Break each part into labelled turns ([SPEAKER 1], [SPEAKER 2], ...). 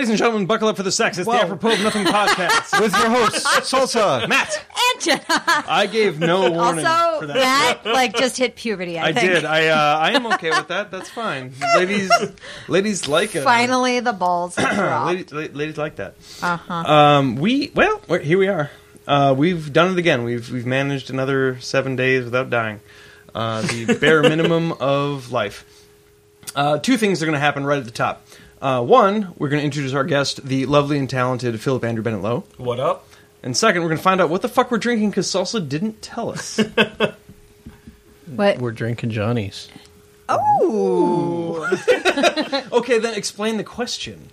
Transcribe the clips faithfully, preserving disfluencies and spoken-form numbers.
[SPEAKER 1] Ladies and gentlemen, buckle up for the sex. It's well, the Apropos of Nothing podcast.
[SPEAKER 2] With your hosts, Salsa,
[SPEAKER 1] Matt,
[SPEAKER 3] and Jenna.
[SPEAKER 1] I gave no warning
[SPEAKER 3] also,
[SPEAKER 1] for that.
[SPEAKER 3] Matt, like, just hit puberty, I,
[SPEAKER 1] I
[SPEAKER 3] think.
[SPEAKER 1] did. I uh, I am okay with that. That's fine. Ladies ladies like it.
[SPEAKER 3] Finally, the balls have dropped.
[SPEAKER 1] ladies, ladies like that.
[SPEAKER 3] Uh-huh.
[SPEAKER 1] Um, we, well, we're, here we are. Uh, we've done it again. We've we've managed another seven days without dying. Uh, the bare minimum of life. Uh, two things are going to happen right at the top. Uh, one, we're going to introduce our guest, the lovely and talented Philip Andrew Bennett Lowe.
[SPEAKER 4] What up?
[SPEAKER 1] And second, we're going to find out what the fuck we're drinking because Salsa didn't tell us.
[SPEAKER 3] What?
[SPEAKER 2] We're drinking Johnny's.
[SPEAKER 3] Oh.
[SPEAKER 1] Okay, then explain the question.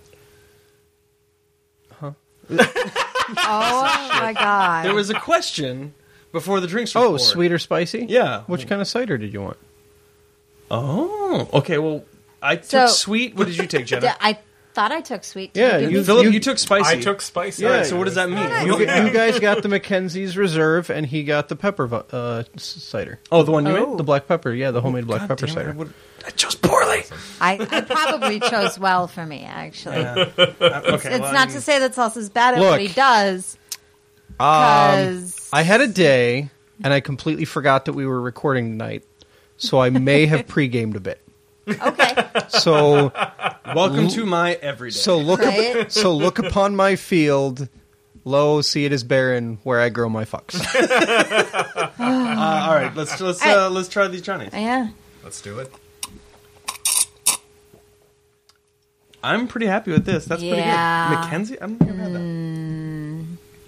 [SPEAKER 2] Huh?
[SPEAKER 3] Oh, my God.
[SPEAKER 1] There was a question before the drinks were
[SPEAKER 2] Oh,
[SPEAKER 1] poured.
[SPEAKER 2] sweet or spicy?
[SPEAKER 1] Yeah.
[SPEAKER 2] Which kind of cider did you want?
[SPEAKER 1] Oh, okay, well, I took
[SPEAKER 3] So-
[SPEAKER 1] sweet. What did you take, Jenna?
[SPEAKER 3] Yeah, I thought I took sweet. Did
[SPEAKER 2] Yeah,
[SPEAKER 3] give
[SPEAKER 2] you-
[SPEAKER 3] me-
[SPEAKER 1] Philip,
[SPEAKER 2] you-
[SPEAKER 1] you took spicy.
[SPEAKER 4] I took spicy.
[SPEAKER 2] Yeah,
[SPEAKER 1] All right, so what does that mean?
[SPEAKER 3] Nice.
[SPEAKER 2] You, you guys got the Mackenzie's Reserve, and he got the pepper vo- uh, s- cider.
[SPEAKER 1] Oh, the one you
[SPEAKER 3] Oh.
[SPEAKER 1] made?
[SPEAKER 2] The black pepper, yeah, the homemade black
[SPEAKER 1] God
[SPEAKER 2] pepper
[SPEAKER 1] damn it, I,
[SPEAKER 2] cider.
[SPEAKER 1] would- I chose poorly.
[SPEAKER 3] I, I probably chose well for me, actually.
[SPEAKER 1] Yeah. Uh, okay,
[SPEAKER 3] It's
[SPEAKER 1] well, I
[SPEAKER 3] not
[SPEAKER 1] mean-
[SPEAKER 3] to say that Salsa's bad at
[SPEAKER 2] Look.
[SPEAKER 3] what he does,
[SPEAKER 2] Um,
[SPEAKER 3] because...
[SPEAKER 2] I had a day, and I completely forgot that we were recording tonight, so I may have pre-gamed a bit.
[SPEAKER 3] okay.
[SPEAKER 2] So,
[SPEAKER 1] Welcome to my everyday.
[SPEAKER 2] so look,
[SPEAKER 3] Right?
[SPEAKER 2] so look upon my field. Lo, see it is barren, where I grow my fucks.
[SPEAKER 1] uh, all right, let's let's
[SPEAKER 3] All right.
[SPEAKER 1] uh, let's try these Johnnies.
[SPEAKER 3] Yeah.
[SPEAKER 4] Let's do it.
[SPEAKER 1] I'm pretty happy with this. That's
[SPEAKER 3] Yeah.
[SPEAKER 1] pretty good. Mackenzie, I've never had that.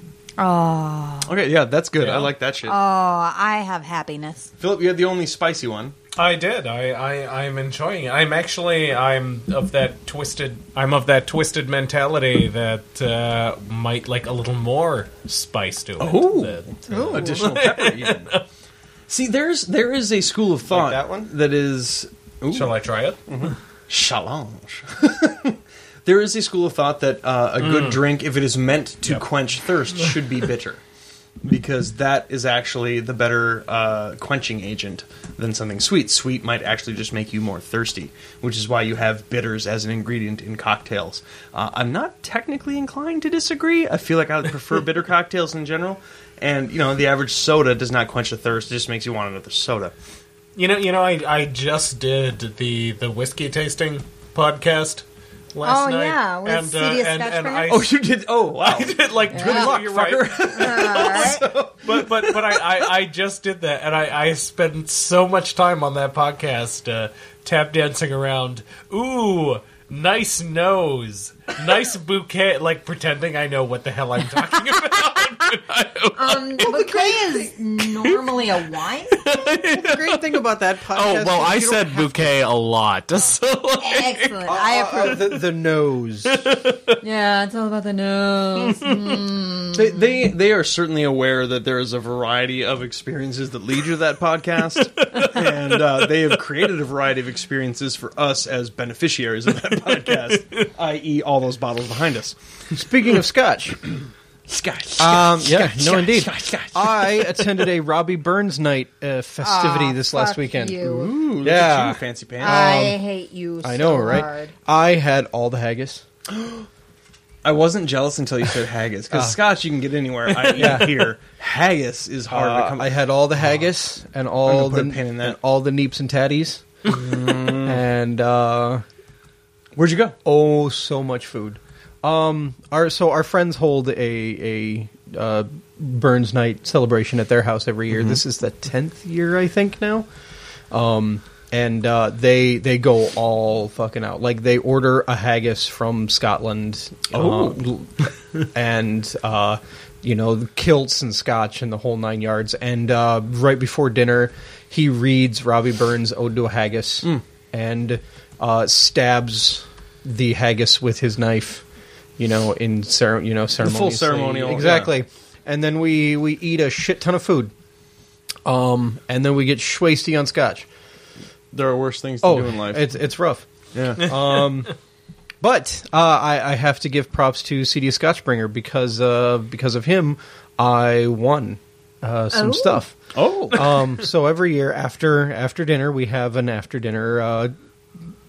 [SPEAKER 3] Oh.
[SPEAKER 1] Okay, yeah, that's good.
[SPEAKER 4] Yeah.
[SPEAKER 1] I like that shit.
[SPEAKER 3] Oh, I have happiness.
[SPEAKER 1] Philip, you had the only spicy one.
[SPEAKER 4] I did. I, I I'm enjoying it. I'm actually I'm of that twisted. I'm of that twisted mentality that uh, might like a little more spice to it.
[SPEAKER 1] Oh.
[SPEAKER 4] That, uh,
[SPEAKER 1] Additional pepper, even. See, there's there is a school of thought
[SPEAKER 2] that one?
[SPEAKER 1] that is. Ooh,
[SPEAKER 4] Shall I try it?
[SPEAKER 1] challenge. There is a school of thought that uh, a good drink, if it is meant to
[SPEAKER 4] Yep.
[SPEAKER 1] quench thirst, should be bitter. Because that is actually the better uh, quenching agent than something sweet. Sweet might actually just make you more thirsty, which is why you have bitters as an ingredient in cocktails. Uh, I'm not technically inclined to disagree. I feel like I would prefer bitter cocktails in general. And, you know, the average soda does not quench the thirst. It just makes you want another soda.
[SPEAKER 4] You know, you know, I I just did the the whiskey tasting podcast last
[SPEAKER 3] Oh,
[SPEAKER 4] night.
[SPEAKER 3] yeah, with
[SPEAKER 4] and,
[SPEAKER 3] C D S
[SPEAKER 4] and, and
[SPEAKER 3] Scotchbringer?
[SPEAKER 4] I,
[SPEAKER 1] Oh, you did? Oh, wow.
[SPEAKER 4] I did like
[SPEAKER 3] Good
[SPEAKER 4] yeah,
[SPEAKER 1] luck,
[SPEAKER 4] you're
[SPEAKER 1] fucker.
[SPEAKER 4] right.
[SPEAKER 3] All right.
[SPEAKER 4] But but but I, I, I just did that, and I, I spent so much time on that podcast uh, tap dancing around. Ooh, nice nose, nice bouquet, like pretending I know what the hell I'm talking about.
[SPEAKER 3] Um, bouquet is normally a wine.
[SPEAKER 2] The great thing about that podcast
[SPEAKER 5] Oh, well,
[SPEAKER 2] is
[SPEAKER 5] I
[SPEAKER 2] you don't
[SPEAKER 5] said
[SPEAKER 2] have
[SPEAKER 5] bouquet a lot. So,
[SPEAKER 3] Excellent. I
[SPEAKER 2] Uh,
[SPEAKER 3] approve.
[SPEAKER 2] the, the nose.
[SPEAKER 3] Yeah, it's all about the nose.
[SPEAKER 1] They, they they are certainly aware that there is a variety of experiences that lead you to that podcast, and uh, they have created a variety of experiences for us as beneficiaries of that podcast, that is, all those bottles behind us.
[SPEAKER 2] Speaking of scotch,
[SPEAKER 1] Scotch,
[SPEAKER 2] um, yeah,
[SPEAKER 1] Scotch,
[SPEAKER 2] no,
[SPEAKER 1] Scotch,
[SPEAKER 2] indeed.
[SPEAKER 1] Scotch, Scotch.
[SPEAKER 2] I attended a Robbie Burns night uh, festivity
[SPEAKER 3] Aw,
[SPEAKER 2] this last
[SPEAKER 3] fuck
[SPEAKER 2] weekend.
[SPEAKER 3] you.
[SPEAKER 1] Ooh, look
[SPEAKER 2] Yeah.
[SPEAKER 1] at you, fancy pants.
[SPEAKER 3] I hate you so
[SPEAKER 2] I know, right?
[SPEAKER 3] hard.
[SPEAKER 2] I had all the haggis.
[SPEAKER 1] I wasn't jealous until you said haggis, because
[SPEAKER 2] Ah.
[SPEAKER 1] Scotch you can get anywhere. I eat
[SPEAKER 2] Yeah.
[SPEAKER 1] here. Haggis is hard to
[SPEAKER 2] Uh,
[SPEAKER 1] come.
[SPEAKER 2] I had all the haggis and all
[SPEAKER 1] put
[SPEAKER 2] the
[SPEAKER 1] a pin in that.
[SPEAKER 2] and all the neeps and tatties, and uh,
[SPEAKER 1] Where'd you go?
[SPEAKER 2] oh, so much food. Um, our so our friends hold a a uh, Burns night celebration at their house every year. This is the tenth year, I think now. Um, and uh, they they go all fucking out. Like they order a haggis from Scotland.
[SPEAKER 1] Oh.
[SPEAKER 2] uh, and uh, you know, the kilts and scotch and the whole nine yards. And uh, right before dinner, he reads Robbie Burns' Ode to a Haggis and uh, stabs the haggis with his knife. You know, in cer- you know ceremoniously.
[SPEAKER 1] ceremonial,
[SPEAKER 2] exactly. And then we we eat a shit ton of food. Um, and then we get schwasty on scotch.
[SPEAKER 1] There are worse things to
[SPEAKER 2] Oh,
[SPEAKER 1] do in life.
[SPEAKER 2] it's it's rough.
[SPEAKER 1] yeah.
[SPEAKER 2] Um, but uh, I, I have to give props to C D Scotchbringer because uh, because of him, I won uh, some
[SPEAKER 3] Oh.
[SPEAKER 2] stuff.
[SPEAKER 1] Oh.
[SPEAKER 2] Um, so every year after after dinner, we have an after dinner uh,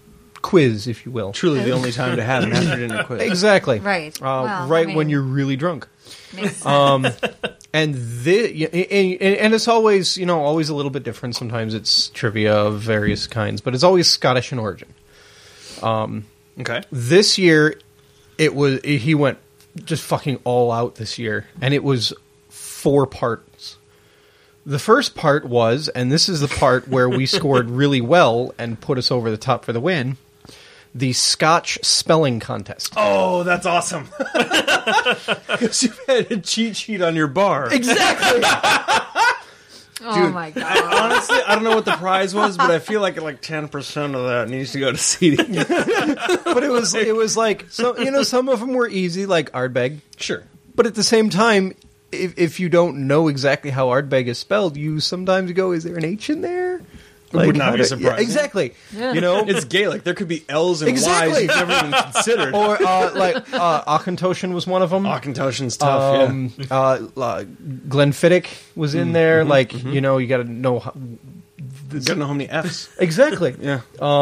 [SPEAKER 2] quiz, if you will.
[SPEAKER 1] Truly the only time to have an after dinner quiz.
[SPEAKER 2] Exactly.
[SPEAKER 3] Right.
[SPEAKER 2] Uh,
[SPEAKER 3] Well,
[SPEAKER 2] right
[SPEAKER 3] I
[SPEAKER 2] when
[SPEAKER 3] mean-
[SPEAKER 2] you're really drunk.
[SPEAKER 3] Makes sense.
[SPEAKER 2] Um, and the and, and it's always, you know, always a little bit different. Sometimes it's trivia of various kinds, but it's always Scottish in origin.
[SPEAKER 1] Okay.
[SPEAKER 2] This year, it was he went just fucking all out this year, and it was four parts. The first part was, and this is the part where we scored really well and put us over the top for the win, the Scotch spelling contest.
[SPEAKER 1] Oh, that's awesome. Because you had a cheat sheet on your bar.
[SPEAKER 2] Exactly.
[SPEAKER 3] oh my god.
[SPEAKER 1] I, honestly, I don't know what the prize was, but I feel like like ten percent of that needs to go to seating.
[SPEAKER 2] But it was it was like, so you know, some of them were easy, like Ardbeg.
[SPEAKER 1] Sure.
[SPEAKER 2] But at the same time, if if you don't know exactly how Ardbeg is spelled, you sometimes go, "Is there an H in there?"
[SPEAKER 1] would not
[SPEAKER 2] how
[SPEAKER 1] be
[SPEAKER 2] to-
[SPEAKER 1] surprising.
[SPEAKER 2] yeah, exactly. You know,
[SPEAKER 1] It's Gaelic. There could be L's and
[SPEAKER 2] Exactly.
[SPEAKER 1] Y's you've never even considered.
[SPEAKER 2] or uh, like uh, Auchentoshan was one of them.
[SPEAKER 1] Auchentoshan's tough,
[SPEAKER 2] um, uh, uh, Glenfiddich was in there.
[SPEAKER 1] Mm-hmm,
[SPEAKER 2] like you know, you got to know how,
[SPEAKER 1] yeah. Don't know how many F's.
[SPEAKER 2] exactly.
[SPEAKER 1] Yeah.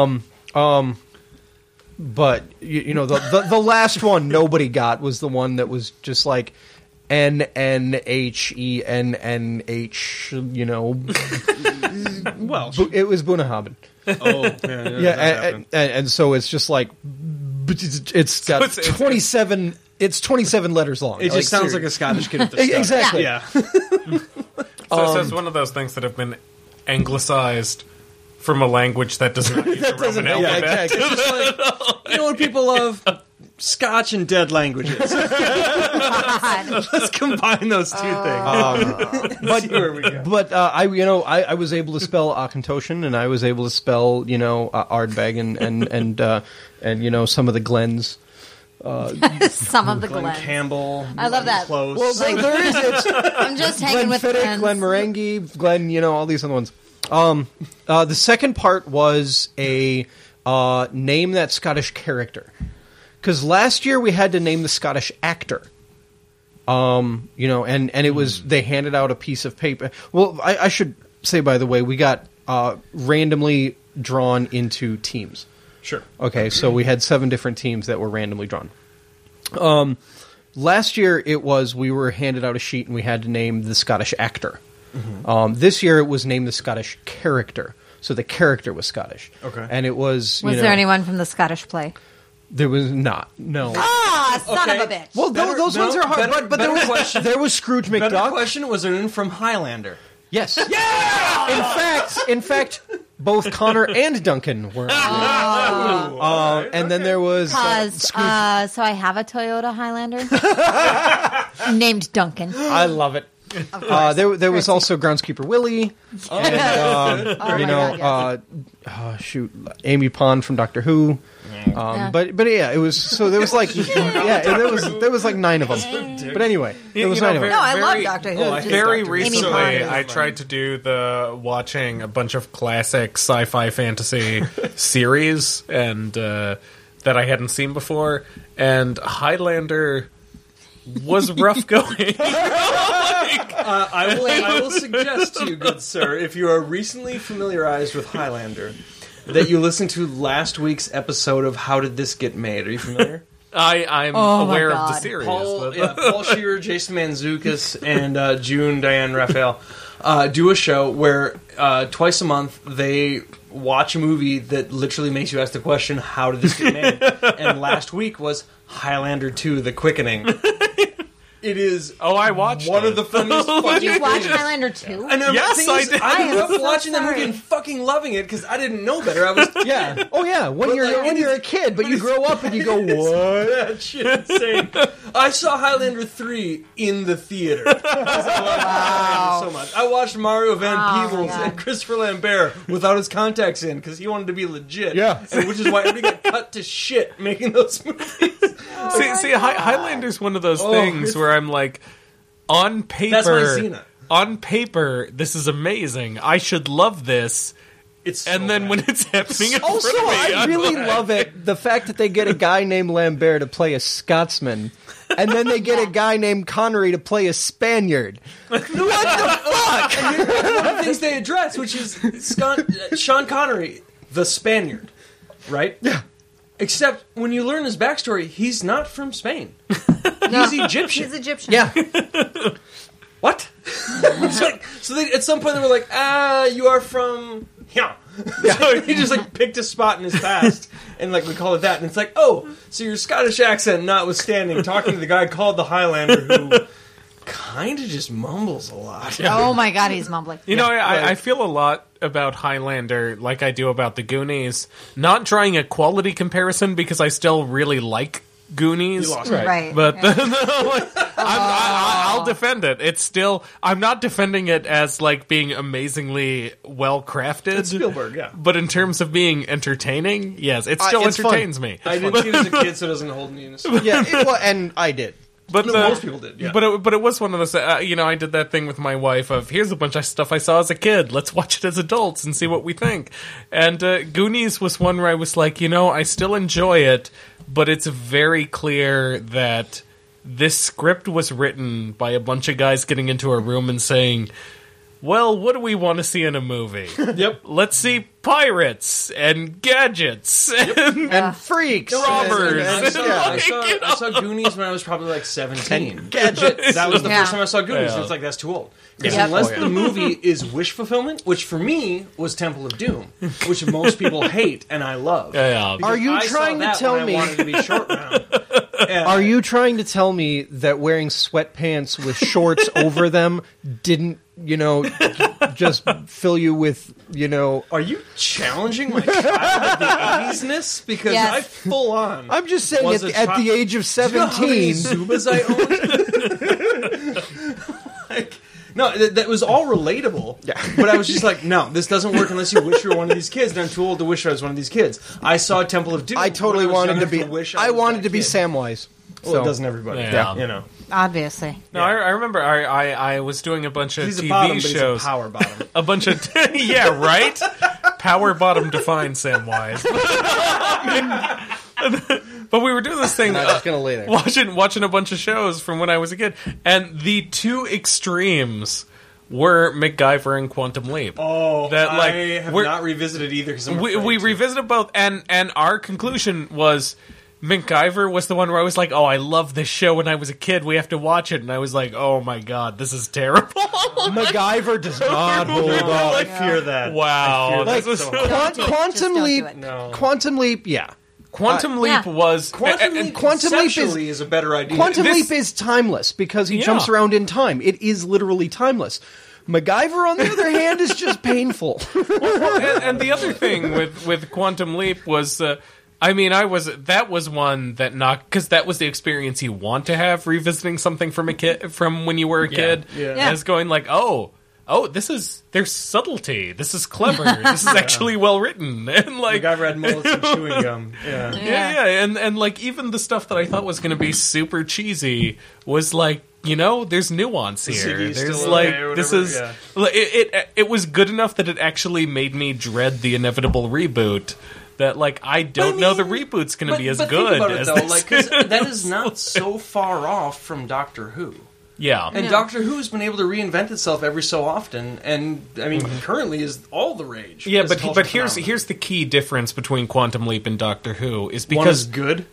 [SPEAKER 2] But you, you know, the, the the last one nobody got was the one that was just like N N H E N N H. You know,
[SPEAKER 1] Well,
[SPEAKER 2] Bu- it was Bunnahabhain.
[SPEAKER 1] oh, yeah, yeah,
[SPEAKER 2] Yeah,
[SPEAKER 1] that
[SPEAKER 2] and,
[SPEAKER 1] happened.
[SPEAKER 2] and, and so it's just like but it's, it's got
[SPEAKER 4] it's- it's-
[SPEAKER 2] twenty seven. It's twenty seven letters long.
[SPEAKER 1] It just sounds like a Scottish kid at the start.
[SPEAKER 2] Exactly.
[SPEAKER 1] Yeah.
[SPEAKER 4] So, so it's one of those things that have been anglicized from a language that does not use the Roman
[SPEAKER 2] yeah,
[SPEAKER 4] alphabet.
[SPEAKER 2] exactly.
[SPEAKER 1] It's just like, you know what people love? Scotch and dead languages.
[SPEAKER 3] God.
[SPEAKER 1] Let's combine those two things.
[SPEAKER 2] But
[SPEAKER 1] See where we go.
[SPEAKER 2] but uh, I you know I, I was able to spell Auchentoshan, and I was able to spell you know uh, Ardbeg and and and uh, and you know some of the Glens.
[SPEAKER 3] Some of the
[SPEAKER 1] Glenn
[SPEAKER 3] Glens.
[SPEAKER 1] Campbell.
[SPEAKER 3] I love that.
[SPEAKER 1] Close.
[SPEAKER 2] Well, there, there is it's
[SPEAKER 3] I'm just hanging
[SPEAKER 2] Glenn
[SPEAKER 3] with
[SPEAKER 2] Fiddick,
[SPEAKER 3] friends.
[SPEAKER 2] Glenn Merengue, Glenn, you know, all these other ones. Um, uh, the second part was a uh, name that Scottish character. Because last year we had to name the Scottish actor. Um, you know, and, and it was, they handed out a piece of paper. Well, I, I should say, by the way, we got uh, randomly drawn into teams.
[SPEAKER 1] Sure.
[SPEAKER 2] Okay, so we had seven different teams that were randomly drawn. Um, last year it was we were handed out a sheet and we had to name the Scottish actor.
[SPEAKER 1] Mm-hmm.
[SPEAKER 2] Um, this year it was named the Scottish character, so the character was Scottish.
[SPEAKER 1] Okay.
[SPEAKER 2] And it was you
[SPEAKER 3] Was
[SPEAKER 2] know,
[SPEAKER 3] there anyone from the Scottish play?
[SPEAKER 2] There was not. No.
[SPEAKER 3] Ah, son
[SPEAKER 1] Okay.
[SPEAKER 3] of a bitch.
[SPEAKER 2] Well, tho-
[SPEAKER 1] Better-
[SPEAKER 2] those
[SPEAKER 1] no,
[SPEAKER 2] ones are hard,
[SPEAKER 1] better-
[SPEAKER 2] but, but there
[SPEAKER 1] better
[SPEAKER 2] was
[SPEAKER 1] question.
[SPEAKER 2] there was Scrooge
[SPEAKER 1] Better
[SPEAKER 2] McDuck.
[SPEAKER 1] question, was there in from Highlander?
[SPEAKER 2] Yes. Yeah. In fact, in fact, both Connor and Duncan were. Uh, and then there was uh,
[SPEAKER 3] Because,
[SPEAKER 2] Scrooge.
[SPEAKER 3] uh, so I have a Toyota Highlander named Duncan.
[SPEAKER 2] I love it. Uh, there, there was also Groundskeeper Willie, and um,
[SPEAKER 3] Oh
[SPEAKER 2] you
[SPEAKER 3] my
[SPEAKER 2] know,
[SPEAKER 3] God,
[SPEAKER 2] uh, oh, shoot, Amy Pond from Doctor Who. Um,
[SPEAKER 3] Yeah.
[SPEAKER 2] But but yeah, it was so there was like yeah, there was there was like nine of them. But anyway, there
[SPEAKER 4] You
[SPEAKER 2] was
[SPEAKER 4] know,
[SPEAKER 2] nine of them.
[SPEAKER 3] No, I love
[SPEAKER 4] Very-
[SPEAKER 3] Doctor Who.
[SPEAKER 1] oh, I
[SPEAKER 3] Just
[SPEAKER 4] Very
[SPEAKER 1] Doctor Who.
[SPEAKER 3] Amy
[SPEAKER 4] recently,
[SPEAKER 3] Pond is
[SPEAKER 4] I
[SPEAKER 3] fun.
[SPEAKER 4] tried to do the watching a bunch of classic sci-fi fantasy series, and uh, that I hadn't seen before. And Highlander was rough going.
[SPEAKER 1] Uh, I, will, I will suggest to you, good sir, if you are recently familiarized with Highlander, that you listen to last week's episode of How Did This Get Made? Are you familiar?
[SPEAKER 4] I, I'm
[SPEAKER 3] Oh my
[SPEAKER 4] aware of the
[SPEAKER 3] God.
[SPEAKER 4] series.
[SPEAKER 1] Paul,
[SPEAKER 4] but-
[SPEAKER 1] yeah, Paul Shearer, Jason Mantzoukas, and uh, June Diane Raphael uh, do a show where uh, twice a month they watch a movie that literally makes you ask the question, how did this get made? And last week was Highlander two, The Quickening. It is
[SPEAKER 4] Oh, I watched
[SPEAKER 1] one
[SPEAKER 4] it.
[SPEAKER 1] of the funniest
[SPEAKER 3] Did
[SPEAKER 1] fucking
[SPEAKER 3] you watch
[SPEAKER 1] things.
[SPEAKER 3] Highlander two?
[SPEAKER 1] And the
[SPEAKER 4] Yes,
[SPEAKER 1] thing
[SPEAKER 4] I
[SPEAKER 1] is,
[SPEAKER 4] did.
[SPEAKER 1] I grew
[SPEAKER 3] I am
[SPEAKER 1] up
[SPEAKER 3] so
[SPEAKER 1] watching that movie
[SPEAKER 3] sorry.
[SPEAKER 1] and fucking loving it because I didn't know better. I was
[SPEAKER 2] Yeah. Oh yeah. When you're
[SPEAKER 1] like,
[SPEAKER 2] when you're a kid, but you grow up and you go, what?
[SPEAKER 1] that shit insane. I saw Highlander three in the theater. 'Cause I loved Highlander so much. I watched Mario Van
[SPEAKER 3] Oh, my
[SPEAKER 1] Peebles
[SPEAKER 3] God.
[SPEAKER 1] and Christopher Lambert without his contacts in because he wanted to be legit.
[SPEAKER 2] Yeah.
[SPEAKER 1] and which is why everybody got cut to shit making those movies.
[SPEAKER 4] see, see Hi- Highlander's one of those
[SPEAKER 1] Oh,
[SPEAKER 4] things
[SPEAKER 1] it's-
[SPEAKER 4] where I'm like, on paper,
[SPEAKER 1] That's my Xena.
[SPEAKER 4] on paper, this is amazing. I should love this.
[SPEAKER 1] It's so
[SPEAKER 4] And then
[SPEAKER 1] bad.
[SPEAKER 4] when it's happening in
[SPEAKER 2] Also,
[SPEAKER 4] front of me,
[SPEAKER 2] I
[SPEAKER 4] I'm
[SPEAKER 2] really
[SPEAKER 4] like,
[SPEAKER 2] love it the fact that they get a guy named Lambert to play a Scotsman, and then they get a guy named Connery to play a Spaniard. What the fuck?
[SPEAKER 1] one of the things they address, which is Scon- uh, Sean Connery, the Spaniard, right? Yeah. Except when you learn his backstory, he's not from Spain.
[SPEAKER 3] No,
[SPEAKER 1] He's Egyptian.
[SPEAKER 3] He's Egyptian.
[SPEAKER 2] Yeah.
[SPEAKER 1] What? It's like, so they, at some point they were like, ah, you are from... Yeah. So he just like picked a spot in his past, and like we call it that. And it's like, oh, so your Scottish accent notwithstanding, talking to the guy called the Highlander who kind of just mumbles a lot.
[SPEAKER 3] Oh my god, he's mumbling.
[SPEAKER 4] You know, I,
[SPEAKER 1] like-
[SPEAKER 4] I feel a lot about Highlander like I do about the Goonies. Not drawing a quality comparison because I still really like Goonies.
[SPEAKER 1] You lost
[SPEAKER 2] Right.
[SPEAKER 3] Right.
[SPEAKER 4] But
[SPEAKER 3] yeah.
[SPEAKER 4] like, I'm, I, I'll defend it. It's still. I'm not defending it as like being amazingly well crafted.
[SPEAKER 1] It's Spielberg, yeah.
[SPEAKER 4] But in terms of being entertaining, yes, it
[SPEAKER 2] Uh,
[SPEAKER 4] still
[SPEAKER 2] it's fun.
[SPEAKER 4] entertains me.
[SPEAKER 1] I didn't see it as a kid, so it doesn't hold me in a
[SPEAKER 2] Yeah, it, well, and I did.
[SPEAKER 4] But
[SPEAKER 1] No,
[SPEAKER 4] the-
[SPEAKER 1] most people did, yeah.
[SPEAKER 4] But it, but it was one of those. Uh, you know, I did that thing with my wife of here's a bunch of stuff I saw as a kid. Let's watch it as adults and see what we think. And uh, Goonies was one where I was like, you know, I still enjoy it, but it's very clear that this script was written by a bunch of guys getting into a room and saying, well, what do we want to see in a movie?
[SPEAKER 1] Yep.
[SPEAKER 4] Let's see pirates and gadgets and
[SPEAKER 2] And freaks.
[SPEAKER 4] Robbers.
[SPEAKER 2] And,
[SPEAKER 1] I
[SPEAKER 2] and,
[SPEAKER 1] saw,
[SPEAKER 2] yeah.
[SPEAKER 1] I, saw, I saw Goonies when I was probably like seventeen.
[SPEAKER 2] Gadgets.
[SPEAKER 1] That was the
[SPEAKER 3] Yeah.
[SPEAKER 1] first time I saw Goonies.
[SPEAKER 4] Yeah.
[SPEAKER 1] And it's like, that's too old. Because
[SPEAKER 3] Yep.
[SPEAKER 1] unless
[SPEAKER 2] Oh, yeah.
[SPEAKER 1] the movie is wish fulfillment, which for me was Temple of Doom, which most people hate and I love.
[SPEAKER 4] Yeah, yeah.
[SPEAKER 1] Because
[SPEAKER 2] Are you
[SPEAKER 1] I saw
[SPEAKER 2] trying to
[SPEAKER 1] that
[SPEAKER 2] tell
[SPEAKER 1] when
[SPEAKER 2] me-
[SPEAKER 1] I wanted to be short round. And
[SPEAKER 2] Are you trying to tell me that wearing sweatpants with shorts over them didn't, you know, just fill you with, you know...
[SPEAKER 1] Are you challenging my child of the eighties-ness? Because
[SPEAKER 3] Yes.
[SPEAKER 1] I full on.
[SPEAKER 2] I'm just saying,
[SPEAKER 1] Was
[SPEAKER 2] at
[SPEAKER 1] a
[SPEAKER 2] the, at
[SPEAKER 1] child-
[SPEAKER 2] the age of
[SPEAKER 1] Do you know how many
[SPEAKER 2] seventeen...
[SPEAKER 1] Zubas I owned? Like, no, th- that was all relatable.
[SPEAKER 2] Yeah.
[SPEAKER 1] But I was just like, no, this doesn't work unless you wish you were one of these kids. And I'm too old to wish I was one of these kids. I saw Temple of Doom.
[SPEAKER 2] I totally
[SPEAKER 1] when I was
[SPEAKER 2] wanted to
[SPEAKER 1] younger
[SPEAKER 2] be...
[SPEAKER 1] wish
[SPEAKER 2] I
[SPEAKER 1] was
[SPEAKER 2] wanted
[SPEAKER 1] that
[SPEAKER 2] to be
[SPEAKER 1] kid.
[SPEAKER 2] Samwise.
[SPEAKER 1] Well,
[SPEAKER 2] So-
[SPEAKER 1] it doesn't everybody.
[SPEAKER 4] Yeah.
[SPEAKER 1] You know.
[SPEAKER 3] Obviously.
[SPEAKER 4] No, I, I remember I, I, I was doing a bunch of
[SPEAKER 1] He's
[SPEAKER 4] T
[SPEAKER 1] a
[SPEAKER 4] V
[SPEAKER 1] bottom, but
[SPEAKER 4] shows.
[SPEAKER 1] he's a power bottom.
[SPEAKER 4] A bunch of yeah, right. Power bottom defined Samwise. But we were doing this thing,
[SPEAKER 2] I'm
[SPEAKER 4] uh,
[SPEAKER 2] just going to lay there.
[SPEAKER 4] watching watching a bunch of shows from when I was a kid, and the two extremes were MacGyver and Quantum Leap.
[SPEAKER 1] Oh,
[SPEAKER 4] That, like,
[SPEAKER 1] I have
[SPEAKER 4] we're-
[SPEAKER 1] not revisited either because I'm
[SPEAKER 4] we
[SPEAKER 1] afraid
[SPEAKER 4] we
[SPEAKER 1] to.
[SPEAKER 4] revisited both, and and our conclusion was MacGyver was the one where I was like, oh, I love this show when I was a kid. We have to watch it, and I was like, oh my god, this is terrible.
[SPEAKER 2] MacGyver does not hold
[SPEAKER 1] No,
[SPEAKER 2] up.
[SPEAKER 1] I fear that.
[SPEAKER 4] Wow,
[SPEAKER 1] I fear
[SPEAKER 4] this
[SPEAKER 1] that
[SPEAKER 4] was
[SPEAKER 1] so
[SPEAKER 2] Quan-
[SPEAKER 1] hard.
[SPEAKER 3] do it. Just
[SPEAKER 2] Quantum
[SPEAKER 3] don't
[SPEAKER 2] Leap...
[SPEAKER 3] do it.
[SPEAKER 1] No.
[SPEAKER 2] Quantum Leap, yeah.
[SPEAKER 4] Quantum
[SPEAKER 2] Uh,
[SPEAKER 4] Leap
[SPEAKER 3] yeah.
[SPEAKER 4] was
[SPEAKER 1] Quantum
[SPEAKER 4] and-
[SPEAKER 1] Leap,
[SPEAKER 2] Quantum Leap is-
[SPEAKER 1] conceptually is a better idea.
[SPEAKER 2] Quantum
[SPEAKER 4] This-
[SPEAKER 2] Leap is timeless because he
[SPEAKER 4] Yeah.
[SPEAKER 2] jumps around in time. It is literally timeless. MacGyver, on the other hand, is just painful.
[SPEAKER 4] and, and the other thing with with Quantum Leap was, uh, I mean, I was that was one that knocked because that was the experience you want to have revisiting something from a kid from when you were a kid,
[SPEAKER 1] yeah.
[SPEAKER 3] Yeah.
[SPEAKER 4] as going like, oh, oh, this is there's subtlety, this is clever, this is actually well written, and like.
[SPEAKER 1] Like I've read mullets and chewing gum. Yeah.
[SPEAKER 4] Yeah, yeah, and and like even the stuff that I thought was going to be super cheesy was like, you know, there's nuance here.
[SPEAKER 1] Ziggy's
[SPEAKER 4] There's
[SPEAKER 1] still
[SPEAKER 4] like
[SPEAKER 1] okay or
[SPEAKER 4] this
[SPEAKER 1] whatever,
[SPEAKER 4] is
[SPEAKER 1] yeah.
[SPEAKER 4] like, it, it it was good enough that it actually made me dread the inevitable reboot. That like I don't
[SPEAKER 1] I
[SPEAKER 4] know the
[SPEAKER 1] mean,
[SPEAKER 4] reboot's going to
[SPEAKER 1] But,
[SPEAKER 4] be as
[SPEAKER 1] but
[SPEAKER 4] good
[SPEAKER 1] think about it
[SPEAKER 4] as
[SPEAKER 1] though,
[SPEAKER 4] this.
[SPEAKER 1] like 'cause that is not so far off from Doctor Who.
[SPEAKER 4] yeah.
[SPEAKER 1] And
[SPEAKER 3] No.
[SPEAKER 1] Doctor Who's been able to reinvent itself every so often, and I mean, currently is all the rage.
[SPEAKER 4] Mm-hmm. Yeah,
[SPEAKER 1] as a
[SPEAKER 4] but
[SPEAKER 1] cultural
[SPEAKER 4] but here's
[SPEAKER 1] phenomenon.
[SPEAKER 4] here's the key difference between Quantum Leap and Doctor Who is
[SPEAKER 1] one is
[SPEAKER 4] because
[SPEAKER 1] good.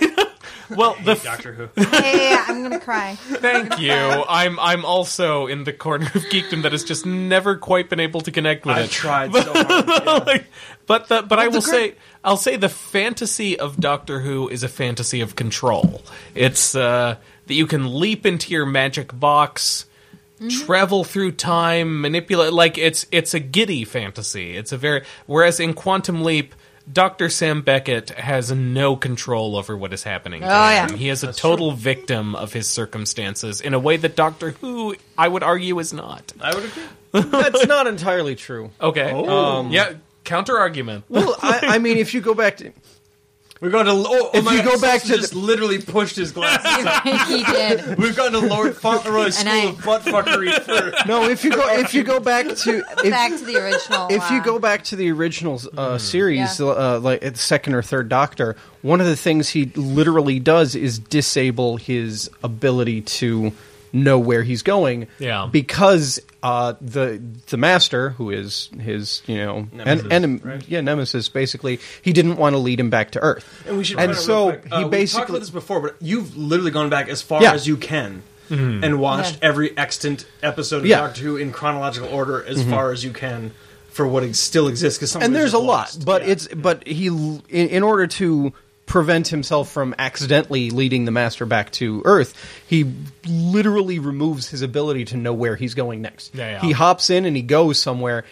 [SPEAKER 4] well the f-
[SPEAKER 1] Doctor Who.
[SPEAKER 3] Hey, I'm gonna cry.
[SPEAKER 4] thank you I'm I'm also in the corner of geekdom that has just never quite been able to connect with
[SPEAKER 1] I've
[SPEAKER 4] it.
[SPEAKER 1] tried so hard. Yeah.
[SPEAKER 4] Like, but the, but I will
[SPEAKER 2] the great-
[SPEAKER 4] say I'll say the fantasy of Doctor Who is a fantasy of control. It's uh, that you can leap into your magic box, travel through time, manipulate. Like it's it's a giddy fantasy. It's a very whereas in Quantum Leap, Doctor Sam Beckett has no control over what is happening to
[SPEAKER 3] Oh,
[SPEAKER 4] him.
[SPEAKER 3] yeah.
[SPEAKER 4] He is a total victim of his circumstances in a way that Doctor Who, I would argue, is not.
[SPEAKER 1] I would agree.
[SPEAKER 2] That's not entirely true.
[SPEAKER 4] Okay.
[SPEAKER 1] Oh.
[SPEAKER 4] Um, yeah. Counter argument.
[SPEAKER 2] Well, I, I mean, if you go back to...
[SPEAKER 1] We're going to. Oh,
[SPEAKER 2] If
[SPEAKER 1] oh my
[SPEAKER 2] you
[SPEAKER 1] God,
[SPEAKER 2] go back
[SPEAKER 1] Simpson
[SPEAKER 2] to
[SPEAKER 1] just literally pushed his glasses up.
[SPEAKER 3] He did.
[SPEAKER 1] We've gone to Lord Fauntleroy's
[SPEAKER 3] And
[SPEAKER 1] School
[SPEAKER 3] I-
[SPEAKER 1] of Buttfuckery for.
[SPEAKER 2] No, if you go if you go back to... If,
[SPEAKER 3] Back to the original.
[SPEAKER 2] if you
[SPEAKER 3] uh,
[SPEAKER 2] go back to the original uh, series,
[SPEAKER 3] Yeah.
[SPEAKER 2] uh, like the second or third Doctor, one of the things he literally does is disable his ability to know where he's going.
[SPEAKER 4] Yeah.
[SPEAKER 2] Because uh, the the master, who is his, you know,
[SPEAKER 1] Nemesis,
[SPEAKER 2] en- enem-
[SPEAKER 1] right?
[SPEAKER 2] yeah, nemesis, basically, he didn't want to lead him back to Earth.
[SPEAKER 1] And we should.
[SPEAKER 2] And
[SPEAKER 1] run it
[SPEAKER 2] so
[SPEAKER 1] real quick.
[SPEAKER 2] he
[SPEAKER 1] Uh, we talked
[SPEAKER 2] basically
[SPEAKER 1] about this before, but you've literally gone back as far
[SPEAKER 2] Yeah.
[SPEAKER 1] as you can and watched
[SPEAKER 3] Yeah.
[SPEAKER 1] every extant episode of
[SPEAKER 2] Yeah. Mm-hmm.
[SPEAKER 1] Doctor Who in chronological order as far as you can for what ex- still exists. Because
[SPEAKER 2] and there's a lot, but it's but he in, in order to prevent himself from accidentally leading the master back to Earth, he literally removes his ability to know where he's going next.
[SPEAKER 4] Yeah, yeah.
[SPEAKER 2] He hops in and he goes somewhere,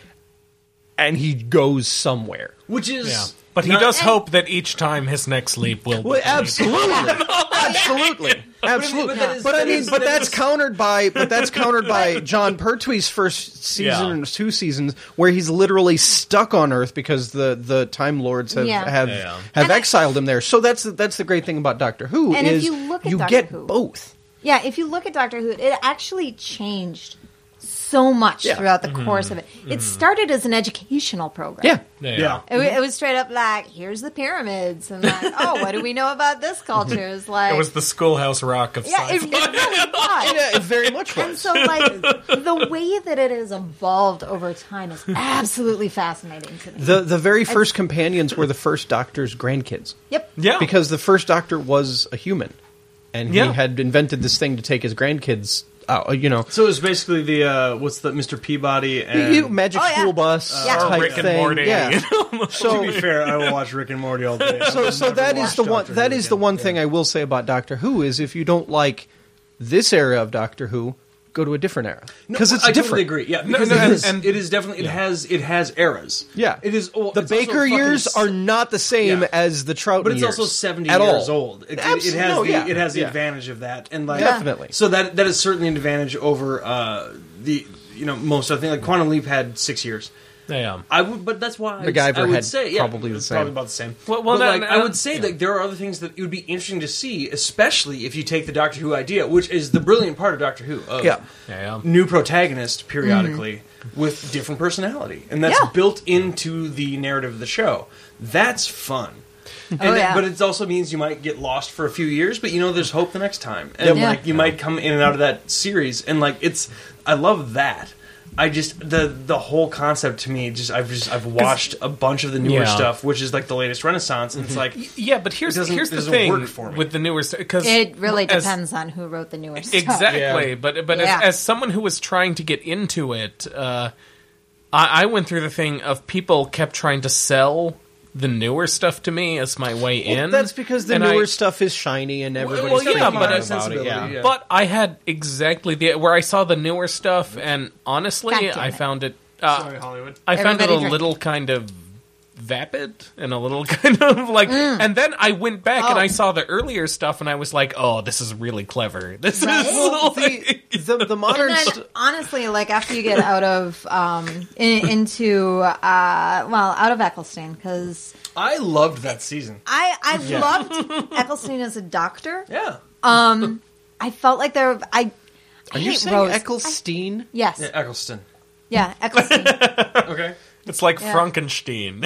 [SPEAKER 2] and he goes somewhere.
[SPEAKER 1] which is.
[SPEAKER 4] Yeah. But he
[SPEAKER 1] not-
[SPEAKER 4] does hope that each time his next leap will.
[SPEAKER 2] Well,
[SPEAKER 4] be
[SPEAKER 2] absolutely, absolutely, absolutely.
[SPEAKER 1] but that is-
[SPEAKER 2] But I
[SPEAKER 1] that
[SPEAKER 2] mean,
[SPEAKER 1] is-
[SPEAKER 2] but
[SPEAKER 1] that
[SPEAKER 2] that's
[SPEAKER 1] is-
[SPEAKER 2] countered by, but that's countered by John Pertwee's first season,
[SPEAKER 4] Yeah.
[SPEAKER 2] and two seasons, where he's literally stuck on Earth because the, the Time Lords have
[SPEAKER 3] Yeah.
[SPEAKER 2] have,
[SPEAKER 4] Yeah.
[SPEAKER 2] have
[SPEAKER 3] And I-
[SPEAKER 2] exiled him there. So that's that's the great thing about Doctor Who
[SPEAKER 3] And if
[SPEAKER 2] is
[SPEAKER 3] you look at Doctor
[SPEAKER 2] get
[SPEAKER 3] Who-
[SPEAKER 2] both.
[SPEAKER 3] Yeah, if you look at Doctor Who, it actually changed so much
[SPEAKER 2] Yeah.
[SPEAKER 3] throughout the course of it. It started as an educational program.
[SPEAKER 2] Yeah.
[SPEAKER 4] Yeah.
[SPEAKER 1] Yeah.
[SPEAKER 3] It, wa- it was straight up like, here's the pyramids, and like, oh, what do we know about this culture? It was like,
[SPEAKER 4] It was the Schoolhouse Rock of
[SPEAKER 3] yeah, it,
[SPEAKER 4] sci-fi.
[SPEAKER 3] it really was.
[SPEAKER 2] Yeah, it very much
[SPEAKER 3] And
[SPEAKER 2] was.
[SPEAKER 3] so, like, the way that it has evolved over time is absolutely fascinating to me.
[SPEAKER 2] The the very first companions were the first Doctor's grandkids.
[SPEAKER 3] Yep.
[SPEAKER 4] Yeah.
[SPEAKER 2] Because the first Doctor was a human, and he
[SPEAKER 4] Yeah.
[SPEAKER 2] had invented this thing to take his grandkids out. You know,
[SPEAKER 1] So it's basically the uh, what's the Mister Peabody and.
[SPEAKER 2] you, Magic
[SPEAKER 3] Oh, yeah.
[SPEAKER 2] School Bus
[SPEAKER 3] Yeah.
[SPEAKER 2] type
[SPEAKER 4] Rick and
[SPEAKER 2] thing.
[SPEAKER 4] Morty.
[SPEAKER 2] Yeah.
[SPEAKER 1] to
[SPEAKER 2] So
[SPEAKER 1] be fair, I will watch Rick and Morty all day. I
[SPEAKER 2] so
[SPEAKER 1] will
[SPEAKER 2] so
[SPEAKER 1] never
[SPEAKER 2] that is
[SPEAKER 1] watch
[SPEAKER 2] the one
[SPEAKER 1] Doctor
[SPEAKER 2] that
[SPEAKER 1] Who
[SPEAKER 2] is the
[SPEAKER 1] again.
[SPEAKER 2] one
[SPEAKER 1] Yeah.
[SPEAKER 2] thing I will say about Doctor Who is if you don't like this era of Doctor Who, go to a different era because
[SPEAKER 1] No,
[SPEAKER 2] it's
[SPEAKER 1] I
[SPEAKER 2] different.
[SPEAKER 1] totally agree. Yeah, because
[SPEAKER 4] no,
[SPEAKER 1] it,
[SPEAKER 4] and-
[SPEAKER 1] is,
[SPEAKER 4] and-
[SPEAKER 1] it is definitely it has it has eras.
[SPEAKER 2] Yeah,
[SPEAKER 1] it is. Well,
[SPEAKER 2] the
[SPEAKER 1] it's also
[SPEAKER 2] Baker
[SPEAKER 1] fucking
[SPEAKER 2] years
[SPEAKER 1] s-
[SPEAKER 2] are not the same
[SPEAKER 1] Yeah.
[SPEAKER 2] as the Troughton
[SPEAKER 1] but it's
[SPEAKER 2] years
[SPEAKER 1] also seventy
[SPEAKER 2] at
[SPEAKER 1] years
[SPEAKER 2] all.
[SPEAKER 1] old. It, it, it
[SPEAKER 2] Absolutely.
[SPEAKER 1] has
[SPEAKER 2] No,
[SPEAKER 1] the
[SPEAKER 2] yeah.
[SPEAKER 1] it has the
[SPEAKER 2] Yeah.
[SPEAKER 1] advantage of that, and like
[SPEAKER 2] Definitely.
[SPEAKER 1] So that that is certainly an advantage over uh, the you know most. I think like Quantum Leap had six years.
[SPEAKER 4] Yeah.
[SPEAKER 1] I would, but that's why
[SPEAKER 2] MacGyver
[SPEAKER 1] I would
[SPEAKER 2] had
[SPEAKER 1] say yeah,
[SPEAKER 2] probably the
[SPEAKER 1] it's
[SPEAKER 2] same.
[SPEAKER 1] Probably about the same.
[SPEAKER 4] Well- well,
[SPEAKER 1] but
[SPEAKER 4] no,
[SPEAKER 1] like
[SPEAKER 4] no,
[SPEAKER 1] I would say
[SPEAKER 4] yeah.
[SPEAKER 1] that there are other things that it would be interesting to see, especially if you take the Doctor Who idea, which is the brilliant part of Doctor Who. Of
[SPEAKER 2] Yeah.
[SPEAKER 4] Yeah.
[SPEAKER 1] new protagonist periodically with different personality, and that's
[SPEAKER 3] Yeah.
[SPEAKER 1] built into the narrative of the show. That's fun. And
[SPEAKER 3] Oh, yeah.
[SPEAKER 1] But it also means you might get lost for a few years, but you know there's hope the next time, and
[SPEAKER 3] Yeah.
[SPEAKER 1] like you might come in and out of that series, and like it's I love that. I just the the whole concept to me just I've just I've watched a bunch of the newer
[SPEAKER 4] Yeah.
[SPEAKER 1] stuff, which is like the latest Renaissance, and it's like
[SPEAKER 4] Yeah, but here's
[SPEAKER 1] It doesn't-
[SPEAKER 4] here's
[SPEAKER 1] it
[SPEAKER 4] the
[SPEAKER 1] doesn't
[SPEAKER 4] thing
[SPEAKER 1] work for me.
[SPEAKER 4] with the newer stuff because
[SPEAKER 3] It really
[SPEAKER 4] as-
[SPEAKER 3] depends on who wrote the newer stuff.
[SPEAKER 4] Exactly,
[SPEAKER 1] Yeah.
[SPEAKER 4] but but
[SPEAKER 3] Yeah.
[SPEAKER 4] as, as someone who was trying to get into it, uh, I, I went through the thing of people kept trying to sell the newer stuff to me as my way in.
[SPEAKER 2] That's because the
[SPEAKER 4] and
[SPEAKER 2] newer
[SPEAKER 4] I-
[SPEAKER 2] stuff is shiny and everybody's
[SPEAKER 4] well, yeah,
[SPEAKER 2] thinking
[SPEAKER 4] but
[SPEAKER 2] about
[SPEAKER 4] it's
[SPEAKER 2] it.
[SPEAKER 1] sensibility,
[SPEAKER 2] Yeah.
[SPEAKER 1] yeah.
[SPEAKER 4] But I had exactly the where I saw the newer stuff, and honestly,
[SPEAKER 3] God damn
[SPEAKER 4] I
[SPEAKER 3] it.
[SPEAKER 4] found it. Uh,
[SPEAKER 1] sorry Hollywood.
[SPEAKER 4] I found it
[SPEAKER 3] Everybody
[SPEAKER 4] a
[SPEAKER 3] drink.
[SPEAKER 4] little kind of vapid and a little kind of like. And then I went back and
[SPEAKER 3] Oh.
[SPEAKER 4] I saw the earlier stuff, and I was like, "Oh, this is really clever. This
[SPEAKER 3] Right?
[SPEAKER 4] is like,
[SPEAKER 2] The, the, the modern
[SPEAKER 3] And then,
[SPEAKER 2] st-
[SPEAKER 3] honestly, like after you get out of um, in, into uh, well, out of Eccleston, because
[SPEAKER 1] I loved that season.
[SPEAKER 3] I I loved Eccleston as a doctor.
[SPEAKER 1] Yeah,
[SPEAKER 3] Um, I felt like there. I
[SPEAKER 2] Are you
[SPEAKER 3] hate
[SPEAKER 2] saying
[SPEAKER 3] Rose.
[SPEAKER 2] Eccleston?
[SPEAKER 3] I- yes,
[SPEAKER 1] yeah, Eccleston.
[SPEAKER 3] yeah, Eccleston.
[SPEAKER 1] Okay.
[SPEAKER 4] it's like
[SPEAKER 3] Yeah.
[SPEAKER 4] Frankenstein."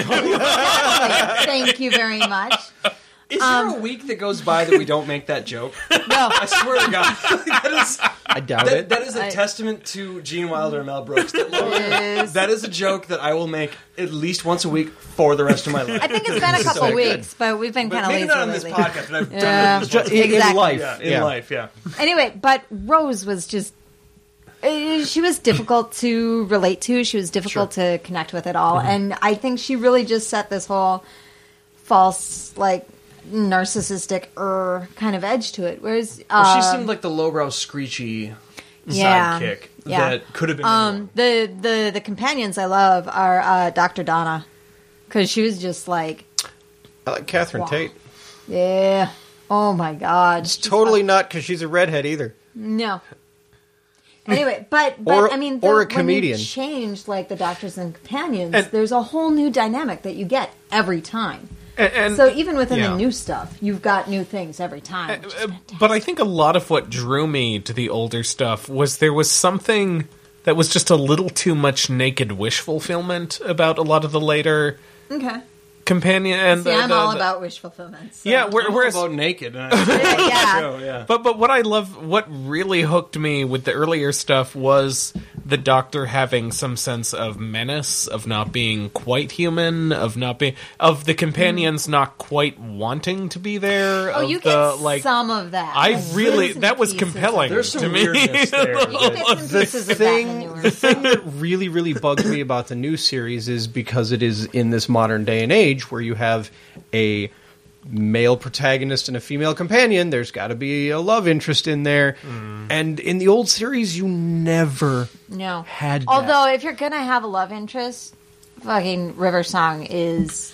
[SPEAKER 3] Thank you very much.
[SPEAKER 1] Is
[SPEAKER 3] Um,
[SPEAKER 1] there a week that goes by that we don't make that joke?
[SPEAKER 3] No,
[SPEAKER 1] I swear to God, that is
[SPEAKER 2] I doubt
[SPEAKER 1] that,
[SPEAKER 2] it.
[SPEAKER 1] that is a
[SPEAKER 3] I-
[SPEAKER 1] testament to Gene Wilder and Mel Brooks. That,
[SPEAKER 3] It is.
[SPEAKER 1] that is a joke that I will make at least once a week for the rest of my life.
[SPEAKER 3] I think it's been a couple
[SPEAKER 1] So good.
[SPEAKER 3] weeks, but we've been
[SPEAKER 1] But
[SPEAKER 3] kind of
[SPEAKER 1] maybe
[SPEAKER 3] lazy
[SPEAKER 1] not on this
[SPEAKER 3] lately.
[SPEAKER 1] podcast, but I've done
[SPEAKER 3] Yeah.
[SPEAKER 1] it at least
[SPEAKER 2] Ju-
[SPEAKER 1] once a
[SPEAKER 2] in,
[SPEAKER 1] week.
[SPEAKER 2] in
[SPEAKER 3] Exactly.
[SPEAKER 2] life.
[SPEAKER 1] Yeah, in
[SPEAKER 2] yeah.
[SPEAKER 1] life, yeah.
[SPEAKER 3] Anyway, but Rose was just. uh, She was difficult to relate to. She was difficult to connect with at all.
[SPEAKER 1] Mm-hmm.
[SPEAKER 3] And I think she really just set this whole false, like, narcissistic er kind of edge to it. Whereas.
[SPEAKER 1] Well, she
[SPEAKER 3] uh,
[SPEAKER 1] seemed like the lowbrow, screechy
[SPEAKER 3] Yeah.
[SPEAKER 1] sidekick
[SPEAKER 3] Yeah.
[SPEAKER 1] that could have been.
[SPEAKER 3] Um, the, the, the companions I love are uh, Doctor Donna. Because she was just like,
[SPEAKER 2] I like Catherine
[SPEAKER 3] Wow.
[SPEAKER 2] Tate.
[SPEAKER 3] yeah. Oh my God.
[SPEAKER 2] It's totally not because she's a redhead either.
[SPEAKER 3] No. Anyway, but but
[SPEAKER 2] Or-
[SPEAKER 3] I mean,
[SPEAKER 2] or a
[SPEAKER 3] when
[SPEAKER 2] comedian.
[SPEAKER 3] you change like the Doctors and Companions,
[SPEAKER 4] And-
[SPEAKER 3] there's a whole new dynamic that you get every time.
[SPEAKER 4] and, and-
[SPEAKER 3] So even within
[SPEAKER 4] yeah.
[SPEAKER 3] the new stuff, you've got new things every time. Which is
[SPEAKER 4] Uh,
[SPEAKER 3] fantastic.
[SPEAKER 4] but I think a lot of what drew me to the older stuff was there was something that was just a little too much naked wish fulfillment about a lot of the later
[SPEAKER 3] Okay.
[SPEAKER 4] companion and
[SPEAKER 3] See,
[SPEAKER 4] the,
[SPEAKER 3] I'm
[SPEAKER 4] the-
[SPEAKER 3] all
[SPEAKER 4] the-
[SPEAKER 3] about wish fulfillment. So.
[SPEAKER 4] yeah. Where,
[SPEAKER 1] I'm all
[SPEAKER 4] whereas
[SPEAKER 1] about naked. And I,
[SPEAKER 3] yeah.
[SPEAKER 1] show, yeah.
[SPEAKER 4] But but what I love, what really hooked me with the earlier stuff was the Doctor having some sense of menace, of not being quite human, of not being of the companions not quite wanting to be there.
[SPEAKER 3] Oh,
[SPEAKER 4] of
[SPEAKER 3] you
[SPEAKER 4] the,
[SPEAKER 3] get
[SPEAKER 4] like,
[SPEAKER 3] some of that.
[SPEAKER 4] I
[SPEAKER 3] Like,
[SPEAKER 4] really
[SPEAKER 3] bits and
[SPEAKER 4] that was
[SPEAKER 3] pieces of
[SPEAKER 4] compelling
[SPEAKER 1] There's some
[SPEAKER 4] to me.
[SPEAKER 1] weirdness there.
[SPEAKER 3] You get bits and
[SPEAKER 2] the
[SPEAKER 3] pieces of that in the
[SPEAKER 2] thing,
[SPEAKER 3] newer
[SPEAKER 2] the thing that really, really bugs me about the new series is because it is in this modern day and age where you have a male protagonist and a female companion. There's got to be a love interest in there,
[SPEAKER 4] Mm.
[SPEAKER 2] and in the old series, you never
[SPEAKER 3] No.
[SPEAKER 2] had that.
[SPEAKER 3] Although, if you're gonna have a love interest, fucking River Song is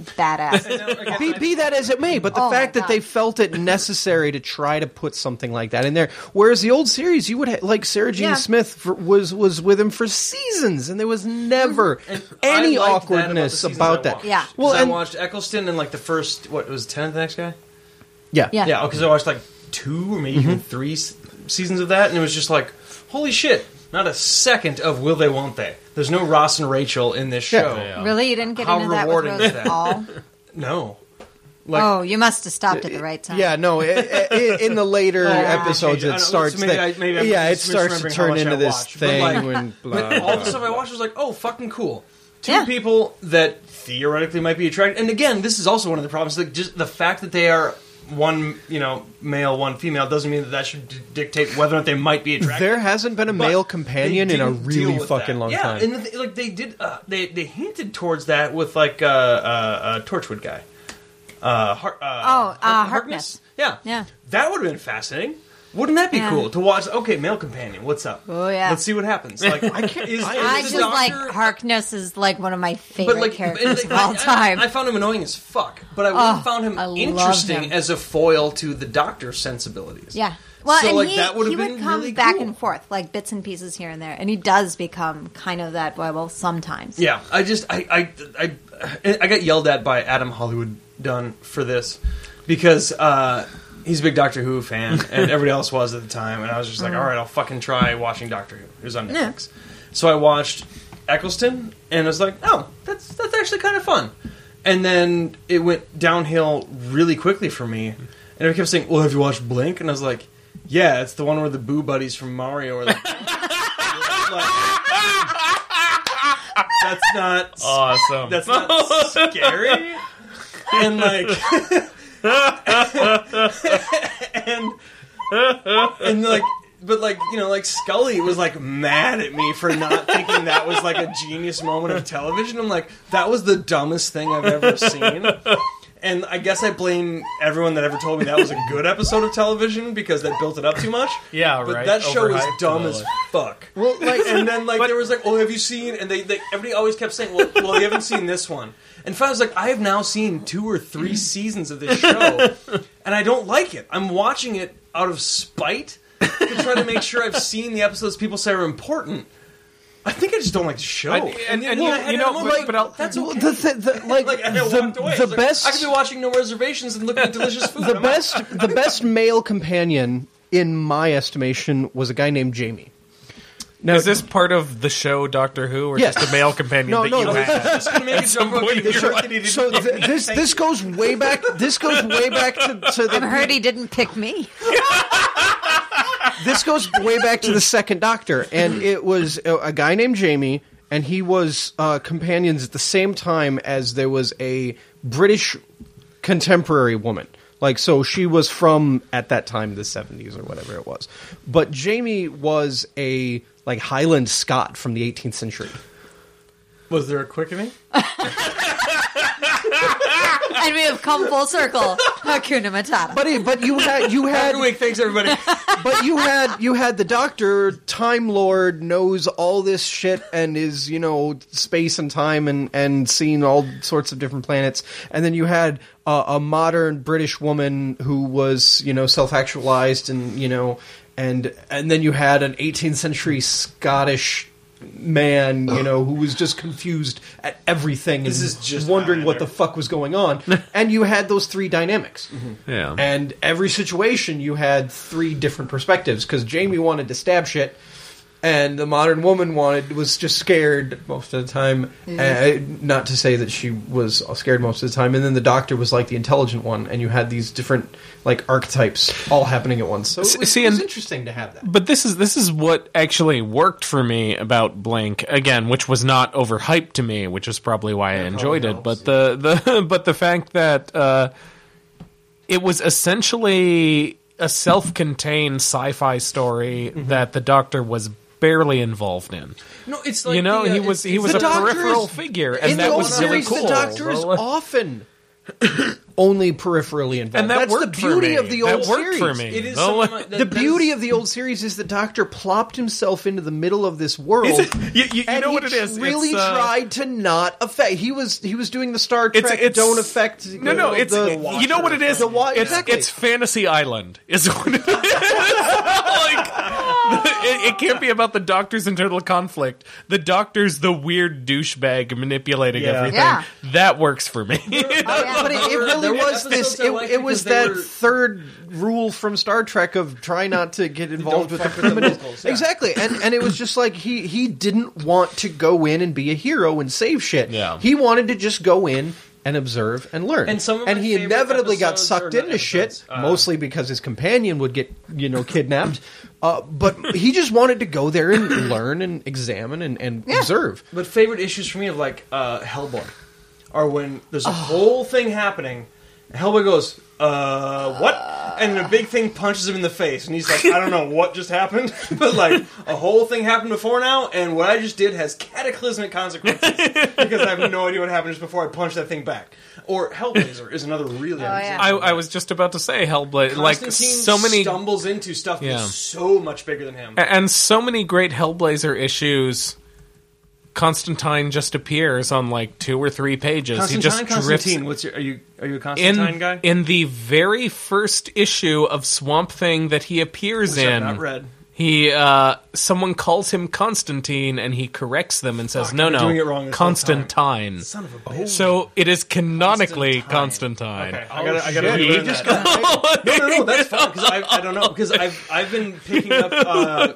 [SPEAKER 3] badass.
[SPEAKER 2] Be, be that as it may, but the
[SPEAKER 3] Oh my
[SPEAKER 2] fact that
[SPEAKER 3] God.
[SPEAKER 2] they felt it necessary to try to put something like that in there, whereas the old series, you would ha- like Sarah Jean
[SPEAKER 3] Yeah.
[SPEAKER 2] Smith for, was was with him for seasons, and there was never
[SPEAKER 1] And
[SPEAKER 2] any
[SPEAKER 1] I liked that
[SPEAKER 2] awkwardness
[SPEAKER 1] about, the
[SPEAKER 2] about,
[SPEAKER 1] seasons I
[SPEAKER 2] that.
[SPEAKER 1] watched.
[SPEAKER 3] Yeah.
[SPEAKER 2] Well,
[SPEAKER 1] Well, I
[SPEAKER 2] and
[SPEAKER 1] watched Eccleston and like the first what was ten the next guy.
[SPEAKER 2] yeah,
[SPEAKER 3] Yeah.
[SPEAKER 1] Yeah, because I watched like two or maybe even three s- seasons of that, and it was just like, holy shit! Not a second of will they, won't they? There's no Ross and Rachel in this
[SPEAKER 2] Yeah.
[SPEAKER 1] show.
[SPEAKER 4] Yeah.
[SPEAKER 3] Really, you didn't get
[SPEAKER 1] How
[SPEAKER 3] into that with
[SPEAKER 1] rewarding
[SPEAKER 3] Rose
[SPEAKER 1] is that?
[SPEAKER 3] Paul?
[SPEAKER 1] No, like
[SPEAKER 3] Oh, you must have stopped at the right time.
[SPEAKER 2] Yeah, no. i i in the later
[SPEAKER 1] Oh,
[SPEAKER 2] episodes,
[SPEAKER 1] okay. I
[SPEAKER 2] it
[SPEAKER 1] don't-
[SPEAKER 2] starts.
[SPEAKER 1] so maybe
[SPEAKER 2] that-
[SPEAKER 1] I- maybe I'm
[SPEAKER 2] yeah, it
[SPEAKER 1] just
[SPEAKER 2] starts to
[SPEAKER 1] misremembering how
[SPEAKER 2] turn
[SPEAKER 1] much I
[SPEAKER 2] into this
[SPEAKER 1] watched, but,
[SPEAKER 2] thing.
[SPEAKER 1] like-
[SPEAKER 2] when blah,
[SPEAKER 1] But all the
[SPEAKER 2] blah.
[SPEAKER 1] stuff I watched was like, oh, fucking cool. Two
[SPEAKER 3] Yeah.
[SPEAKER 1] people that theoretically might be attracted, and again, this is also one of the problems. Like, just the fact that they are one, you know, male, one female, doesn't mean that that should d- dictate whether or not they might be attracted.
[SPEAKER 2] There hasn't been a
[SPEAKER 1] But
[SPEAKER 2] male companion
[SPEAKER 1] they
[SPEAKER 2] in a
[SPEAKER 1] didn't deal
[SPEAKER 2] really
[SPEAKER 1] with
[SPEAKER 2] fucking
[SPEAKER 1] that.
[SPEAKER 2] long
[SPEAKER 1] yeah,
[SPEAKER 2] time.
[SPEAKER 1] and the, th- like they did, uh, they they hinted towards that with like uh, uh, uh, Torchwood guy. Uh, Har- uh,
[SPEAKER 3] Oh, uh,
[SPEAKER 1] Har-
[SPEAKER 3] Harkness.
[SPEAKER 1] Yeah,
[SPEAKER 3] Yeah.
[SPEAKER 1] that would have been fascinating. Wouldn't that be
[SPEAKER 3] Yeah.
[SPEAKER 1] cool to watch? Okay, male companion, what's up?
[SPEAKER 3] Oh, yeah.
[SPEAKER 1] let's see what happens. Like, I can't. Is,
[SPEAKER 3] I
[SPEAKER 1] is
[SPEAKER 3] just
[SPEAKER 1] the
[SPEAKER 3] like
[SPEAKER 1] Doctor-
[SPEAKER 3] Harkness is like one of my favorite
[SPEAKER 1] but like,
[SPEAKER 3] characters
[SPEAKER 1] and,
[SPEAKER 3] of all
[SPEAKER 1] I-
[SPEAKER 3] time.
[SPEAKER 1] I, I found him annoying as fuck, but I would
[SPEAKER 3] Oh,
[SPEAKER 1] have found him
[SPEAKER 3] I love
[SPEAKER 1] interesting
[SPEAKER 3] him.
[SPEAKER 1] as a foil to the Doctor's sensibilities.
[SPEAKER 3] Yeah. Well,
[SPEAKER 1] So,
[SPEAKER 3] and
[SPEAKER 1] like,
[SPEAKER 3] he,
[SPEAKER 1] that would
[SPEAKER 3] he
[SPEAKER 1] have
[SPEAKER 3] would
[SPEAKER 1] been
[SPEAKER 3] come
[SPEAKER 1] really
[SPEAKER 3] back
[SPEAKER 1] cool.
[SPEAKER 3] and forth, like bits and pieces here and there, and he does become kind of that boy. Well, sometimes.
[SPEAKER 1] Yeah, I just I I I, I got yelled at by Adam Hollywood Dunn for this because uh, he's a big Doctor Who fan and everybody else was at the time, and I was just like, all right, I'll fucking try watching Doctor Who. It was on
[SPEAKER 3] Yeah.
[SPEAKER 1] Netflix, so I watched Eccleston and I was like, oh, that's that's actually kind of fun, and then it went downhill really quickly for me, and everybody kept saying, well, have you watched Blink? And I was like, yeah, it's the one where the Boo Buddies from Mario are like. like that's not
[SPEAKER 4] Awesome.
[SPEAKER 1] that's not scary. And like and and like but like, you know, like Scully was like mad at me for not thinking that was like a genius moment of television. I'm like, that was the dumbest thing I've ever seen. And I guess I blame everyone that ever told me that was a good episode of television because that built it up too much.
[SPEAKER 4] Yeah,
[SPEAKER 1] But
[SPEAKER 4] right.
[SPEAKER 1] that show was
[SPEAKER 4] Overhyped
[SPEAKER 1] dumb
[SPEAKER 4] and
[SPEAKER 1] as
[SPEAKER 4] all
[SPEAKER 1] fuck. Well, like, and then like there was like, oh, have you seen? And they, they everybody always kept saying, well, well, you haven't seen this one. And finally, I was like, I have now seen two or three seasons of this show, and I don't like it. I'm watching it out of spite to try to make sure I've seen the episodes people say are important. I think I just don't like the show.
[SPEAKER 4] I- and- and you- you know,
[SPEAKER 1] I'm
[SPEAKER 4] but-
[SPEAKER 1] like,
[SPEAKER 4] but I'll-
[SPEAKER 1] that's
[SPEAKER 2] Well,
[SPEAKER 1] okay.
[SPEAKER 2] the, th- the, like,
[SPEAKER 1] Like, and I
[SPEAKER 2] the,
[SPEAKER 1] walked away.
[SPEAKER 2] the
[SPEAKER 1] It's like,
[SPEAKER 2] best,
[SPEAKER 1] I could be watching No Reservations and looking at delicious food.
[SPEAKER 2] the
[SPEAKER 1] I'm
[SPEAKER 2] best, the best male companion in my estimation was a guy named Jamie. Now,
[SPEAKER 4] Is this part of the show Doctor Who, or
[SPEAKER 2] Yes.
[SPEAKER 4] just a male companion
[SPEAKER 2] No,
[SPEAKER 4] that
[SPEAKER 2] no,
[SPEAKER 4] you
[SPEAKER 2] no.
[SPEAKER 4] had?
[SPEAKER 1] just going to make a
[SPEAKER 4] some
[SPEAKER 1] joke about
[SPEAKER 4] point in
[SPEAKER 1] being
[SPEAKER 4] your
[SPEAKER 1] sure
[SPEAKER 4] life.
[SPEAKER 1] that he didn't
[SPEAKER 2] so
[SPEAKER 1] pick
[SPEAKER 2] th-
[SPEAKER 1] me.
[SPEAKER 2] this
[SPEAKER 1] Thank
[SPEAKER 2] this
[SPEAKER 1] you.
[SPEAKER 2] goes way back. This goes way back to, to the.
[SPEAKER 3] I've heard he didn't pick me.
[SPEAKER 2] This goes way back to the second Doctor, and it was a, a guy named Jamie, and he was uh, companions at the same time as there was a British contemporary woman. Like, so she was from, at that time, the seventies or whatever it was. But Jamie was a, like, Highland Scot from the eighteenth century.
[SPEAKER 1] Was there a quickening?
[SPEAKER 3] And we have come full circle. Hakuna Matata.
[SPEAKER 2] But, he, but you had, you had,
[SPEAKER 1] Every week, thanks everybody.
[SPEAKER 2] but you had, you had the Doctor, Time Lord, knows all this shit and is, you know, space and time and, and seen all sorts of different planets. And then you had uh, a modern British woman who was, you know, self-actualized and, you know, and, and then you had an eighteenth century Scottish man, you know, who was just confused at everything
[SPEAKER 1] This
[SPEAKER 2] and
[SPEAKER 1] is just
[SPEAKER 2] wondering
[SPEAKER 1] not
[SPEAKER 2] what the
[SPEAKER 1] there.
[SPEAKER 2] fuck was going on. And you had those three dynamics.
[SPEAKER 5] Yeah.
[SPEAKER 2] And every situation you had three different perspectives because Jamie wanted to stab shit And the modern woman wanted was just scared most of the time. Uh, not to say that she was scared most of the time. And then the doctor was like the intelligent one, and you had these different like archetypes all happening at once. So it was,
[SPEAKER 5] See,
[SPEAKER 2] it was
[SPEAKER 5] and-
[SPEAKER 2] interesting to have that.
[SPEAKER 5] But this is this is what actually worked for me about Blink again, which was not overhyped to me, which is probably why I enjoyed it. But the, the but the fact that uh, it was essentially a self-contained sci-fi story that the Doctor was barely involved in.
[SPEAKER 1] No, it's like
[SPEAKER 5] You know,
[SPEAKER 1] the, uh,
[SPEAKER 5] he was
[SPEAKER 1] it's-
[SPEAKER 5] he was
[SPEAKER 2] The
[SPEAKER 5] a
[SPEAKER 2] Doctor
[SPEAKER 5] peripheral
[SPEAKER 2] is-
[SPEAKER 5] figure, and
[SPEAKER 2] in
[SPEAKER 5] that
[SPEAKER 2] the
[SPEAKER 5] was
[SPEAKER 2] old
[SPEAKER 5] really
[SPEAKER 2] series,
[SPEAKER 5] cool.
[SPEAKER 2] the Doctor is
[SPEAKER 5] Well,
[SPEAKER 2] often only peripherally involved.
[SPEAKER 5] and that
[SPEAKER 2] That's
[SPEAKER 5] worked
[SPEAKER 2] the beauty
[SPEAKER 5] for me.
[SPEAKER 2] of the
[SPEAKER 5] that
[SPEAKER 2] old
[SPEAKER 5] worked
[SPEAKER 2] series.
[SPEAKER 5] for me.
[SPEAKER 1] It is
[SPEAKER 5] Well,
[SPEAKER 1] some of my- that-
[SPEAKER 2] The
[SPEAKER 1] that
[SPEAKER 2] beauty
[SPEAKER 1] is-
[SPEAKER 2] of the old series is the Doctor plopped himself into the middle of this world.
[SPEAKER 5] you, you, you
[SPEAKER 2] and
[SPEAKER 5] know
[SPEAKER 2] he
[SPEAKER 5] what it is?
[SPEAKER 2] really
[SPEAKER 5] It's, uh,
[SPEAKER 2] tried to not affect. He was he was doing the Star Trek
[SPEAKER 5] It's, it's
[SPEAKER 2] don't affect.
[SPEAKER 5] No, no, it's
[SPEAKER 2] the,
[SPEAKER 5] you know what it is.
[SPEAKER 2] The wa-
[SPEAKER 5] it's
[SPEAKER 2] exactly.
[SPEAKER 5] it's Fantasy Island. Is what it is. like it, it can't be about the Doctor's internal conflict. The Doctor's the weird douchebag manipulating
[SPEAKER 1] Yeah.
[SPEAKER 5] everything.
[SPEAKER 3] Yeah.
[SPEAKER 5] That works for me.
[SPEAKER 3] Oh, yeah.
[SPEAKER 2] But it, it really
[SPEAKER 1] There were
[SPEAKER 2] was this.
[SPEAKER 1] episodes I
[SPEAKER 2] It,
[SPEAKER 1] liked
[SPEAKER 2] it was
[SPEAKER 1] because they
[SPEAKER 2] that
[SPEAKER 1] were-
[SPEAKER 2] third rule from Star Trek of try not to get involved with the
[SPEAKER 1] fuck with the
[SPEAKER 2] criminals.
[SPEAKER 1] locals, yeah.
[SPEAKER 2] Exactly, and and it was just like he he didn't want to go in and be a hero and save shit.
[SPEAKER 5] Yeah.
[SPEAKER 2] He wanted to just go in and observe and learn.
[SPEAKER 1] And some of my
[SPEAKER 2] he
[SPEAKER 1] favorite
[SPEAKER 2] inevitably got
[SPEAKER 1] episodes
[SPEAKER 2] sucked
[SPEAKER 1] are not
[SPEAKER 2] into shit,
[SPEAKER 1] episodes, uh,
[SPEAKER 2] mostly because his companion would get you know kidnapped. Uh, but he just wanted to go there and learn and examine and, and observe.
[SPEAKER 1] But favorite issues for me of like uh, Hellboy are when there's a whole thing happening, and Hellboy goes, uh, what? And the big thing punches him in the face, and he's like, I don't know what just happened, but like a whole thing happened before now, and what I just did has cataclysmic consequences because I have no idea what happened just before I punched that thing back. Or Hellblazer is another really.
[SPEAKER 3] Oh, yeah.
[SPEAKER 5] I, I was just about to say Hellblade. Like
[SPEAKER 1] Constantine
[SPEAKER 5] so many
[SPEAKER 1] stumbles into stuff
[SPEAKER 5] Yeah.
[SPEAKER 1] that's so much bigger than him.
[SPEAKER 5] and so many great Hellblazer issues. Constantine just appears on like two or three pages.
[SPEAKER 1] Constantine,
[SPEAKER 5] he just drifts
[SPEAKER 1] Constantine, what's your? Are you are you a Constantine
[SPEAKER 5] in
[SPEAKER 1] guy?
[SPEAKER 5] in the very first issue of Swamp Thing that he appears
[SPEAKER 1] Which I've
[SPEAKER 5] in.
[SPEAKER 1] not read.
[SPEAKER 5] He uh, someone calls him Constantine, and he corrects them and says,
[SPEAKER 1] Fuck,
[SPEAKER 5] "No,
[SPEAKER 1] I've been
[SPEAKER 5] no,
[SPEAKER 1] doing it wrong this whole time.
[SPEAKER 5] Constantine."
[SPEAKER 1] Son of a bitch.
[SPEAKER 5] So it is canonically
[SPEAKER 1] Constantine.
[SPEAKER 5] Constantine.
[SPEAKER 1] Okay, I gotta, I gotta
[SPEAKER 2] shit.
[SPEAKER 1] relearn
[SPEAKER 2] He just
[SPEAKER 1] that. No, no, no, that's fine because I, I don't know because I've I've been picking up uh,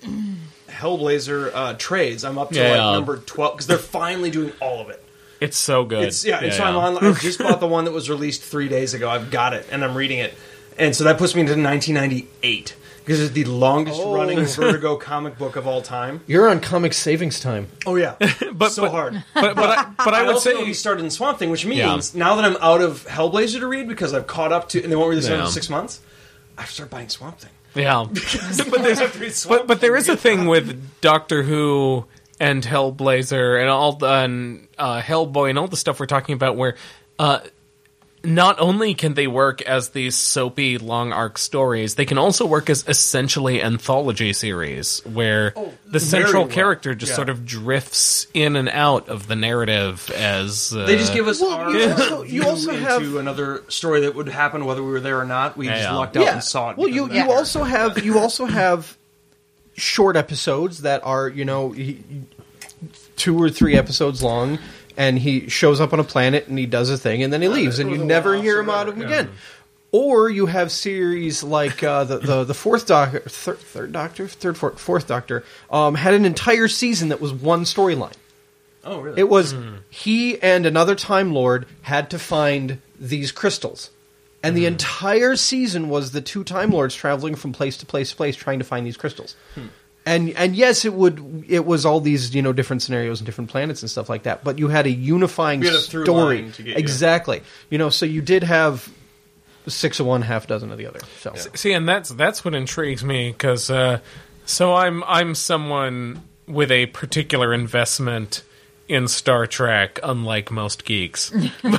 [SPEAKER 1] Hellblazer uh, trades. I'm up to
[SPEAKER 5] Yeah.
[SPEAKER 1] like number twelve because they're finally doing all of it.
[SPEAKER 5] It's so good.
[SPEAKER 1] It's yeah, and so I'm on. I just bought the one that was released three days ago. I've got it and I'm reading it, and so that puts me into nineteen ninety-eight because it's the longest running Vertigo comic book of all time.
[SPEAKER 2] You're on comic savings time.
[SPEAKER 1] Oh yeah,
[SPEAKER 5] But-
[SPEAKER 1] so
[SPEAKER 5] but-
[SPEAKER 1] hard.
[SPEAKER 5] But but I, but I
[SPEAKER 1] I
[SPEAKER 5] would
[SPEAKER 1] also
[SPEAKER 5] say
[SPEAKER 1] know he started in Swamp Thing, which means now that I'm out of Hellblazer to read because I've caught up to, and they won't release it
[SPEAKER 5] Yeah.
[SPEAKER 1] for six months. I start buying Swamp Thing.
[SPEAKER 5] yeah.
[SPEAKER 1] but there's
[SPEAKER 5] But but there is a thing with Doctor Who and Hellblazer and all the, and uh, Hellboy and all the stuff we're talking about where uh, not only can they work as these soapy long arc stories, they can also work as essentially anthology series where the central
[SPEAKER 1] well.
[SPEAKER 5] character just
[SPEAKER 1] Yeah.
[SPEAKER 5] sort of drifts in and out of the narrative as uh,
[SPEAKER 1] They just give us
[SPEAKER 2] Well,
[SPEAKER 1] our
[SPEAKER 2] you also- you
[SPEAKER 1] view
[SPEAKER 2] also
[SPEAKER 1] into
[SPEAKER 2] have-
[SPEAKER 1] another story that would happen whether we were there or not. We just
[SPEAKER 5] Yeah.
[SPEAKER 1] lucked out and saw it.
[SPEAKER 2] Well,
[SPEAKER 1] because
[SPEAKER 2] you
[SPEAKER 1] of
[SPEAKER 2] you
[SPEAKER 1] that.
[SPEAKER 2] also have you also have short episodes that are you know he, two or three episodes long, and he shows up on a planet and he does a thing and then he leaves, and
[SPEAKER 1] it
[SPEAKER 2] you
[SPEAKER 1] was a
[SPEAKER 2] never
[SPEAKER 1] one-off
[SPEAKER 2] hear
[SPEAKER 1] or
[SPEAKER 2] him out of him
[SPEAKER 1] whatever,
[SPEAKER 2] again. Or you have series like uh, the, the the fourth Doctor, third, third Doctor, third fourth, fourth Doctor um, had an entire season that was one storyline.
[SPEAKER 1] Oh, really?
[SPEAKER 2] It was he and another Time Lord had to find these crystals. And the entire season was the two Time Lords traveling from place to place to place trying to find these crystals. And and yes, it would it was all these, you know, different scenarios and different planets and stuff like that, but you had a unifying
[SPEAKER 1] You had a through
[SPEAKER 2] story.
[SPEAKER 1] line to get you.
[SPEAKER 2] Exactly. You know, so you did have six of one, half dozen of the other. So
[SPEAKER 5] See, and that's that's what intrigues me because uh, so I'm I'm someone with a particular investment in Star Trek, unlike most geeks.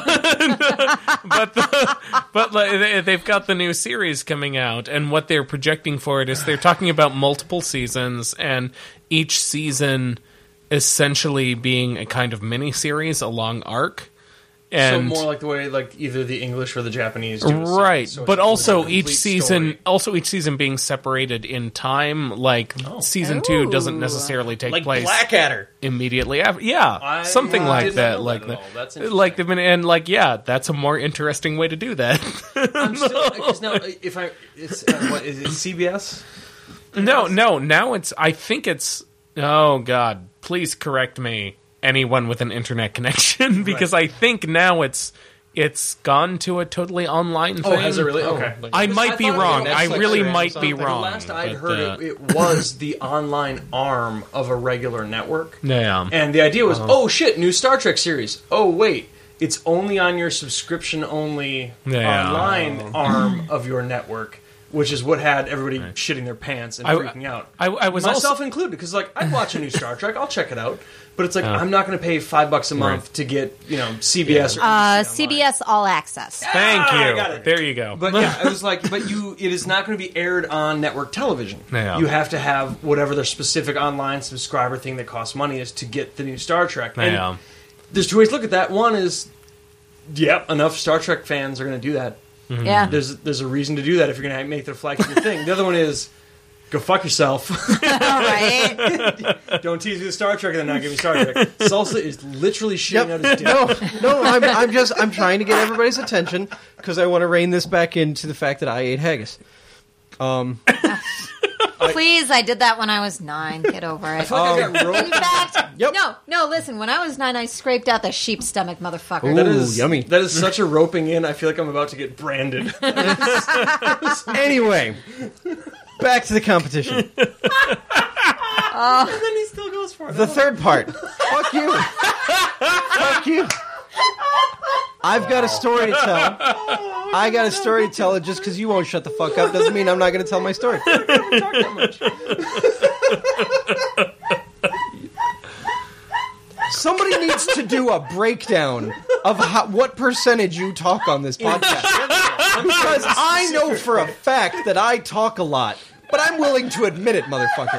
[SPEAKER 5] but the, but like, they- they've got the new series coming out, and what they're projecting for it is they're talking about multiple seasons, and each season essentially being a kind of mini series, a long arc.
[SPEAKER 1] so
[SPEAKER 5] And
[SPEAKER 1] more like the way like either the English or the Japanese do a series.
[SPEAKER 5] right,
[SPEAKER 1] So
[SPEAKER 5] but
[SPEAKER 1] it's
[SPEAKER 5] also
[SPEAKER 1] a
[SPEAKER 5] each
[SPEAKER 1] complete
[SPEAKER 5] season,
[SPEAKER 1] story.
[SPEAKER 5] also each season being separated in time. Like
[SPEAKER 1] Oh.
[SPEAKER 5] season two doesn't
[SPEAKER 3] Ooh.
[SPEAKER 5] necessarily take
[SPEAKER 2] like
[SPEAKER 5] place
[SPEAKER 2] Blackadder.
[SPEAKER 5] immediately after. Yeah,
[SPEAKER 1] I
[SPEAKER 5] something
[SPEAKER 1] did
[SPEAKER 5] like
[SPEAKER 1] not
[SPEAKER 5] that.
[SPEAKER 1] know
[SPEAKER 5] Like
[SPEAKER 1] that at
[SPEAKER 5] that.
[SPEAKER 1] all. That's
[SPEAKER 5] like
[SPEAKER 1] interesting.
[SPEAKER 5] they've been and like yeah, that's a more interesting way to do that.
[SPEAKER 1] I'm still because now if I it's uh, what is it C B S? something
[SPEAKER 5] No,
[SPEAKER 1] else?
[SPEAKER 5] no. Now it's. I think it's. Oh God! Please correct me, anyone with an internet connection, because I think now it's it's gone to a totally online thing.
[SPEAKER 1] Oh, has it really? Okay.
[SPEAKER 5] I might be
[SPEAKER 1] thought it was
[SPEAKER 5] wrong. I
[SPEAKER 1] Netflix
[SPEAKER 5] really
[SPEAKER 1] or
[SPEAKER 5] might be
[SPEAKER 1] Amazon.
[SPEAKER 5] wrong.
[SPEAKER 1] The last I'd
[SPEAKER 5] but,
[SPEAKER 1] heard
[SPEAKER 5] uh,
[SPEAKER 1] it, it was the online arm of a regular network.
[SPEAKER 5] Yeah.
[SPEAKER 1] And the idea was, oh shit, new Star Trek series. Oh wait, it's only on your subscription only
[SPEAKER 5] Yeah.
[SPEAKER 1] online arm of your network, which is what had everybody shitting their pants and
[SPEAKER 5] I-
[SPEAKER 1] freaking out.
[SPEAKER 5] I, I was
[SPEAKER 1] Myself
[SPEAKER 5] also.
[SPEAKER 1] included, because like I'd watch a new Star Trek, I'll check it out, but it's like I'm not going to pay five bucks a month
[SPEAKER 5] Right.
[SPEAKER 1] to get you know C B S or
[SPEAKER 3] Uh,
[SPEAKER 1] N B C
[SPEAKER 3] C B
[SPEAKER 1] online.
[SPEAKER 3] S All Access.
[SPEAKER 5] Thank
[SPEAKER 1] Ah, I
[SPEAKER 5] you.
[SPEAKER 1] got it.
[SPEAKER 5] There you go.
[SPEAKER 1] But yeah, it was like, but you, it is not going to be aired on network television.
[SPEAKER 5] Yeah.
[SPEAKER 1] You have to have whatever their specific online subscriber thing that costs money is to get the new Star Trek. And
[SPEAKER 5] Yeah.
[SPEAKER 1] there's two ways to look at that. One is, yep, enough Star Trek fans are going to do that.
[SPEAKER 3] Yeah.
[SPEAKER 1] There's there's a reason to do that if you're going to make the flagship thing. The other one is, go fuck yourself.
[SPEAKER 3] Right.
[SPEAKER 1] Don't tease me with Star Trek and then not give me Star Trek. Salsa is literally shitting out his dick.
[SPEAKER 2] No, no, I'm, I'm just I'm trying to get everybody's attention because I want to rein this back into the fact that I ate haggis. Um,
[SPEAKER 3] Please, I did that when I was nine. Get over it.
[SPEAKER 1] I feel like I got roped.
[SPEAKER 3] In fact,
[SPEAKER 2] Yep.
[SPEAKER 3] no, no. Listen, when I was nine, I scraped out the sheep stomach, motherfucker.
[SPEAKER 2] Ooh.
[SPEAKER 1] That is
[SPEAKER 2] yummy.
[SPEAKER 1] That is such a roping in. I feel like I'm about to get branded.
[SPEAKER 2] anyway, back to the competition.
[SPEAKER 1] And then he still goes for it.
[SPEAKER 2] The third part. Fuck you. Fuck you. I've got a story to tell. I got a story to tell. And just because you won't shut the fuck up doesn't mean I'm not going to tell my story.
[SPEAKER 1] Talk that much.
[SPEAKER 2] Somebody needs to do a breakdown of how, what percentage you talk on this podcast. Because I know for a fact that I talk a lot, but I'm willing to admit it, motherfucker.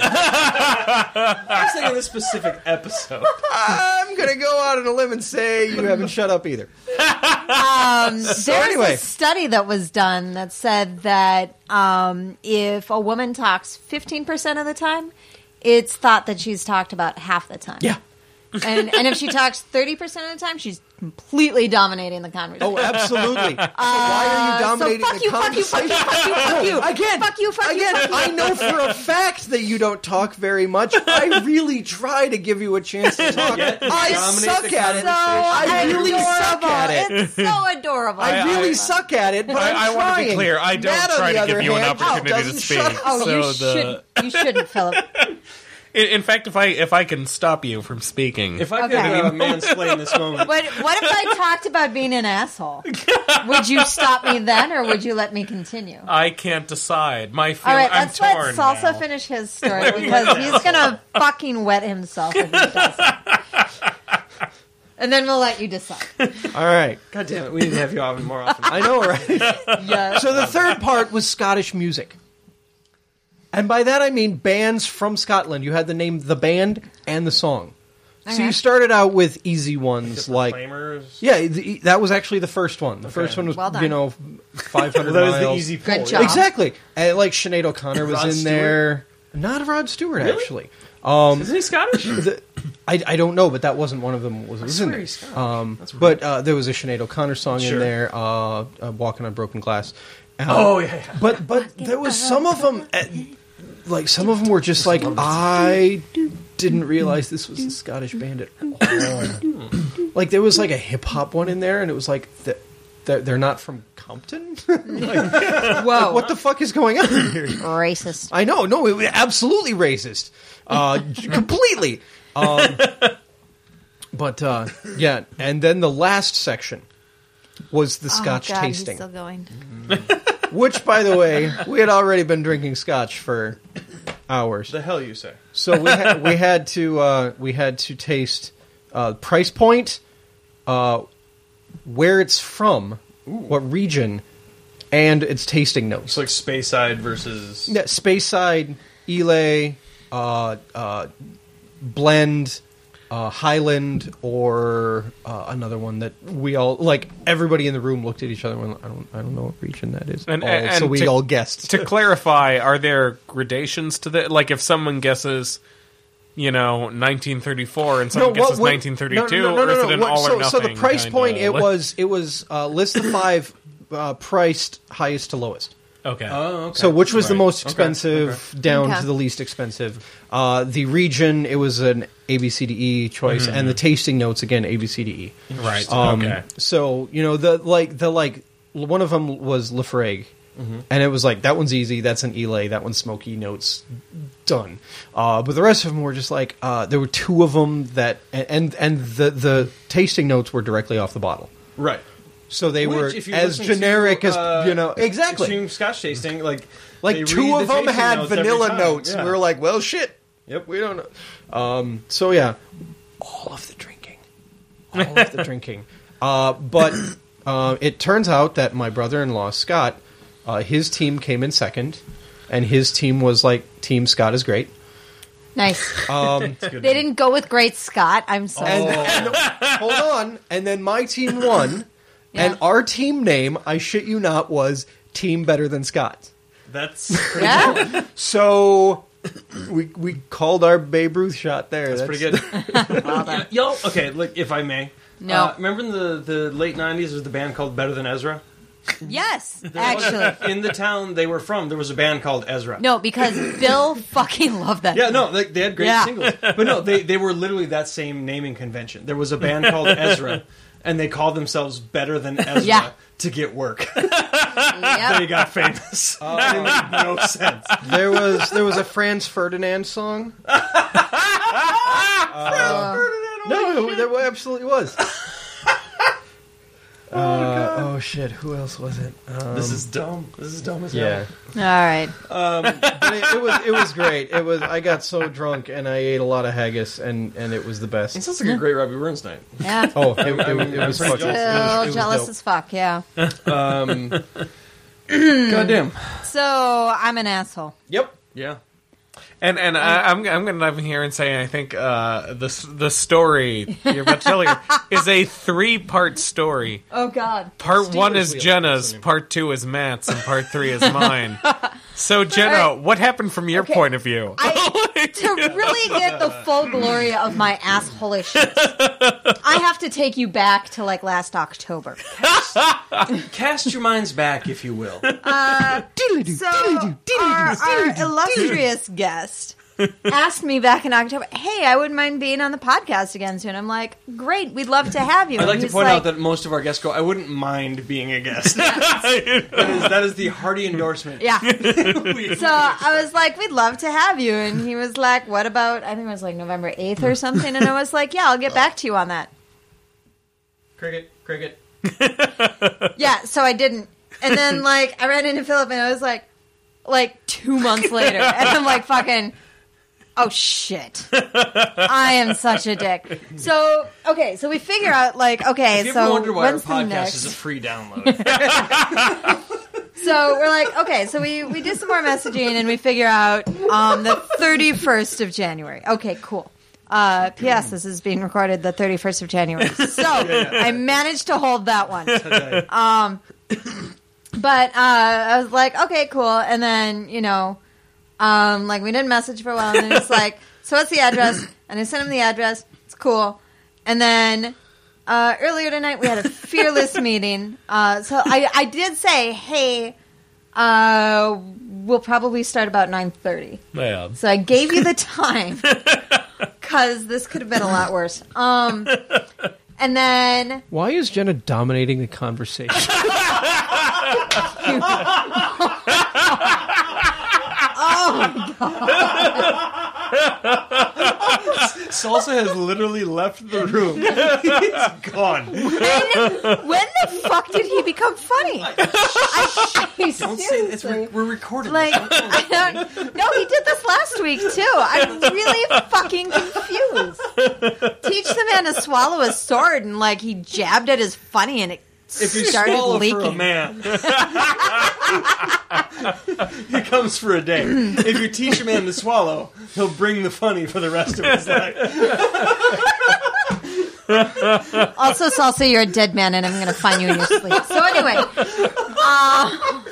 [SPEAKER 1] I was thinking this specific episode.
[SPEAKER 2] I'm going to go out on a limb and say you haven't shut up either.
[SPEAKER 3] Um, there's
[SPEAKER 2] anyway.
[SPEAKER 3] a study that was done that said that um, if a woman talks fifteen percent of the time, it's thought that she's talked about half the time.
[SPEAKER 2] Yeah.
[SPEAKER 3] And, and if she talks thirty percent of the time, she's completely dominating the conversation.
[SPEAKER 2] Oh, absolutely. So why are you dominating
[SPEAKER 3] so fuck
[SPEAKER 2] the
[SPEAKER 3] you, fuck you, fuck
[SPEAKER 2] conversation?
[SPEAKER 3] you, fuck you, fuck you.
[SPEAKER 2] Again,
[SPEAKER 3] Fuck you, fuck you,
[SPEAKER 2] again,
[SPEAKER 3] fuck you.
[SPEAKER 2] I know for a fact that you don't talk very much. I really try to give you a chance to talk.
[SPEAKER 1] Yeah, you
[SPEAKER 2] I
[SPEAKER 1] dominate
[SPEAKER 2] suck
[SPEAKER 1] the
[SPEAKER 2] at it.
[SPEAKER 3] So
[SPEAKER 2] I really
[SPEAKER 3] adorable.
[SPEAKER 2] suck at it.
[SPEAKER 3] It's so adorable.
[SPEAKER 2] I really
[SPEAKER 5] I-
[SPEAKER 2] suck at it, but
[SPEAKER 5] I,
[SPEAKER 2] I'm
[SPEAKER 5] I want to be
[SPEAKER 2] trying.
[SPEAKER 5] clear. I don't
[SPEAKER 2] Matt, on
[SPEAKER 5] try
[SPEAKER 2] the
[SPEAKER 5] to
[SPEAKER 2] other
[SPEAKER 5] give you an
[SPEAKER 2] hand,
[SPEAKER 5] opportunity to
[SPEAKER 2] doesn't
[SPEAKER 5] speak.
[SPEAKER 2] shut up.
[SPEAKER 3] Oh,
[SPEAKER 5] so
[SPEAKER 3] you
[SPEAKER 5] the,
[SPEAKER 3] shouldn't. You shouldn't, Philip.
[SPEAKER 5] in, in fact, if I if I can stop you from speaking,
[SPEAKER 1] If I could
[SPEAKER 3] Okay.
[SPEAKER 1] uh, mansplain this moment.
[SPEAKER 3] But what if I talked about being an asshole? Would you stop me then, or would you let me continue?
[SPEAKER 5] I can't decide. My feel,
[SPEAKER 3] All right,
[SPEAKER 5] I'm
[SPEAKER 3] let's
[SPEAKER 5] torn
[SPEAKER 3] let Salsa
[SPEAKER 5] now.
[SPEAKER 3] finish his story because he's gonna fucking wet himself if he doesn't. And then we'll let you decide.
[SPEAKER 2] All right.
[SPEAKER 1] God damn it, we need to have you on more often.
[SPEAKER 2] I know, right?
[SPEAKER 3] Yeah.
[SPEAKER 2] So the third part was Scottish music. And by that I mean bands from Scotland. You had the name The Band and the song. So
[SPEAKER 3] Okay.
[SPEAKER 2] you started out with easy ones like...
[SPEAKER 1] Proclaimers.
[SPEAKER 2] Yeah, the, that was actually the first one. The
[SPEAKER 1] Okay.
[SPEAKER 2] first one was,
[SPEAKER 3] Well done.
[SPEAKER 2] you know, five hundred
[SPEAKER 1] Well, that
[SPEAKER 2] miles.
[SPEAKER 1] is the easy pull.
[SPEAKER 3] Good
[SPEAKER 1] yeah.
[SPEAKER 3] job.
[SPEAKER 2] Exactly. And like Sinead O'Connor was
[SPEAKER 1] Rod
[SPEAKER 2] in
[SPEAKER 1] Stewart?
[SPEAKER 2] there. Not Rod Stewart,
[SPEAKER 1] Really?
[SPEAKER 2] actually. Um,
[SPEAKER 1] Isn't he Scottish?
[SPEAKER 2] the, I, I don't know, but that wasn't one of them. Was, was in
[SPEAKER 1] swear
[SPEAKER 2] there.
[SPEAKER 1] he's Scottish.
[SPEAKER 2] Um,
[SPEAKER 1] That's weird.
[SPEAKER 2] but uh, there was a Sinead O'Connor song
[SPEAKER 1] Sure.
[SPEAKER 2] in there, uh, uh, "Walking on Broken Glass." Um,
[SPEAKER 1] Oh, yeah, yeah.
[SPEAKER 2] But but there was some of them, uh, like some of them were just like I didn't realize this was a Scottish band at all. Like there was like a hip hop one in there, and it was like the, they're, they're not from Compton. Like,
[SPEAKER 3] Whoa.
[SPEAKER 2] what the fuck is going on here?
[SPEAKER 3] Racist.
[SPEAKER 2] I know, no, it was absolutely racist, uh, completely. Um, but uh, yeah, and then the last section was the Scotch
[SPEAKER 3] oh, God,
[SPEAKER 2] tasting,
[SPEAKER 3] He's still going.
[SPEAKER 2] which, by the way, we had already been drinking Scotch for hours.
[SPEAKER 1] The hell you say?
[SPEAKER 2] So we had, we had to uh, we had to taste uh, price point, uh, where it's from, what region, and its tasting notes.
[SPEAKER 1] It's like Speyside versus...
[SPEAKER 2] Yeah, Speyside, Islay, uh, uh, Blend, uh, Highland, or uh, another one that we all like. Everybody in the room looked at each other. And went, I don't, I don't know what region that is.
[SPEAKER 5] And-
[SPEAKER 2] all,
[SPEAKER 5] and
[SPEAKER 2] so we
[SPEAKER 5] to-
[SPEAKER 2] all guessed.
[SPEAKER 5] To clarify, are there gradations to the like? If someone guesses, you know, nineteen thirty-four, and someone
[SPEAKER 2] what-
[SPEAKER 5] guesses
[SPEAKER 2] what-
[SPEAKER 5] nineteen thirty-two,
[SPEAKER 2] no, no, no, no,
[SPEAKER 5] or is
[SPEAKER 2] no,
[SPEAKER 5] it an
[SPEAKER 2] what-
[SPEAKER 5] all
[SPEAKER 2] so,
[SPEAKER 5] or
[SPEAKER 2] so
[SPEAKER 5] nothing?
[SPEAKER 2] the price
[SPEAKER 5] kinda?
[SPEAKER 2] point it was it was uh, list the five uh, priced highest to lowest.
[SPEAKER 4] Okay.
[SPEAKER 1] Oh, okay.
[SPEAKER 2] So which was the
[SPEAKER 1] Right.
[SPEAKER 2] most
[SPEAKER 1] Okay,
[SPEAKER 2] expensive down
[SPEAKER 3] Okay.
[SPEAKER 2] to the least expensive? Uh, the region, it was an A B C D E choice, and the tasting notes again A B C D E.
[SPEAKER 4] Right.
[SPEAKER 2] Um,
[SPEAKER 4] okay.
[SPEAKER 2] So you know the like the like one of them was Lafrague, and it was like that one's easy. That's an Elay. That one's smoky notes. Done. Uh, but the rest of them were just like uh, there were two of them that and and the the tasting notes were directly off the bottle.
[SPEAKER 1] Right.
[SPEAKER 2] So they
[SPEAKER 1] Which,
[SPEAKER 2] were
[SPEAKER 1] if you
[SPEAKER 2] as
[SPEAKER 1] listen
[SPEAKER 2] generic
[SPEAKER 1] to,
[SPEAKER 2] as
[SPEAKER 1] uh,
[SPEAKER 2] you know exactly.
[SPEAKER 1] Extreme Scotch tasting, like
[SPEAKER 2] Like
[SPEAKER 1] they
[SPEAKER 2] two
[SPEAKER 1] read
[SPEAKER 2] of
[SPEAKER 1] the
[SPEAKER 2] them
[SPEAKER 1] tasting
[SPEAKER 2] had
[SPEAKER 1] notes every
[SPEAKER 2] vanilla
[SPEAKER 1] time.
[SPEAKER 2] notes.
[SPEAKER 1] Yeah.
[SPEAKER 2] We were like, well, shit.
[SPEAKER 1] Yep.
[SPEAKER 2] We don't know. Um, so yeah, all of the drinking, all of the drinking. Uh, but uh, it turns out that my brother-in-law Scott, uh, his team came in second, and his team was like Team Scott is great.
[SPEAKER 3] Nice.
[SPEAKER 2] Um,
[SPEAKER 3] They didn't go with Great Scott. I'm sorry.
[SPEAKER 2] and, and- hold on, and then my team won,
[SPEAKER 3] Yeah.
[SPEAKER 2] and our team name, I shit you not, was Team Better Than Scott.
[SPEAKER 1] That's pretty
[SPEAKER 3] Yeah.
[SPEAKER 2] So we we called our Babe Ruth shot there.
[SPEAKER 1] That's pretty good.
[SPEAKER 3] Well done.
[SPEAKER 1] Yo, okay, look, if I may.
[SPEAKER 3] No.
[SPEAKER 1] Uh, remember in the, the late nineties, there was the band called Better Than Ezra?
[SPEAKER 3] Yes, actually.
[SPEAKER 1] In the town they were from, there was a band called Ezra.
[SPEAKER 3] No, because Bill fucking loved that.
[SPEAKER 1] Yeah, no, like, they had great
[SPEAKER 3] Yeah.
[SPEAKER 1] singles. But no, they, they were literally that same naming convention. There was a band called Ezra, and they called themselves Better Than Ezra
[SPEAKER 3] Yeah.
[SPEAKER 1] to get work.
[SPEAKER 3] Yep.
[SPEAKER 1] They got famous. And it made no sense.
[SPEAKER 2] There was there was a Franz Ferdinand song.
[SPEAKER 3] Uh,
[SPEAKER 2] No, there absolutely was. Uh, oh shit! Who else was it? Um,
[SPEAKER 1] This is dumb. This is dumb as
[SPEAKER 2] yeah,
[SPEAKER 1] hell.
[SPEAKER 3] all right.
[SPEAKER 2] but it, it was it was great. It was. I got so drunk and I ate a lot of haggis and, and it was the
[SPEAKER 1] It
[SPEAKER 2] best.
[SPEAKER 1] sounds like a great Robbie Burns night.
[SPEAKER 3] Yeah.
[SPEAKER 2] Oh, it, it, it,
[SPEAKER 1] I'm-
[SPEAKER 2] it
[SPEAKER 1] I'm
[SPEAKER 2] was
[SPEAKER 1] pretty
[SPEAKER 2] fucking. It
[SPEAKER 1] jealous.
[SPEAKER 2] was,
[SPEAKER 3] Still
[SPEAKER 2] it was
[SPEAKER 3] jealous
[SPEAKER 2] dope.
[SPEAKER 3] as fuck, yeah.
[SPEAKER 1] Um, goddamn.
[SPEAKER 3] So I'm an asshole.
[SPEAKER 2] Yep.
[SPEAKER 1] Yeah.
[SPEAKER 5] And and I, I'm I'm going to dive in here and say I think uh, the the story you're about to tell here is a three part story.
[SPEAKER 3] Oh God.
[SPEAKER 5] Part one is
[SPEAKER 2] Steelers wheel.
[SPEAKER 5] Jenna's, part two is Matt's, and part three is mine. So Jenna,
[SPEAKER 3] All right.
[SPEAKER 5] what happened from your
[SPEAKER 3] Okay.
[SPEAKER 5] point of view?
[SPEAKER 3] I, to really get the full glory of my assholishness, I have to take you back to like last October.
[SPEAKER 1] Cast your minds back, if you will.
[SPEAKER 3] So our, our illustrious guest asked me back in October, "Hey, I wouldn't mind being on the podcast again soon." I'm like, "Great, we'd love to have you."
[SPEAKER 1] I'd
[SPEAKER 3] And
[SPEAKER 1] like to
[SPEAKER 3] he's
[SPEAKER 1] point
[SPEAKER 3] like,
[SPEAKER 1] out that most of our guests go, I wouldn't mind being a guest. that, is, that is the hearty endorsement.
[SPEAKER 3] yeah.
[SPEAKER 1] We-
[SPEAKER 3] So I was like, "We'd love to have you," and he was like, "What about?" I think it was like November eighth or something, and I was like, "Yeah, I'll get back to you on that."
[SPEAKER 1] cricket, cricket.
[SPEAKER 3] Yeah, so I didn't. And then, like, I ran into Philip, and I was like, like, two months later. And I'm like, fucking, oh, shit. I am such a dick. So, okay, so we figure out, like, okay,
[SPEAKER 1] If you
[SPEAKER 3] so
[SPEAKER 1] ever wonder why our
[SPEAKER 3] when's the
[SPEAKER 1] podcast
[SPEAKER 3] next?
[SPEAKER 1] is a free download.
[SPEAKER 3] So we're like, okay, so we, we do some more messaging, and we figure out um, the thirty-first of January. Okay, cool. Uh, P S. This is being recorded the thirty-first of January. So I managed to hold that one. Um, but uh, I was like, okay, cool. And then, you know, um, like we didn't message for a while. And then it's like, so what's the address? And I sent him the address. It's cool. And then uh, earlier tonight we had a fearless meeting. Uh, so I, I did say, hey, uh, we'll probably start about nine thirty.
[SPEAKER 5] Yeah.
[SPEAKER 3] So I gave you the time because this could have been a lot worse. Um, and then
[SPEAKER 2] Why is Jenna dominating the conversation?
[SPEAKER 1] Salsa has literally left the room. He's gone.
[SPEAKER 3] when, when the fuck did he become funny? I,
[SPEAKER 1] Don't say it's
[SPEAKER 3] seriously.
[SPEAKER 1] re- we're recording.
[SPEAKER 3] Like,
[SPEAKER 1] this.
[SPEAKER 3] I don't, no, he did this last week too. I'm really fucking confused. Teach the man to swallow a sword, and like he jabbed at his funny, and it
[SPEAKER 1] If you
[SPEAKER 3] started
[SPEAKER 1] swallow
[SPEAKER 3] leaking.
[SPEAKER 1] for a man, he comes for a day. If you teach a man to swallow, he'll bring the funny for the rest of his life.
[SPEAKER 3] Also, Salsa, you're a dead man, and I'm going to find you in your sleep. So anyway, uh,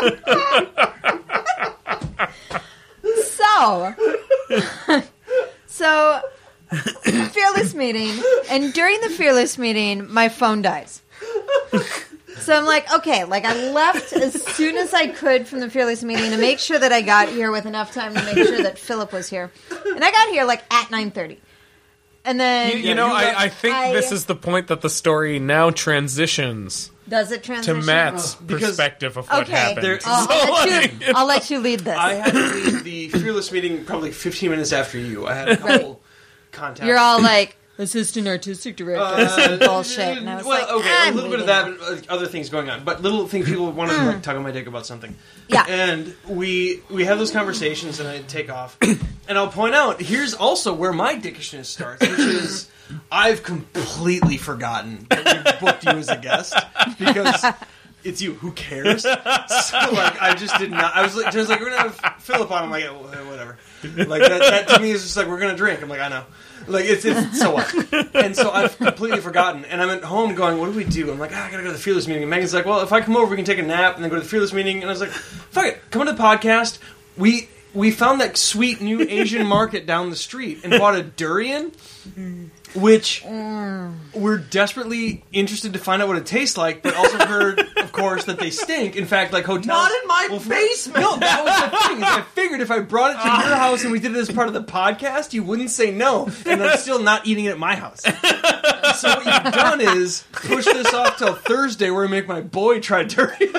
[SPEAKER 3] so so fearless meeting, and during the fearless meeting, my phone dies. So So I'm like, okay, like I left as soon as I could from the Fearless meeting to make sure that I got here with enough time to make sure that Philip was here. And I got here like at nine thirty. And then...
[SPEAKER 5] You, you know,
[SPEAKER 1] you got-
[SPEAKER 5] I, I think
[SPEAKER 3] I-
[SPEAKER 5] this is the point that the story now transitions
[SPEAKER 3] Does it
[SPEAKER 5] to
[SPEAKER 3] transition?
[SPEAKER 5] Matt's
[SPEAKER 1] because-
[SPEAKER 5] perspective of what
[SPEAKER 3] Okay.
[SPEAKER 5] happened.
[SPEAKER 1] There-
[SPEAKER 3] I'll,
[SPEAKER 5] So,
[SPEAKER 3] I'll, let
[SPEAKER 5] like,
[SPEAKER 3] you, I'll let you lead this.
[SPEAKER 1] I had to leave the Fearless meeting probably fifteen minutes after you. I had a couple contacts.
[SPEAKER 3] You're all like, assistant artistic director,
[SPEAKER 1] Uh,
[SPEAKER 3] some bullshit. And I was
[SPEAKER 1] well,
[SPEAKER 3] like,
[SPEAKER 1] okay,
[SPEAKER 3] I'm
[SPEAKER 1] a little bit of
[SPEAKER 3] leaving.
[SPEAKER 1] that, but uh, other things going on, but little things people want to like tug on my dick about something.
[SPEAKER 3] Yeah.
[SPEAKER 1] And we we have those conversations, and I take off, and I'll point out here's also where my dickishness starts, which is I've completely forgotten that we booked you as a guest because. It's you. Who cares? So like, I just did not. I was like, just like, we're gonna have Philip on. I'm like, oh, whatever. Like that, that to me is just like we're gonna drink. I'm like, I know. Like it's, it's so what. And so I've completely forgotten. And I'm at home going, what do we do? I'm like, ah, I gotta go to the Fearless meeting. And Megan's like, well, if I come over, we can take a nap and then go to the Fearless meeting. And I was like, fuck it, come to the podcast. We we found that sweet new Asian market down the street and bought a durian. Which we're desperately interested to find out what it tastes like, but also heard, of course, that they stink. In fact, like hotels.
[SPEAKER 6] Not in my
[SPEAKER 1] Well, for-
[SPEAKER 6] basement.
[SPEAKER 1] No, that was the thing. Is I figured if I brought it to your house and we did it as part of the podcast, you wouldn't say no, and I'm still not eating it at my house. So what you've done is push this off till Thursday, where I make my boy try durian.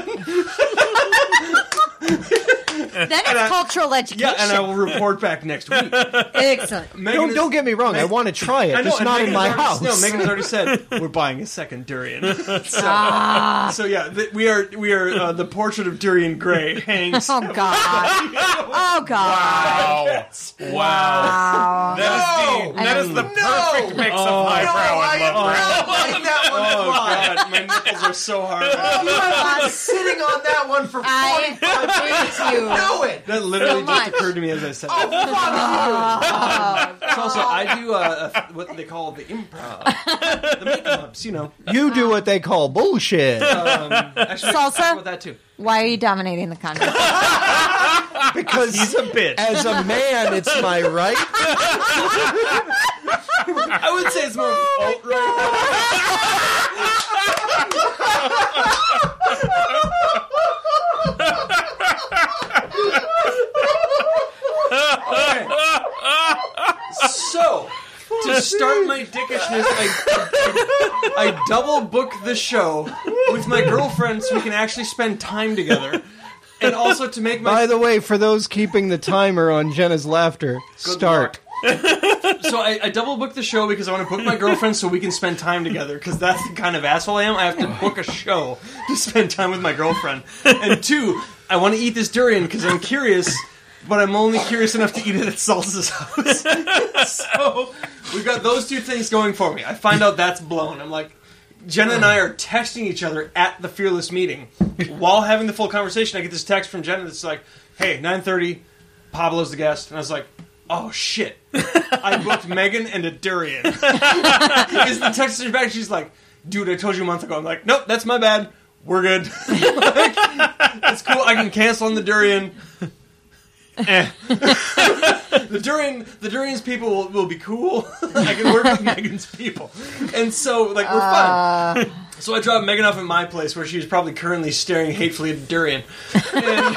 [SPEAKER 3] Then it's cultural education.
[SPEAKER 1] Yeah, and I will report back next week.
[SPEAKER 3] Excellent.
[SPEAKER 1] Megan
[SPEAKER 2] Don't
[SPEAKER 1] is-
[SPEAKER 2] don't get me wrong. I want to try it.
[SPEAKER 1] I know,
[SPEAKER 2] It's
[SPEAKER 1] and
[SPEAKER 2] not in
[SPEAKER 1] Megan's
[SPEAKER 2] my
[SPEAKER 1] already-
[SPEAKER 2] house.
[SPEAKER 1] No, Megan's already said we're buying a second durian. so,
[SPEAKER 3] Ah.
[SPEAKER 1] so yeah, th- we are we are uh, the portrait of Durian Gray hangs.
[SPEAKER 3] Oh, God. Oh, God.
[SPEAKER 5] wow. Wow.
[SPEAKER 3] Wow.
[SPEAKER 5] That is the, that is the perfect mix of highbrow and lowbrow.
[SPEAKER 6] letting that one
[SPEAKER 1] Oh
[SPEAKER 6] fly.
[SPEAKER 1] god, my nipples are so hard.
[SPEAKER 6] You have been sitting on that one for
[SPEAKER 3] I
[SPEAKER 6] forty-five minutes.
[SPEAKER 3] hate you.
[SPEAKER 6] Know it.
[SPEAKER 1] That literally
[SPEAKER 3] So
[SPEAKER 1] just
[SPEAKER 3] much.
[SPEAKER 1] occurred to me as I said
[SPEAKER 6] Oh,
[SPEAKER 1] it.
[SPEAKER 6] fuck
[SPEAKER 1] It's also I do uh, a, what they call the improv, the make-ups, you know.
[SPEAKER 2] You do what they call bullshit
[SPEAKER 1] Um, actually,
[SPEAKER 3] Salsa?
[SPEAKER 1] talk about that too.
[SPEAKER 3] Why are you dominating the conversation?
[SPEAKER 2] because
[SPEAKER 1] He's a bitch.
[SPEAKER 2] as a man, it's my right.
[SPEAKER 1] I would say it's more alt right. Okay. So, to start my dickishness, I, I, I double book the show with my girlfriend so we can actually spend time together. And also to make my
[SPEAKER 2] By the way, for those keeping the timer on Jenna's laughter, start.
[SPEAKER 1] So I, I double booked the show because I want to book my girlfriend so we can spend time together. Because that's the kind of asshole I am. I have to book a show to spend time with my girlfriend. And two, I want to eat this durian because I'm curious, but I'm only curious enough to eat it at Salsa's house. So we've got those two things going for me. I find out that's blown. I'm like, Jenna and I are texting each other at the Fearless meeting while having the full conversation. I get this text from Jenna that's like, "Hey, nine thirty, Pablo's the guest," and I was like, "Oh shit! I booked Megan and a durian." Is the text her back? She's like, "Dude, I told you a month ago." I'm like, "Nope, that's my bad. We're good. Like, it's cool. I can cancel on the durian." Eh. the durian, the durian's people will, will be cool. I can work with Megan's people, and so like we're fine. So I dropped Megan off at my place where she was probably currently staring hatefully at a durian, and,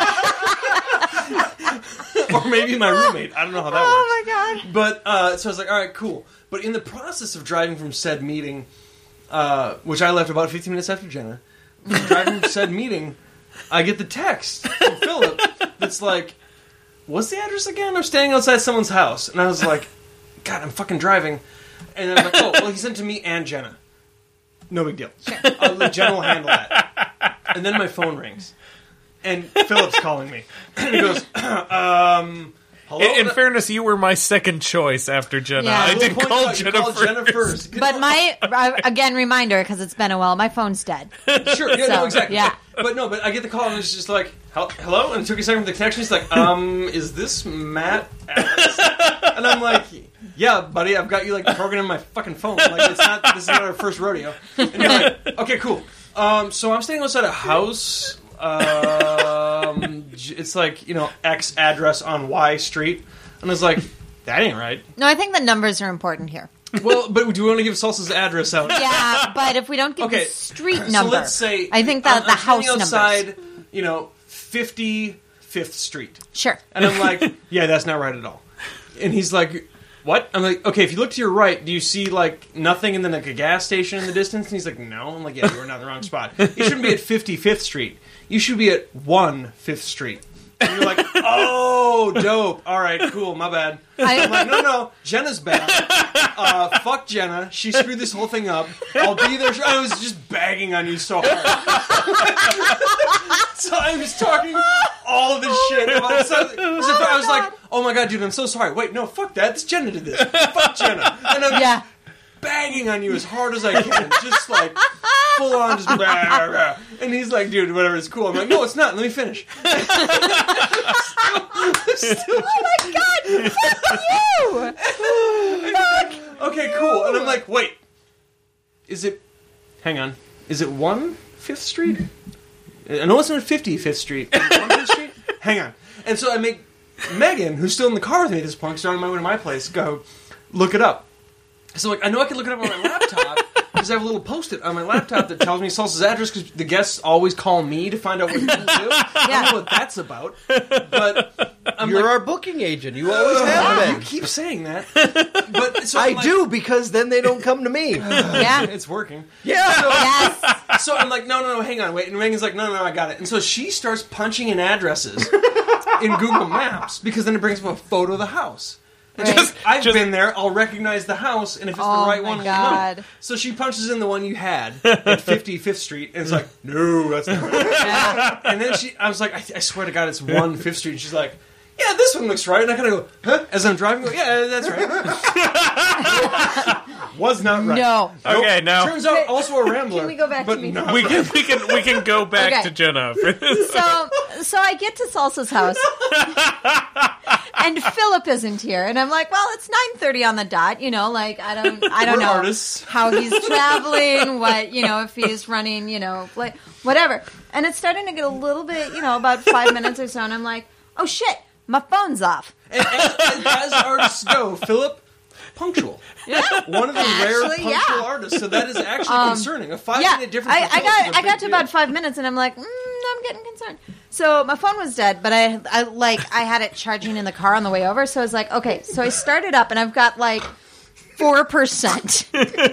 [SPEAKER 1] or maybe my roommate. I don't know how that works.
[SPEAKER 3] Oh, my God.
[SPEAKER 1] But uh, so I was like, all right, cool. But in the process of driving from said meeting, uh, which I left about fifteen minutes after Jenna, driving from said meeting, I get the text from Philip that's like, what's the address again? I'm staying outside someone's house. And I was like, God, I'm fucking driving. And then I'm like, oh, well, he sent it to me and Jenna. No big deal. I'll let Jenna will handle that. And then my phone rings. And Philip's calling me. And he goes, um, hello?
[SPEAKER 5] In, in fairness, you were my second choice after Jenna.
[SPEAKER 3] Yeah.
[SPEAKER 5] I
[SPEAKER 3] Well,
[SPEAKER 5] did
[SPEAKER 1] Point
[SPEAKER 5] call
[SPEAKER 1] out, you
[SPEAKER 5] Jenna,
[SPEAKER 1] called
[SPEAKER 5] first.
[SPEAKER 1] Jenna first.
[SPEAKER 3] But my, uh, again, reminder, because it's been a while, my phone's dead.
[SPEAKER 1] Sure, yeah,
[SPEAKER 3] So,
[SPEAKER 1] no, exactly.
[SPEAKER 3] yeah.
[SPEAKER 1] But no, but I get the call and it's just like, "Hel- hello? And it took a second for the connection. He's like, um, is this Matt Adams? And I'm like, yeah, buddy, I've got you like programmed in my fucking phone. Like, it's not, this is not our first rodeo. And he's like, okay, cool. Um, so I'm staying outside a house. Um, j- it's like, you know, X address on Y street. And I was like, that ain't right.
[SPEAKER 3] No, I think the numbers are important here.
[SPEAKER 1] Well, but do we want to give Salsa's address out?
[SPEAKER 3] Yeah, but if we don't give
[SPEAKER 1] Okay,
[SPEAKER 3] the street
[SPEAKER 1] so
[SPEAKER 3] number,
[SPEAKER 1] let's say
[SPEAKER 3] I think that
[SPEAKER 1] I'm,
[SPEAKER 3] the
[SPEAKER 1] I'm
[SPEAKER 3] house
[SPEAKER 1] standing
[SPEAKER 3] numbers.
[SPEAKER 1] outside, you know, fifty-fifth Street,
[SPEAKER 3] Sure.
[SPEAKER 1] and I'm like, yeah, that's not right at all. And he's like, what? I'm like, okay, if you look to your right, do you see like nothing and then like a gas station in the distance? And he's like, no. I'm like, yeah, you were not in the wrong spot. You shouldn't be at fifty-fifth Street. You should be at one Fifth Street. And you're like, oh, dope. All right, cool. My bad. I'm like, no, no, Jenna's bad. Uh, fuck Jenna. She screwed this whole thing up. I'll be there. I was just bagging on you so hard. So I was talking all of this shit about something.
[SPEAKER 3] Oh
[SPEAKER 1] I was like, oh my god, dude, I'm so sorry. Wait, no, fuck that. It's Jenna did this. Fuck Jenna. And I'm
[SPEAKER 3] Yeah.
[SPEAKER 1] bagging on you as hard as I can. Just like, full on, just blah, blah, blah. And he's like, dude, whatever, it's cool. I'm like, no, it's not. Let me finish. Still,
[SPEAKER 3] Oh my god! Fuck you! Fuck.
[SPEAKER 1] okay, cool. And I'm like, wait, is it? Hang on, is it one Fifth Street? I know it's not fifty-fifth Street. One Fifth Street? Hang on. And so I make Megan, who's still in the car with me at this point, because I'm on my way to my place, go look it up. So like, I know I can look it up on my laptop because I have a little post-it on my laptop that tells me Salsa's address because the guests always call me to find out what people do. I don't know what that's about, but I'm
[SPEAKER 2] You're
[SPEAKER 1] like,
[SPEAKER 2] our booking agent. You always have
[SPEAKER 1] "Ah, you
[SPEAKER 2] been.
[SPEAKER 1] keep saying that, but so
[SPEAKER 2] I
[SPEAKER 1] I'm like,
[SPEAKER 2] do, because then they don't come to me.
[SPEAKER 3] Yeah.
[SPEAKER 1] It's working.
[SPEAKER 2] Yeah.
[SPEAKER 3] Yes.
[SPEAKER 1] So I'm like, no, no, no, hang on, wait. And Megan's like, no, no, no, I got it. And so she starts punching in addresses in Google Maps because then it brings up a photo of the house. And
[SPEAKER 3] Right.
[SPEAKER 1] just, I've
[SPEAKER 5] just-
[SPEAKER 1] been there, I'll recognize the house, and if it's
[SPEAKER 3] Oh
[SPEAKER 1] the right
[SPEAKER 3] my
[SPEAKER 1] one, we'll
[SPEAKER 3] God.
[SPEAKER 1] know. So she punches in the one you had at fifty-fifth Street, and it's like, no, that's not right.
[SPEAKER 3] Yeah.
[SPEAKER 1] And then she, I was like, I, I swear to God, it's one Fifth Street. And she's like, yeah, this one looks right. And I kind of go, huh? As I'm driving, I go, yeah, that's right. Was not right.
[SPEAKER 3] No.
[SPEAKER 5] Okay, now
[SPEAKER 1] Turns out also a Rambler.
[SPEAKER 3] Can we go back
[SPEAKER 1] but
[SPEAKER 3] to me?
[SPEAKER 1] not
[SPEAKER 5] we can we can we can go back
[SPEAKER 3] Okay.
[SPEAKER 5] to Jenna for this.
[SPEAKER 3] So, so I get to Salsa's house, and Philip isn't here, and I'm like, well, it's nine thirty on the dot. You know, like I don't, I don't
[SPEAKER 1] We're
[SPEAKER 3] know
[SPEAKER 1] artists.
[SPEAKER 3] how he's traveling, what you know, if he's running, you know, like whatever. And it's starting to get a little bit, you know, about five minutes or so, and I'm like, oh shit, my phone's off.
[SPEAKER 1] And, and, and as artists go, Philip, punctual.
[SPEAKER 3] Yeah.
[SPEAKER 1] One of the rare
[SPEAKER 3] Actually,
[SPEAKER 1] punctual
[SPEAKER 3] yeah.
[SPEAKER 1] artists. So that is actually
[SPEAKER 3] Um,
[SPEAKER 1] concerning. A five
[SPEAKER 3] Yeah,
[SPEAKER 1] minute difference.
[SPEAKER 3] I,
[SPEAKER 1] for
[SPEAKER 3] I
[SPEAKER 1] Philip is
[SPEAKER 3] got
[SPEAKER 1] a
[SPEAKER 3] I
[SPEAKER 1] big
[SPEAKER 3] got to
[SPEAKER 1] deal.
[SPEAKER 3] about five minutes, and I'm like, mm, I'm getting concerned. So my phone was dead, but I, I like I had it charging in the car on the way over. So I was like, okay. So I started up, and I've got like four percent,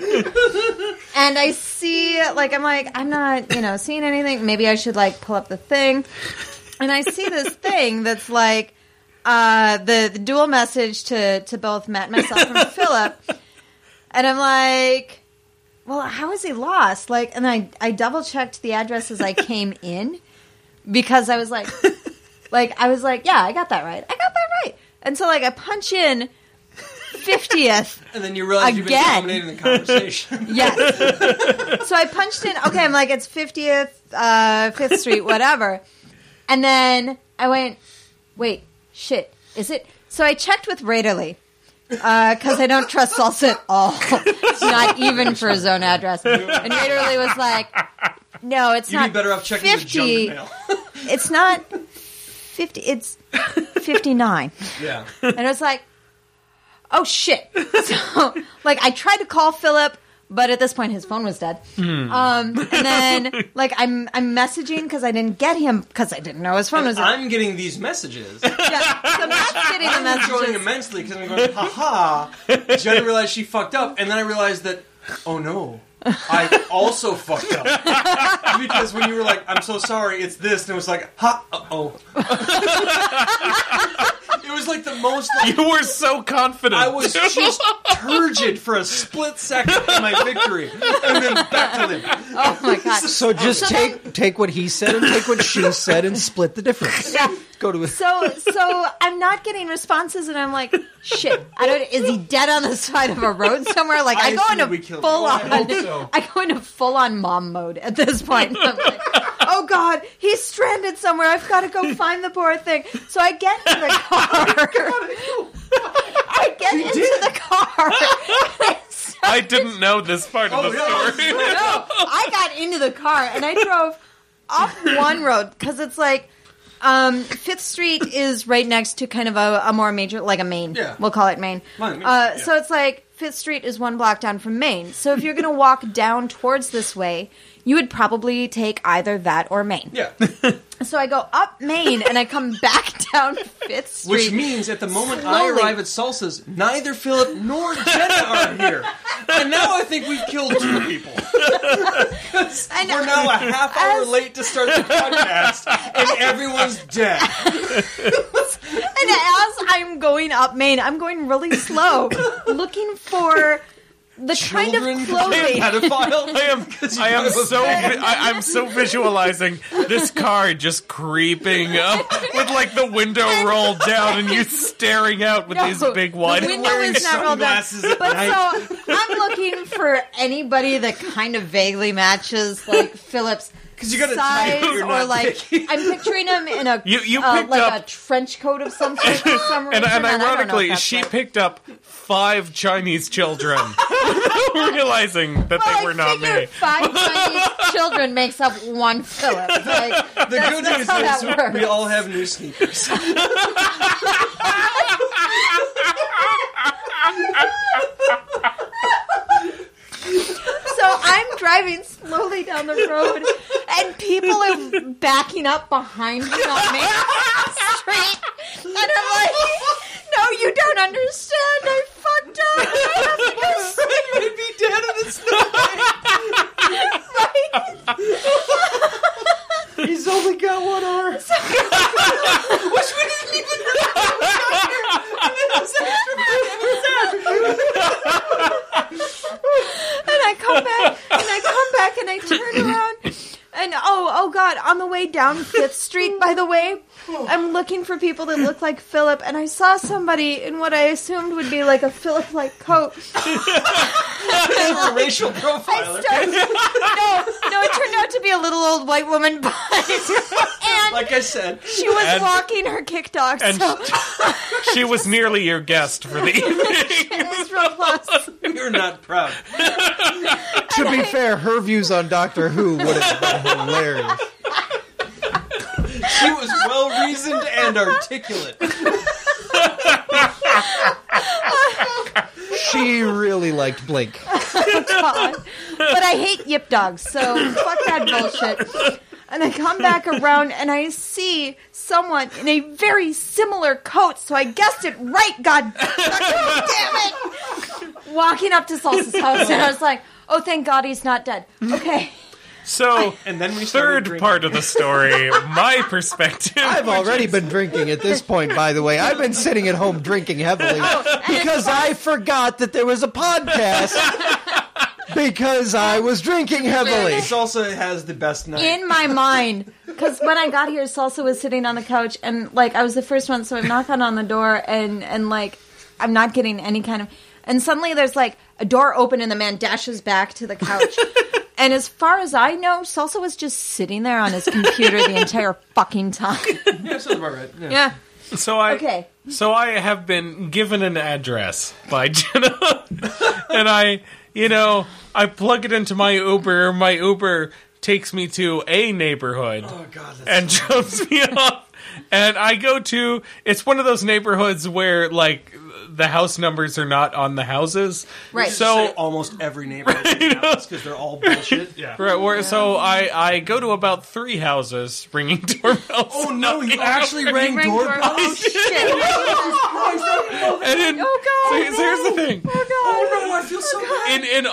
[SPEAKER 3] and I see like I'm like I'm not you know seeing anything. Maybe I should like pull up the thing, and I see this thing that's like uh, the, the dual message to to both Matt, myself, and Philip, and I'm like, well, how is he lost? Like, and I, I double checked the address as I came in because I was like, like, I was like, yeah, I got that right. I got that right. And so, like, I punch in fiftieth.
[SPEAKER 1] And then you realize you've been
[SPEAKER 3] Again.
[SPEAKER 1] dominating the conversation.
[SPEAKER 3] Yes. So I punched in, okay, I'm like, it's fiftieth, uh, fifth Street, whatever. And then I went, wait, shit, is it? So I checked with Raiderly. Because I don't trust Salsa at all. Not even for his own address. And Raiderly was like, no, it's
[SPEAKER 1] You'd
[SPEAKER 3] not
[SPEAKER 1] be better off checking
[SPEAKER 3] fifty.
[SPEAKER 1] the junk mail.
[SPEAKER 3] It's not fifty, it's fifty-nine.
[SPEAKER 1] Yeah.
[SPEAKER 3] And I was like, oh shit. So, like, I tried to call Philip, but at this point his phone was dead. Um, and then, like, I'm I'm messaging because I didn't get him because I didn't know his phone was dead.
[SPEAKER 1] I'm getting these messages.
[SPEAKER 3] Yeah, so Matt's getting the
[SPEAKER 1] I'm enjoying
[SPEAKER 3] messages.
[SPEAKER 1] immensely because I'm going, ha ha. Jen realized she fucked up, and then I realized that, oh no, I also fucked up. Because when you were like, I'm so sorry, it's this, and it was like, ha, uh oh. It was like the most, like,
[SPEAKER 5] You were so confident.
[SPEAKER 1] I was just turgid for a split second in my victory, and then back to them.
[SPEAKER 3] Oh my god.
[SPEAKER 2] So just take take what he said and take what she said and split the difference.
[SPEAKER 3] Yeah.
[SPEAKER 2] Go to a
[SPEAKER 3] So so I'm not getting responses, and I'm like, shit. I don't. Is he dead on the side of a road somewhere? Like I,
[SPEAKER 1] I
[SPEAKER 3] go
[SPEAKER 1] assume we
[SPEAKER 3] into
[SPEAKER 1] killed
[SPEAKER 3] full
[SPEAKER 1] him.
[SPEAKER 3] on.
[SPEAKER 1] I hope so.
[SPEAKER 3] I go into full on mom mode at this point. I'm like, oh god, he's stranded somewhere. I've got to go find the poor thing. So I get into the car. I get into
[SPEAKER 1] did.
[SPEAKER 3] the car.
[SPEAKER 5] I didn't know this part of
[SPEAKER 1] Oh,
[SPEAKER 5] the
[SPEAKER 1] yeah.
[SPEAKER 5] story.
[SPEAKER 3] No, I got into the car and I drove off one road because it's like um, Fifth Street is right next to kind of a, a more major, like a main.
[SPEAKER 1] Yeah.
[SPEAKER 3] We'll call it main.
[SPEAKER 1] Main,
[SPEAKER 3] Uh,
[SPEAKER 1] yeah.
[SPEAKER 3] So it's like Fifth Street is one block down from Main. So if you're going to walk down towards this way, you would probably take either that or Main.
[SPEAKER 1] Yeah.
[SPEAKER 3] So I go up Main and I come back down Fifth Street.
[SPEAKER 1] Which means at the moment I
[SPEAKER 3] Slowly.
[SPEAKER 1] arrive at Salsa's, neither Philip nor Jenna are here. And now I think we've killed two people.
[SPEAKER 3] I know.
[SPEAKER 1] We're now a half hour
[SPEAKER 3] As-
[SPEAKER 1] late to start the podcast, and everyone's dead.
[SPEAKER 3] And as I'm going up Main, I'm going really slow, looking for the kind
[SPEAKER 1] Children
[SPEAKER 3] of clothing.
[SPEAKER 1] pedophile.
[SPEAKER 5] I am, I am
[SPEAKER 1] have a
[SPEAKER 5] so,
[SPEAKER 1] bag.
[SPEAKER 5] vi- I, I'm so visualizing this car just creeping up with like the window rolled down and you staring out with
[SPEAKER 3] No,
[SPEAKER 5] these big wide.
[SPEAKER 3] the window
[SPEAKER 1] wearing
[SPEAKER 3] is not rolled down.
[SPEAKER 1] sunglasses at
[SPEAKER 3] But
[SPEAKER 1] night.
[SPEAKER 3] so I'm looking for anybody that kind of vaguely matches like Philip's
[SPEAKER 1] 'Cause you gotta type,
[SPEAKER 3] size,
[SPEAKER 1] you're
[SPEAKER 3] or
[SPEAKER 1] not
[SPEAKER 3] like
[SPEAKER 1] picky.
[SPEAKER 3] I'm picturing him in a
[SPEAKER 5] You- you
[SPEAKER 3] uh,
[SPEAKER 5] picked
[SPEAKER 3] like
[SPEAKER 5] up-
[SPEAKER 3] a trench coat of some sort. For some
[SPEAKER 5] And,
[SPEAKER 3] reason,
[SPEAKER 5] and
[SPEAKER 3] I don't know if
[SPEAKER 5] ironically,
[SPEAKER 3] that's
[SPEAKER 5] she
[SPEAKER 3] right.
[SPEAKER 5] picked up five Chinese children, realizing that
[SPEAKER 3] Well,
[SPEAKER 5] they were
[SPEAKER 3] I
[SPEAKER 5] not
[SPEAKER 3] figure
[SPEAKER 5] me.
[SPEAKER 3] five Chinese children makes up one Philip. Like,
[SPEAKER 1] The
[SPEAKER 3] that's,
[SPEAKER 1] good
[SPEAKER 3] that's
[SPEAKER 1] news
[SPEAKER 3] how
[SPEAKER 1] is
[SPEAKER 3] that works.
[SPEAKER 1] we all have new sneakers.
[SPEAKER 3] So I'm driving slowly down the road, and people are backing up behind me on Main Street, and I'm like, "No, you don't understand. I fucked up. I have to go see
[SPEAKER 1] You'd be dead in the snow.
[SPEAKER 6] He's only got one arm.
[SPEAKER 1] Which we didn't even know we got here. And then this extra
[SPEAKER 3] And I come back, and I come back, and I turn around, and oh, oh God! On the way down Fifth Street, by the way, I'm looking for people that look like Philip, and I saw somebody in what I assumed would be like a Philip-like coat.
[SPEAKER 1] racial
[SPEAKER 3] I
[SPEAKER 1] profiler.
[SPEAKER 3] started, no, no, it turned out to be a little old white woman, but and
[SPEAKER 1] Like I said,
[SPEAKER 3] she was
[SPEAKER 5] And-
[SPEAKER 3] walking her kick dog,
[SPEAKER 5] and-
[SPEAKER 3] so
[SPEAKER 5] She was nearly your guest for the evening.
[SPEAKER 3] it was real close.
[SPEAKER 1] you're not proud.
[SPEAKER 2] To be fair, her views on Doctor Who would have been hilarious.
[SPEAKER 1] She was well reasoned and articulate.
[SPEAKER 2] She really liked Blink.
[SPEAKER 3] God. But I hate yip dogs, so fuck that bullshit. And I come back around and I see someone in a very similar coat, so I guessed it right, god fucking damn it! Walking up to Salsa's house, and I was like, oh, thank God he's not dead. Okay.
[SPEAKER 5] So,
[SPEAKER 1] And then we started
[SPEAKER 5] third
[SPEAKER 1] drinking.
[SPEAKER 5] part of the story, my perspective.
[SPEAKER 2] I've already been drinking at this point, by the way. I've been sitting at home drinking heavily because I forgot that there was a podcast because I was drinking heavily.
[SPEAKER 1] Salsa has the best night.
[SPEAKER 3] In my mind, because when I got here, Salsa was sitting on the couch, and like I was the first one, so I'm knocking on the door, and and like I'm not getting any kind of, and suddenly there's like a door open, and the man dashes back to the couch, and as far as I know, Salsa was just sitting there on his computer the entire fucking time.
[SPEAKER 1] Yeah, sounds about right. Yeah.
[SPEAKER 3] Yeah.
[SPEAKER 5] So I,
[SPEAKER 3] Okay.
[SPEAKER 5] so I have been given an address by Jenna, and I, you know, I plug it into my Uber. My Uber takes me to a neighborhood
[SPEAKER 1] Oh God, that's
[SPEAKER 5] and drops me off. And I go to, it's one of those neighborhoods where, like, the house numbers are not on the houses.
[SPEAKER 3] Right.
[SPEAKER 1] so
[SPEAKER 5] So,
[SPEAKER 1] almost every neighborhood because they're all bullshit. Yeah.
[SPEAKER 5] right, where, so I, I go to about three houses ringing doorbells.
[SPEAKER 1] Oh no, you actually rang
[SPEAKER 3] Ring
[SPEAKER 1] doorbell.
[SPEAKER 3] doorbell. Oh, shit.
[SPEAKER 5] And then,
[SPEAKER 3] Oh, God.
[SPEAKER 5] so, so here's the thing.
[SPEAKER 3] Oh, God.
[SPEAKER 1] Oh no, I feel so bad.
[SPEAKER 5] In, in, in,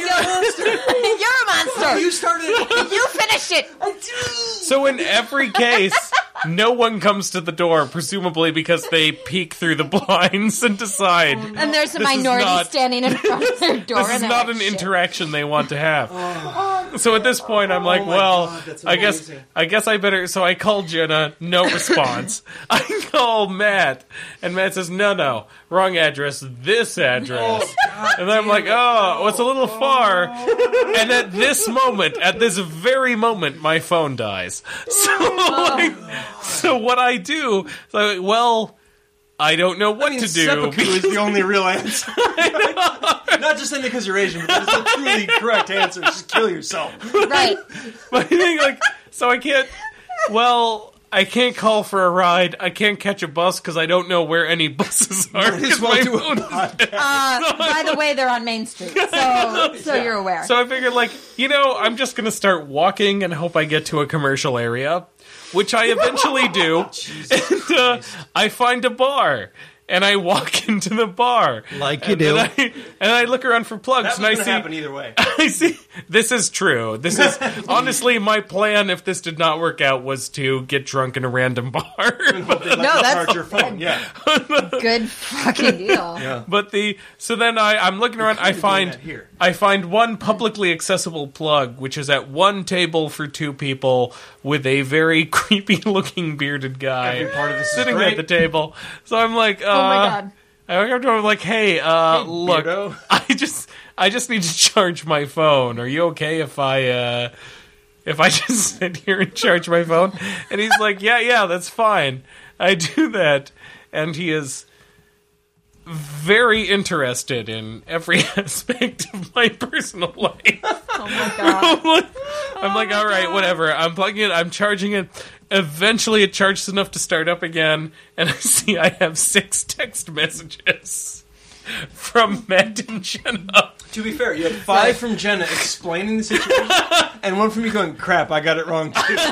[SPEAKER 3] You're a monster.
[SPEAKER 1] You started.
[SPEAKER 3] You finished it.
[SPEAKER 5] So in every case, no one comes to the door, presumably because they peek through the blinds and decide
[SPEAKER 3] And there's a
[SPEAKER 5] This is
[SPEAKER 3] minority
[SPEAKER 5] not-
[SPEAKER 3] standing in front of their door.
[SPEAKER 5] this is
[SPEAKER 3] and they're
[SPEAKER 5] not
[SPEAKER 3] like,
[SPEAKER 5] an
[SPEAKER 3] "Shit."
[SPEAKER 5] interaction they want to have. So at this point, I'm like,
[SPEAKER 1] Oh my
[SPEAKER 5] well,
[SPEAKER 1] God, that's
[SPEAKER 5] I guess
[SPEAKER 1] amazing.
[SPEAKER 5] I guess I better. So I call Jenna, no response. I call Matt, and Matt says, no, no, wrong address, this address. And then I'm like, oh, well, it's a little far. And at this moment, at this very moment, my phone dies. So, like, so what I do, so I'm like, well, I don't know what
[SPEAKER 1] I mean,
[SPEAKER 5] to do.
[SPEAKER 1] seppuku is the only real answer. Not just saying because you're Asian, but that's the truly correct answer. Just kill yourself.
[SPEAKER 3] Right.
[SPEAKER 5] But I think, like, so I can't. Well, I can't call for a ride. I can't catch a bus because I don't know where any buses are.
[SPEAKER 1] Might as
[SPEAKER 5] 'cause
[SPEAKER 1] well
[SPEAKER 5] my
[SPEAKER 1] do a
[SPEAKER 5] phone is
[SPEAKER 1] podcast.
[SPEAKER 3] Uh, by the way, they're on Main Street, so so you're aware.
[SPEAKER 5] So I figured, like, you know, I'm just going to start walking and hope I get to a commercial area, which I eventually do. And uh, I find a bar, and I walk into the bar.
[SPEAKER 2] Like you
[SPEAKER 5] and
[SPEAKER 2] do.
[SPEAKER 5] then I, and I look around for plugs,
[SPEAKER 1] That was
[SPEAKER 5] and I
[SPEAKER 1] going to
[SPEAKER 5] see...
[SPEAKER 1] happen either way.
[SPEAKER 5] I see. This is true. This is honestly my plan. If this did not work out, was to get drunk in a random bar. but,
[SPEAKER 1] They let
[SPEAKER 3] No,
[SPEAKER 1] you
[SPEAKER 3] that's-
[SPEAKER 1] charge your phone. Yeah.
[SPEAKER 3] Good fucking deal.
[SPEAKER 1] Yeah.
[SPEAKER 5] but the so then I I'm looking around. I
[SPEAKER 1] doing
[SPEAKER 5] find
[SPEAKER 1] that here.
[SPEAKER 5] I find one publicly accessible plug, which is at one table for two people with a very creepy looking bearded guy
[SPEAKER 1] Every part of this is
[SPEAKER 5] sitting
[SPEAKER 1] great.
[SPEAKER 5] at the table. So I'm like, uh,
[SPEAKER 3] Oh my god.
[SPEAKER 5] I went up to him like, hey, uh, look,
[SPEAKER 1] Beardo.
[SPEAKER 5] I just, I just need to charge my phone. Are you okay if I, uh, if I just sit here and charge my phone? And he's like, yeah, yeah, that's fine. I do that. And he is very interested in every aspect of my personal life.
[SPEAKER 3] Oh my god.
[SPEAKER 5] I'm like, I'm like, all right, whatever. I'm plugging it. I'm charging it. Eventually, it charges enough to start up again, and I see I have six text messages from Matt and Jenna.
[SPEAKER 1] To be fair, you had five from Jenna explaining the situation, and one from you going, crap, I got it wrong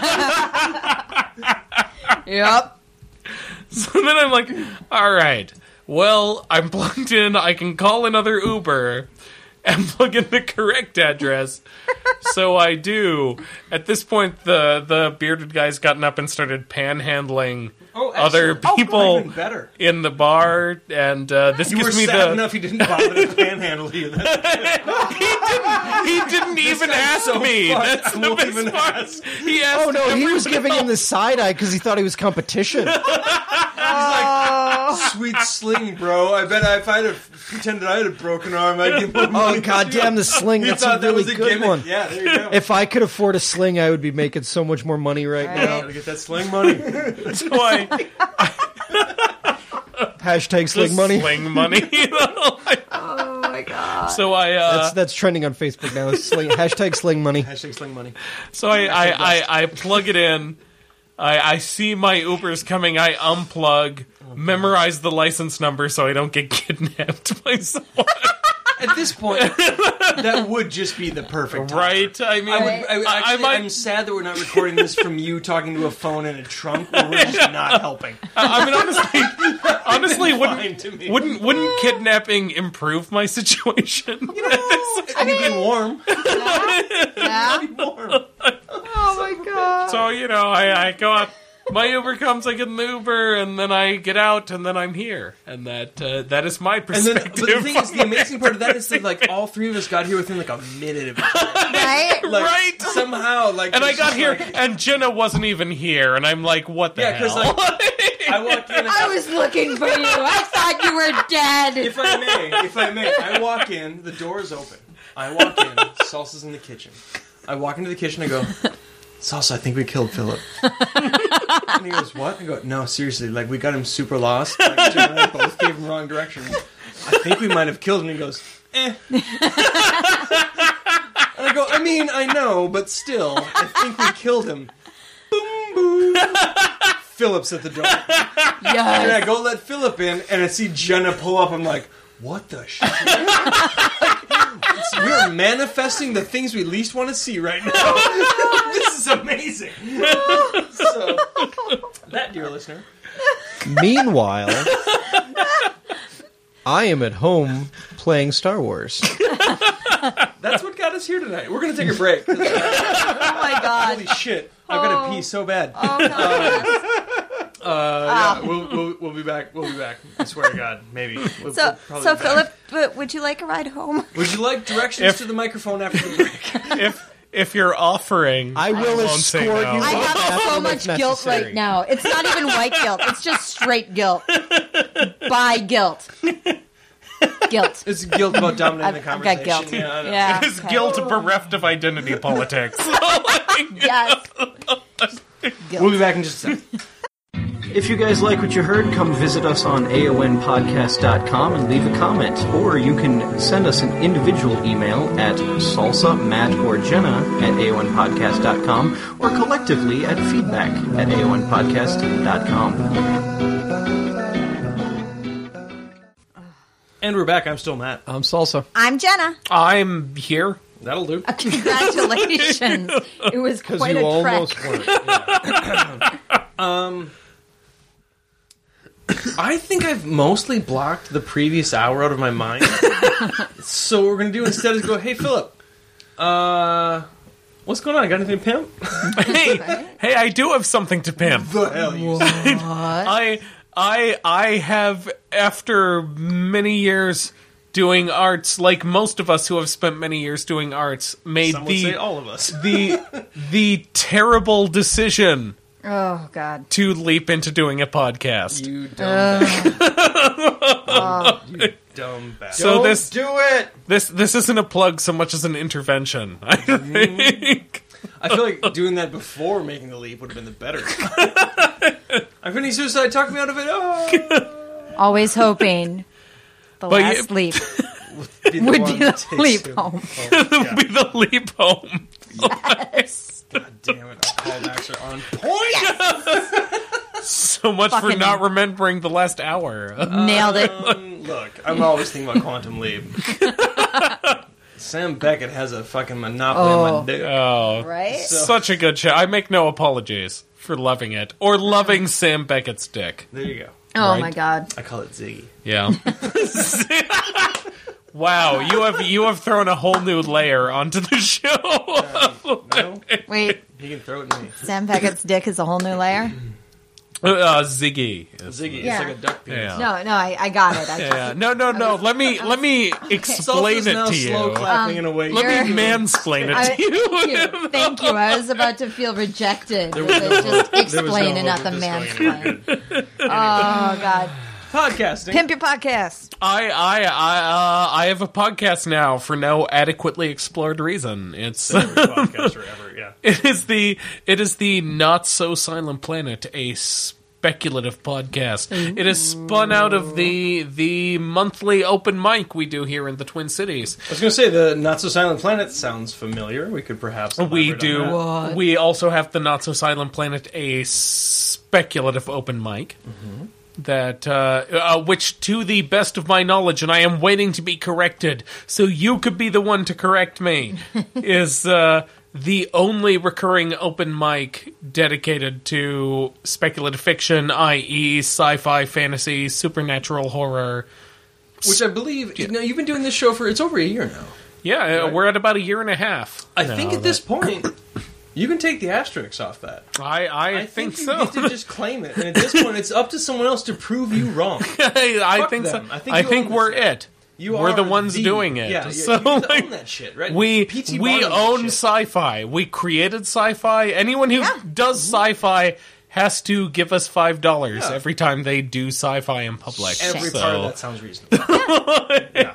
[SPEAKER 1] too.
[SPEAKER 3] Yep.
[SPEAKER 5] So then I'm like, all right, well, I'm plugged in. I can call another Uber and plug in the correct address. So I do. At this point, the the bearded guy's gotten up and started panhandling
[SPEAKER 1] Oh,
[SPEAKER 5] other
[SPEAKER 1] excellent. Oh,
[SPEAKER 5] people
[SPEAKER 1] even better.
[SPEAKER 5] in the bar, and uh, this
[SPEAKER 1] You were
[SPEAKER 5] gives me
[SPEAKER 1] sad
[SPEAKER 5] the.
[SPEAKER 1] enough he didn't bother to panhandle you. That's
[SPEAKER 5] He didn't even
[SPEAKER 1] guy's
[SPEAKER 5] ask
[SPEAKER 1] so
[SPEAKER 5] me.
[SPEAKER 1] fucked,
[SPEAKER 5] That's
[SPEAKER 1] I
[SPEAKER 5] the
[SPEAKER 1] won't
[SPEAKER 5] best
[SPEAKER 1] even
[SPEAKER 5] part.
[SPEAKER 1] ask.
[SPEAKER 5] He asked.
[SPEAKER 2] Oh no, he was
[SPEAKER 5] everyone
[SPEAKER 2] giving him
[SPEAKER 5] else.
[SPEAKER 2] the side eye because he thought he was competition.
[SPEAKER 1] sweet sling, bro. I bet if I had pretended I had a broken arm, I'd give him
[SPEAKER 2] Oh goddamn, the sling!
[SPEAKER 1] You
[SPEAKER 2] That's a
[SPEAKER 1] thought that
[SPEAKER 2] really
[SPEAKER 1] was a
[SPEAKER 2] good
[SPEAKER 1] gimmick.
[SPEAKER 2] one.
[SPEAKER 1] Yeah, there you go.
[SPEAKER 2] If I could afford a sling, I would be making so much more money right now.
[SPEAKER 1] Gotta get that sling money.
[SPEAKER 5] So I,
[SPEAKER 2] Hashtag sling money.
[SPEAKER 5] Sling money. You know?
[SPEAKER 3] Oh my god.
[SPEAKER 5] So I. Uh,
[SPEAKER 2] That's that's trending on Facebook now. Sling, hashtag sling money.
[SPEAKER 1] Hashtag sling money.
[SPEAKER 5] So I, I, I, I plug it in. I, I see my Uber's coming. I unplug, memorize the license number so I don't get kidnapped by someone.
[SPEAKER 1] At this point, that would just be the perfect time.
[SPEAKER 5] Right? I mean,
[SPEAKER 1] I would.
[SPEAKER 3] Right.
[SPEAKER 1] I, would-
[SPEAKER 5] I- I
[SPEAKER 1] actually,
[SPEAKER 5] might-
[SPEAKER 1] I'm sad that we're not recording this from you talking to a phone in a trunk, where we're just not helping.
[SPEAKER 5] I mean, honestly, honestly,
[SPEAKER 1] Fine
[SPEAKER 5] wouldn't
[SPEAKER 1] to me.
[SPEAKER 5] wouldn't wouldn't kidnapping improve my situation?
[SPEAKER 1] I mean, warm.
[SPEAKER 3] Yeah.
[SPEAKER 1] warm.
[SPEAKER 3] Oh my god.
[SPEAKER 5] So you know, I, I go out. My Uber comes, I get in the Uber, and then I get out, and then I'm here, and that uh, that is my
[SPEAKER 1] And
[SPEAKER 5] perspective.
[SPEAKER 1] then, but the thing is, the amazing part of that is that like all three of us got here within like a minute of each other.
[SPEAKER 3] Right?
[SPEAKER 1] Like,
[SPEAKER 5] Right.
[SPEAKER 1] Somehow, like,
[SPEAKER 5] and I
[SPEAKER 1] it's
[SPEAKER 5] got
[SPEAKER 1] just
[SPEAKER 5] here,
[SPEAKER 1] like-
[SPEAKER 5] and Jenna wasn't even here, and I'm like, what the
[SPEAKER 1] Yeah,
[SPEAKER 5] hell?
[SPEAKER 1] 'cause, like, I walk in. And
[SPEAKER 3] I was looking for you. I thought you were dead.
[SPEAKER 1] If I may, if I may, I walk in, the door is open. I walk in, Salsa's in the kitchen. I walk into the kitchen, I go, Salsa, I think we killed Philip. And he goes, what? I go, no, seriously, like, we got him super lost. Like, Jim and I both gave him wrong directions. I think we might have killed him. He goes, eh. And I go, I mean, I know, but still, I think we killed him. Boom, boom. Philip's at the door. And
[SPEAKER 3] Yes.
[SPEAKER 1] I go let Philip in, and I see Jenna pull up. I'm like, what the shit? Like, we're manifesting the things we least want to see right now. This is amazing. So, that, dear listener.
[SPEAKER 2] Meanwhile, I am at home playing Star Wars.
[SPEAKER 1] That's what got us here tonight. We're going to take a break. 'Cause, uh,
[SPEAKER 3] Oh my god.
[SPEAKER 1] holy shit. I've got to pee so bad.
[SPEAKER 3] Oh no.
[SPEAKER 1] Uh, yeah, we'll, we'll, we'll be back. We'll be back. I swear to God. Maybe. We'll, we'll
[SPEAKER 3] So,
[SPEAKER 1] probably
[SPEAKER 3] so
[SPEAKER 1] be back.
[SPEAKER 3] Philip, w- would you like a ride home?
[SPEAKER 1] Would you like directions
[SPEAKER 5] If-
[SPEAKER 1] to the microphone after the break?
[SPEAKER 5] if if you're offering,
[SPEAKER 2] I will
[SPEAKER 5] won't say
[SPEAKER 2] escort
[SPEAKER 5] no.
[SPEAKER 2] you.
[SPEAKER 3] I have
[SPEAKER 2] bathroom
[SPEAKER 3] so
[SPEAKER 2] if
[SPEAKER 3] much guilt
[SPEAKER 2] necessary.
[SPEAKER 3] right now. It's not even white guilt. It's just straight guilt. By guilt. Guilt.
[SPEAKER 1] It's guilt about dominating the
[SPEAKER 3] I've, I've
[SPEAKER 1] conversation.
[SPEAKER 3] got guilt.
[SPEAKER 1] Yeah, I know.
[SPEAKER 3] Yeah.
[SPEAKER 5] His
[SPEAKER 3] okay.
[SPEAKER 5] guilt bereft of identity politics.
[SPEAKER 3] Yes. Guilt.
[SPEAKER 1] We'll be back in just a second.
[SPEAKER 2] If you guys like what you heard, come visit us on A O N podcast dot com and leave a comment. Or you can send us an individual email at salsa, Matt, or Jenna at A O N podcast dot com, or collectively at feedback at A O N podcast dot com.
[SPEAKER 1] And we're back. I'm still Matt.
[SPEAKER 2] I'm Salsa.
[SPEAKER 3] I'm Jenna.
[SPEAKER 5] I'm here.
[SPEAKER 1] That'll do.
[SPEAKER 3] Congratulations. It was
[SPEAKER 2] Because
[SPEAKER 3] quite
[SPEAKER 2] you
[SPEAKER 3] a trek.
[SPEAKER 2] almost weren't.
[SPEAKER 1] Um, I think I've mostly blocked the previous hour out of my mind. So what we're going to do instead is go, hey, Philip, uh, what's going on? Got anything to pimp?
[SPEAKER 5] Hey, hey, I do have something to pimp.
[SPEAKER 1] The hell you
[SPEAKER 5] I, I, I have, after many years doing arts, like most of us who have spent many years doing arts, made
[SPEAKER 1] Some would
[SPEAKER 5] the
[SPEAKER 1] say all of us.
[SPEAKER 5] the the terrible decision
[SPEAKER 3] Oh, God.
[SPEAKER 5] to leap into doing a podcast.
[SPEAKER 1] You dumb bastard. You dumb bastard.
[SPEAKER 5] So this
[SPEAKER 2] Do it!
[SPEAKER 5] this this isn't a plug so much as an intervention, I think.
[SPEAKER 1] I feel like doing that before making the leap would have been the better. I'm feeling suicide. Talk me out of it. Oh.
[SPEAKER 3] Always hoping the
[SPEAKER 5] But
[SPEAKER 3] last
[SPEAKER 5] you-
[SPEAKER 3] leap
[SPEAKER 1] Be
[SPEAKER 3] would
[SPEAKER 1] one
[SPEAKER 3] be
[SPEAKER 1] that
[SPEAKER 3] the
[SPEAKER 1] takes
[SPEAKER 3] leap
[SPEAKER 1] him
[SPEAKER 3] home.
[SPEAKER 1] home.
[SPEAKER 5] Be the leap home.
[SPEAKER 3] Yes.
[SPEAKER 1] God damn it. Our callbacks are on point.
[SPEAKER 5] So much for
[SPEAKER 3] Fucking-
[SPEAKER 5] not remembering the last hour.
[SPEAKER 3] Nailed it.
[SPEAKER 1] Um, look, I'm always thinking about Quantum Leap. Sam Beckett has a fucking monopoly on
[SPEAKER 3] Oh.
[SPEAKER 1] my dick.
[SPEAKER 5] Oh,
[SPEAKER 3] Right?
[SPEAKER 5] such a good show. I make no apologies for loving it or loving Sam Beckett's dick.
[SPEAKER 1] There you go.
[SPEAKER 3] Oh,
[SPEAKER 5] Right.
[SPEAKER 3] my God.
[SPEAKER 1] I call it Ziggy.
[SPEAKER 5] Yeah. Wow, you have you have thrown a whole new layer onto the show.
[SPEAKER 1] No?
[SPEAKER 3] Wait,
[SPEAKER 1] He can throw it in me.
[SPEAKER 3] Sam Beckett's dick is a whole new layer?
[SPEAKER 5] Uh, Ziggy.
[SPEAKER 1] Ziggy.
[SPEAKER 3] Yeah.
[SPEAKER 1] It's like a duck penis.
[SPEAKER 5] Yeah.
[SPEAKER 3] No, no, I, I got it. I
[SPEAKER 5] Yeah. No, no, no. Let me let me explain
[SPEAKER 1] Salsa's
[SPEAKER 5] it
[SPEAKER 1] now
[SPEAKER 5] to
[SPEAKER 1] slow
[SPEAKER 5] you.
[SPEAKER 1] clapping in a way.
[SPEAKER 5] Let
[SPEAKER 3] You're-
[SPEAKER 5] me mansplain
[SPEAKER 3] I-
[SPEAKER 5] it to you.
[SPEAKER 3] thank you. Thank you. I was about to feel rejected.
[SPEAKER 1] was
[SPEAKER 3] with
[SPEAKER 1] no
[SPEAKER 3] it.
[SPEAKER 1] hope.
[SPEAKER 3] Just
[SPEAKER 1] There was no
[SPEAKER 3] explain and
[SPEAKER 1] hope
[SPEAKER 3] not the
[SPEAKER 1] of this going
[SPEAKER 3] mansplain. Oh, God.
[SPEAKER 1] Podcasting.
[SPEAKER 3] Pimp your podcast.
[SPEAKER 5] I I I uh, I have a podcast now for no adequately explored reason. It's
[SPEAKER 1] Every podcaster ever, yeah.
[SPEAKER 5] it is the it is the Not So Silent Planet, a speculative podcast. It is spun out of the the monthly open mic we do here in the Twin Cities.
[SPEAKER 1] I was going to say, the Not So Silent Planet sounds familiar. We could perhaps
[SPEAKER 5] We
[SPEAKER 1] elaborate
[SPEAKER 5] do.
[SPEAKER 1] on that.
[SPEAKER 5] We also have the Not So Silent Planet, a speculative open mic. That, uh, uh, which, to the best of my knowledge, and I am waiting to be corrected, so you could be the one to correct me, is uh, the only recurring open mic dedicated to speculative fiction, that is, sci-fi, fantasy, supernatural horror.
[SPEAKER 1] Which I believe, you know, you've been doing this show for, it's over a year now.
[SPEAKER 5] Yeah, uh,
[SPEAKER 1] Right.
[SPEAKER 5] we're at about a year and a half.
[SPEAKER 1] I
[SPEAKER 5] now
[SPEAKER 1] think at
[SPEAKER 5] that-
[SPEAKER 1] this point, you can take the asterisks off that.
[SPEAKER 5] I, I,
[SPEAKER 1] I
[SPEAKER 5] think,
[SPEAKER 1] think,
[SPEAKER 5] so.
[SPEAKER 1] you get to just claim it. And at this point, it's up to someone else to prove you wrong.
[SPEAKER 5] I, I
[SPEAKER 1] Fuck
[SPEAKER 5] think
[SPEAKER 1] them.
[SPEAKER 5] so.
[SPEAKER 1] I think
[SPEAKER 5] I
[SPEAKER 1] you
[SPEAKER 5] think
[SPEAKER 1] own
[SPEAKER 5] we're
[SPEAKER 1] this.
[SPEAKER 5] it.
[SPEAKER 1] You
[SPEAKER 5] We're
[SPEAKER 1] are
[SPEAKER 5] the ones
[SPEAKER 1] the-
[SPEAKER 5] doing it.
[SPEAKER 1] Yeah, yeah,
[SPEAKER 5] So,
[SPEAKER 1] you get to
[SPEAKER 5] like,
[SPEAKER 1] own that shit, right?
[SPEAKER 5] We
[SPEAKER 1] P T
[SPEAKER 5] we
[SPEAKER 1] Barnum
[SPEAKER 5] own
[SPEAKER 1] shit.
[SPEAKER 5] sci-fi. We created sci-fi. Anyone who
[SPEAKER 3] Yeah.
[SPEAKER 5] does sci-fi has to give us five dollars
[SPEAKER 1] Yeah.
[SPEAKER 5] every time they do sci-fi in public.
[SPEAKER 1] Every
[SPEAKER 5] so,
[SPEAKER 1] part of that sounds reasonable. yeah.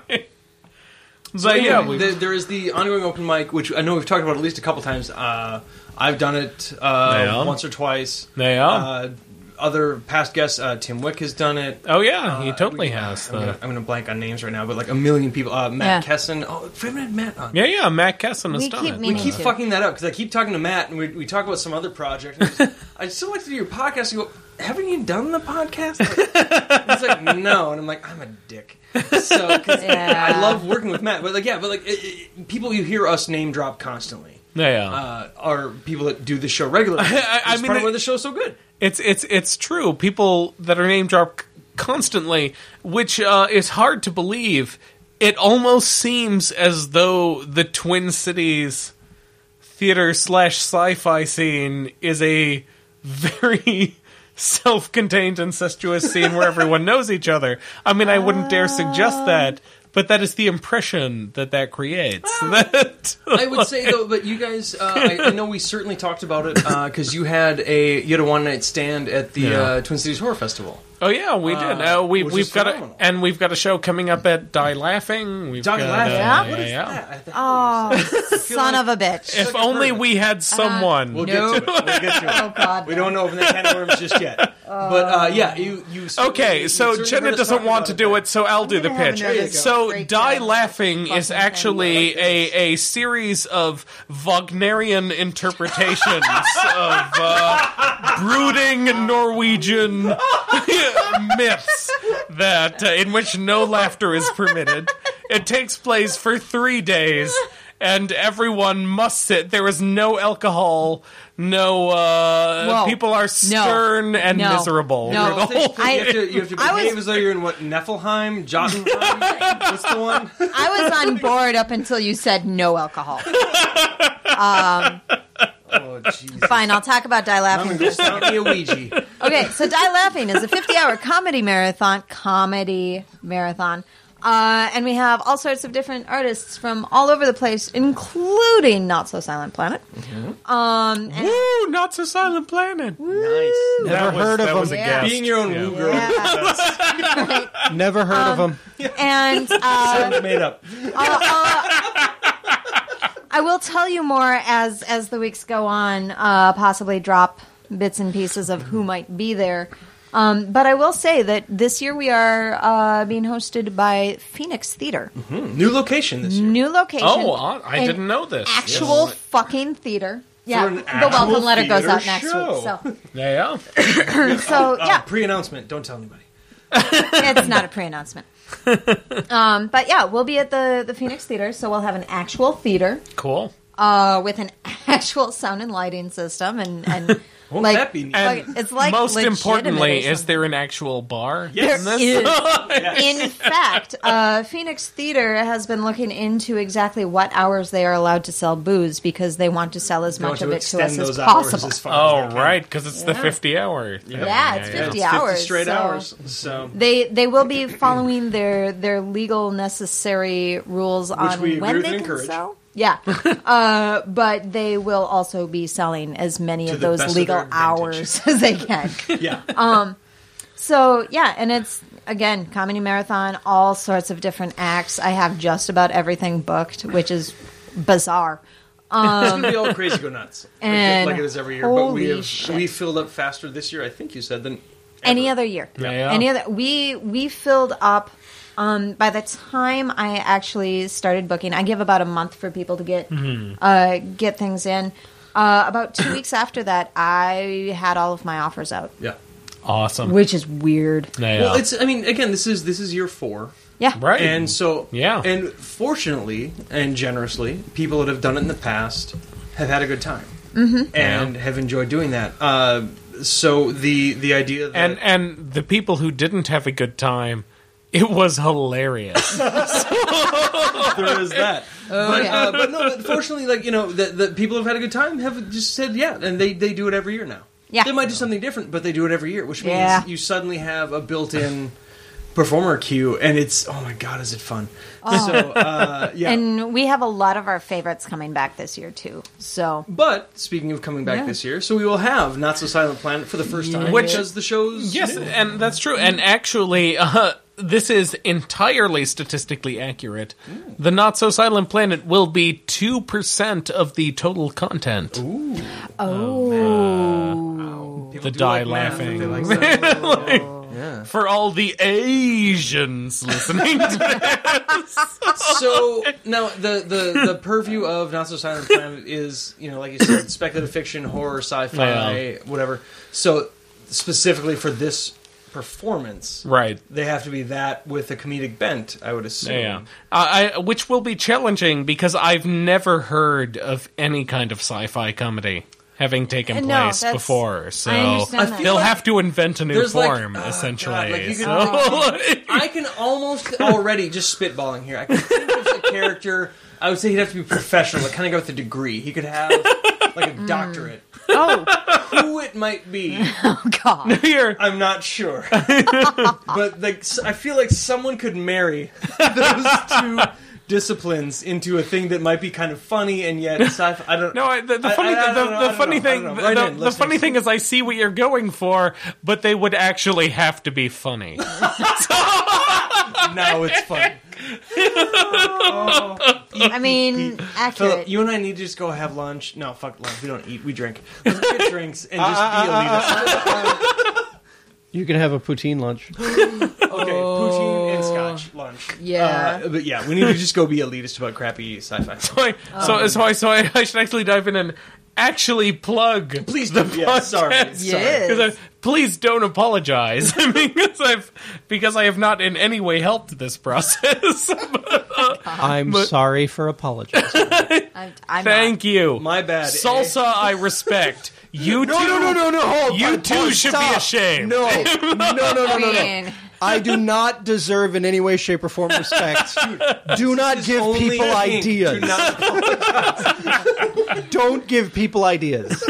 [SPEAKER 5] But yeah,
[SPEAKER 1] Anyway,
[SPEAKER 5] we,
[SPEAKER 1] there, there is the ongoing open mic, which I know we've talked about at least a couple times. Uh, I've done it uh,
[SPEAKER 5] Yeah.
[SPEAKER 1] once or twice.
[SPEAKER 5] Yeah.
[SPEAKER 1] Uh, other past guests, uh, Tim Wick has done it.
[SPEAKER 5] oh yeah, he
[SPEAKER 1] Uh,
[SPEAKER 5] totally
[SPEAKER 1] we-
[SPEAKER 5] has.
[SPEAKER 1] I'm gonna,
[SPEAKER 5] The,
[SPEAKER 1] I'm gonna blank on names right now, but like a million people. Uh, Matt
[SPEAKER 3] Yeah.
[SPEAKER 1] Kesson. Oh, we haven't had Matt on.
[SPEAKER 5] yeah, yeah. Matt Kesson has
[SPEAKER 3] We
[SPEAKER 5] done
[SPEAKER 3] keep
[SPEAKER 5] it.
[SPEAKER 3] meaning
[SPEAKER 1] We keep
[SPEAKER 3] to.
[SPEAKER 1] fucking that up because I keep talking to Matt and we, we talk about some other project. And he's like, I'd still like to do your podcast. And go, haven't you done the podcast? Like, he's like, no, and I'm like, I'm a dick. So 'cause
[SPEAKER 3] Yeah.
[SPEAKER 1] I love working with Matt, but like, yeah, but like, it, it, people you hear us name drop constantly
[SPEAKER 5] Yeah, yeah.
[SPEAKER 1] uh, are people that do the show regularly.
[SPEAKER 5] I- I
[SPEAKER 1] That's
[SPEAKER 5] mean,
[SPEAKER 1] part of
[SPEAKER 5] it-
[SPEAKER 1] why the show's so good.
[SPEAKER 5] It's it's it's true. People that are name dropped constantly, which uh, is hard to believe. It almost seems as though the Twin Cities theater slash sci-fi scene is a very self-contained incestuous scene where everyone knows each other. I mean, I wouldn't dare suggest that, but that is the impression that that creates. That
[SPEAKER 1] I would say though, but you guys, uh, I, I know we certainly talked about it because you had a you had a one night stand at the
[SPEAKER 5] Yeah.
[SPEAKER 1] uh, Twin Cities Horror Festival.
[SPEAKER 5] Oh yeah, we did. Uh, we
[SPEAKER 1] which
[SPEAKER 5] we've
[SPEAKER 1] is
[SPEAKER 5] got a,
[SPEAKER 1] phenomenal.
[SPEAKER 5] and we've got a show coming up at Die Laughing. We've
[SPEAKER 1] Die
[SPEAKER 5] got,
[SPEAKER 1] Laughing.
[SPEAKER 5] Uh,
[SPEAKER 3] Yeah?
[SPEAKER 1] What is
[SPEAKER 5] yeah.
[SPEAKER 1] that? I think-
[SPEAKER 3] Oh, son of a bitch.
[SPEAKER 5] If only we had someone.
[SPEAKER 1] We'll
[SPEAKER 3] No.
[SPEAKER 1] get to it. We'll get to it.
[SPEAKER 3] Oh, God.
[SPEAKER 1] We don't open the can of worms just yet. But uh, yeah, you you.
[SPEAKER 5] Okay,
[SPEAKER 1] you
[SPEAKER 5] so
[SPEAKER 1] certainly
[SPEAKER 5] Jenna
[SPEAKER 1] heard us
[SPEAKER 5] doesn't
[SPEAKER 1] talk
[SPEAKER 5] want
[SPEAKER 1] about
[SPEAKER 5] to do
[SPEAKER 1] that.
[SPEAKER 5] it, so I'll do the
[SPEAKER 3] gonna have
[SPEAKER 5] pitch.
[SPEAKER 3] another
[SPEAKER 5] So,
[SPEAKER 3] breakdown
[SPEAKER 5] Die
[SPEAKER 3] of
[SPEAKER 5] Laughing
[SPEAKER 3] fucking
[SPEAKER 5] is
[SPEAKER 3] thing.
[SPEAKER 5] actually a, a series of Wagnerian interpretations of uh, brooding Norwegian myths that uh, in which no laughter is permitted. It takes place for three days. And everyone must sit. There is no alcohol. No, uh,
[SPEAKER 3] Whoa.
[SPEAKER 5] people are stern and
[SPEAKER 3] No.
[SPEAKER 5] miserable.
[SPEAKER 3] No.
[SPEAKER 5] for the whole
[SPEAKER 3] I-
[SPEAKER 1] You have to, you have to
[SPEAKER 3] I
[SPEAKER 1] behave
[SPEAKER 3] was-
[SPEAKER 1] as though you're in what Niflheim, Jotunheim. What's the one?
[SPEAKER 3] I was on board up until you said no alcohol.
[SPEAKER 1] Oh Jesus!
[SPEAKER 3] Fine, I'll talk about Die
[SPEAKER 1] I'm
[SPEAKER 3] Laughing.
[SPEAKER 1] gonna go start me a Ouija.
[SPEAKER 3] Okay, so Die Laughing is a fifty-hour comedy marathon. Comedy marathon. Uh, and we have all sorts of different artists from all over the place, including Not So Silent Planet. Um, and
[SPEAKER 5] Woo! Not so Silent Planet.
[SPEAKER 1] Nice.
[SPEAKER 2] Never
[SPEAKER 5] That was-
[SPEAKER 2] heard of
[SPEAKER 5] that was
[SPEAKER 2] them.
[SPEAKER 5] a
[SPEAKER 3] Yeah.
[SPEAKER 5] guess.
[SPEAKER 1] Being your own
[SPEAKER 5] Yeah.
[SPEAKER 1] woo girl.
[SPEAKER 3] yeah.
[SPEAKER 2] Never heard of them.
[SPEAKER 3] and uh,
[SPEAKER 1] Sounds made up.
[SPEAKER 3] I will tell you more as as the weeks go on. Uh, possibly drop bits and pieces of who might be there. Um, but I will say that this year we are uh, being hosted by Phoenix Theater.
[SPEAKER 1] New location this year.
[SPEAKER 3] New location.
[SPEAKER 5] Oh, I
[SPEAKER 3] and
[SPEAKER 5] didn't know this.
[SPEAKER 3] Actual fucking theater. Yeah,
[SPEAKER 1] an
[SPEAKER 3] the
[SPEAKER 1] actual
[SPEAKER 3] welcome letter goes
[SPEAKER 1] theater
[SPEAKER 3] out next
[SPEAKER 1] show.
[SPEAKER 3] week. So,
[SPEAKER 5] Yeah, yeah.
[SPEAKER 3] so
[SPEAKER 1] Uh,
[SPEAKER 3] yeah,
[SPEAKER 1] Pre-announcement. Don't tell anybody.
[SPEAKER 3] it's not a pre-announcement. um, but yeah, we'll be at the the Phoenix Theater, so we'll have an actual theater
[SPEAKER 5] Cool.
[SPEAKER 3] uh, with an actual sound and lighting system, and and
[SPEAKER 1] Won't
[SPEAKER 3] like,
[SPEAKER 1] that be neat?
[SPEAKER 3] like, it's like
[SPEAKER 5] Most
[SPEAKER 3] legitimate
[SPEAKER 5] importantly,
[SPEAKER 3] or
[SPEAKER 5] is
[SPEAKER 3] something.
[SPEAKER 5] there an actual bar?
[SPEAKER 1] Yes.
[SPEAKER 5] in
[SPEAKER 3] There
[SPEAKER 5] this?
[SPEAKER 3] is. In fact, uh, Phoenix Theater has been looking into exactly what hours they are allowed to sell booze because they want to sell as
[SPEAKER 1] They want
[SPEAKER 3] much
[SPEAKER 1] to
[SPEAKER 3] of it to
[SPEAKER 1] extend
[SPEAKER 3] us as
[SPEAKER 1] those hours
[SPEAKER 3] possible.
[SPEAKER 1] as far
[SPEAKER 5] Oh,
[SPEAKER 1] as they can.
[SPEAKER 5] right, because it's the
[SPEAKER 3] Yeah.
[SPEAKER 5] fifty hour.
[SPEAKER 3] Yeah, it's
[SPEAKER 1] Yeah,
[SPEAKER 3] fifty
[SPEAKER 1] it's
[SPEAKER 3] hours.
[SPEAKER 1] straight
[SPEAKER 3] so
[SPEAKER 1] hours. So
[SPEAKER 3] They they will be following their their legal necessary rules on
[SPEAKER 1] we agree
[SPEAKER 3] when
[SPEAKER 1] with
[SPEAKER 3] they
[SPEAKER 1] and
[SPEAKER 3] can
[SPEAKER 1] encourage.
[SPEAKER 3] sell. Yeah, uh, but they will also be selling as many
[SPEAKER 1] To
[SPEAKER 3] of
[SPEAKER 1] the
[SPEAKER 3] those
[SPEAKER 1] best of
[SPEAKER 3] legal
[SPEAKER 1] their advantage.
[SPEAKER 3] hours as they can.
[SPEAKER 1] yeah.
[SPEAKER 3] So yeah, and it's again comedy marathon, all sorts of different acts. I have just about everything booked, which is bizarre.
[SPEAKER 1] It's gonna be all crazy go nuts, like,
[SPEAKER 3] And
[SPEAKER 1] it, like it is every year. But we
[SPEAKER 3] holy
[SPEAKER 1] have
[SPEAKER 3] shit.
[SPEAKER 1] we filled up faster this year. I think you said than
[SPEAKER 3] Any
[SPEAKER 1] ever.
[SPEAKER 3] other year,
[SPEAKER 5] Yeah, yeah.
[SPEAKER 3] any other. We we filled up. Um, by the time I actually started booking, I give about a month for people to get
[SPEAKER 5] Mm-hmm.
[SPEAKER 3] uh, get things in. Uh, about two weeks after that, I had all of my offers out,
[SPEAKER 1] Yeah.
[SPEAKER 5] Awesome.
[SPEAKER 3] which is weird.
[SPEAKER 5] Yeah.
[SPEAKER 1] Well, it's. I mean, again, this is this is year four.
[SPEAKER 3] Yeah,
[SPEAKER 5] right.
[SPEAKER 1] And so,
[SPEAKER 5] Yeah.
[SPEAKER 1] And fortunately and generously, people that have done it in the past have had a good time mm-hmm. and have enjoyed doing that. Uh, so the the idea that
[SPEAKER 5] and and the people who didn't have a good time, it was hilarious.
[SPEAKER 1] there is that. but,
[SPEAKER 3] yeah.
[SPEAKER 1] uh, but no, but fortunately, like you know, the, the people who've had a good time have just said yeah, and they, they do it every year now.
[SPEAKER 3] Yeah.
[SPEAKER 1] They might do something different, but they do it every year, which means
[SPEAKER 3] Yeah.
[SPEAKER 1] you suddenly have a built-in performer queue, and it's oh my god, is it fun? So uh, yeah.
[SPEAKER 3] and we have a lot of our favorites coming back this year too. So
[SPEAKER 1] But speaking of coming back
[SPEAKER 3] Yeah.
[SPEAKER 1] this year, so we will have Not So Silent Planet for the first time,
[SPEAKER 5] Which-
[SPEAKER 1] because the show's
[SPEAKER 5] Yes,
[SPEAKER 1] new.
[SPEAKER 5] and that's true. And actually, uh, this is entirely statistically accurate. The Not So Silent Planet will be two percent of the total content.
[SPEAKER 3] oh,
[SPEAKER 1] People
[SPEAKER 5] The
[SPEAKER 1] do
[SPEAKER 5] die
[SPEAKER 1] like math,
[SPEAKER 5] laughing.
[SPEAKER 1] they like that.
[SPEAKER 2] Yeah.
[SPEAKER 5] For all the Asians listening to this.
[SPEAKER 1] So now the, the, the purview of Not So Silent Planet is, you know, like you said, speculative fiction, horror, sci-fi,
[SPEAKER 5] Yeah.
[SPEAKER 1] whatever. So specifically for this performance,
[SPEAKER 5] Right.
[SPEAKER 1] they have to be that with a comedic bent, I would assume.
[SPEAKER 5] Yeah. Uh, I, which will be challenging because I've never heard of any kind of sci-fi comedy having taken
[SPEAKER 3] No,
[SPEAKER 5] place
[SPEAKER 3] that's-
[SPEAKER 5] before. So
[SPEAKER 3] I understand that.
[SPEAKER 5] they'll have to invent a new
[SPEAKER 1] There's like-
[SPEAKER 5] form,
[SPEAKER 1] oh,
[SPEAKER 5] essentially.
[SPEAKER 1] God, like you could-
[SPEAKER 5] So-
[SPEAKER 1] I can almost already just spitballing here. I can think of a character. I would say he'd have to be professional, like kind of go with a degree. He could have like a doctorate.
[SPEAKER 3] oh,
[SPEAKER 1] Who it might be,
[SPEAKER 3] oh God!
[SPEAKER 5] Here,
[SPEAKER 1] I'm not sure. But like, I feel like someone could marry those two disciplines into a thing that might be kind of funny and yet sci-fi. I don't
[SPEAKER 5] No, I, the, the
[SPEAKER 1] I-
[SPEAKER 5] funny,
[SPEAKER 1] I- I
[SPEAKER 5] the,
[SPEAKER 1] don't know, I
[SPEAKER 5] the
[SPEAKER 1] don't
[SPEAKER 5] funny
[SPEAKER 1] know, I
[SPEAKER 5] thing,
[SPEAKER 1] don't know.
[SPEAKER 5] the,
[SPEAKER 1] Right
[SPEAKER 5] the,
[SPEAKER 1] in,
[SPEAKER 5] the
[SPEAKER 1] listeners.
[SPEAKER 5] funny thing is, I see what you're going for, but they would actually have to be funny.
[SPEAKER 1] now it's fun.
[SPEAKER 3] I mean,
[SPEAKER 1] Philip,
[SPEAKER 3] accurate.
[SPEAKER 1] you and I need to just go have lunch. No, fuck lunch. We don't eat. We drink. Let's get drinks and just be elitist.
[SPEAKER 2] You can have a poutine lunch.
[SPEAKER 1] Okay, poutine and scotch lunch.
[SPEAKER 3] Yeah.
[SPEAKER 1] Uh, but yeah, we need to just go be elitist about crappy sci-fi.
[SPEAKER 5] So, I, so, so, I, so I, I should actually dive in and actually plug.
[SPEAKER 1] Please do. Yeah, sorry.
[SPEAKER 5] podcast.
[SPEAKER 1] sorry.
[SPEAKER 3] Yes.
[SPEAKER 5] Because I, please don't apologize because I've because I have not in any way helped this process.
[SPEAKER 2] I'm sorry for apologizing.
[SPEAKER 3] I'm, I'm
[SPEAKER 5] Thank you.
[SPEAKER 1] My bad. eh?
[SPEAKER 5] Salsa, I respect. You
[SPEAKER 2] No,
[SPEAKER 5] two,
[SPEAKER 2] no, no, no, no, hold
[SPEAKER 5] You
[SPEAKER 2] on,
[SPEAKER 5] two
[SPEAKER 2] pause,
[SPEAKER 5] should
[SPEAKER 2] stop.
[SPEAKER 5] be ashamed.
[SPEAKER 2] No, no, no, no, no,
[SPEAKER 3] I
[SPEAKER 2] no, no.
[SPEAKER 3] mean,
[SPEAKER 2] I do not deserve in any way, shape, or form respect. Do not
[SPEAKER 1] This is
[SPEAKER 2] give
[SPEAKER 1] only
[SPEAKER 2] people
[SPEAKER 1] a hint.
[SPEAKER 2] ideas.
[SPEAKER 1] Do not-
[SPEAKER 2] Don't give people ideas.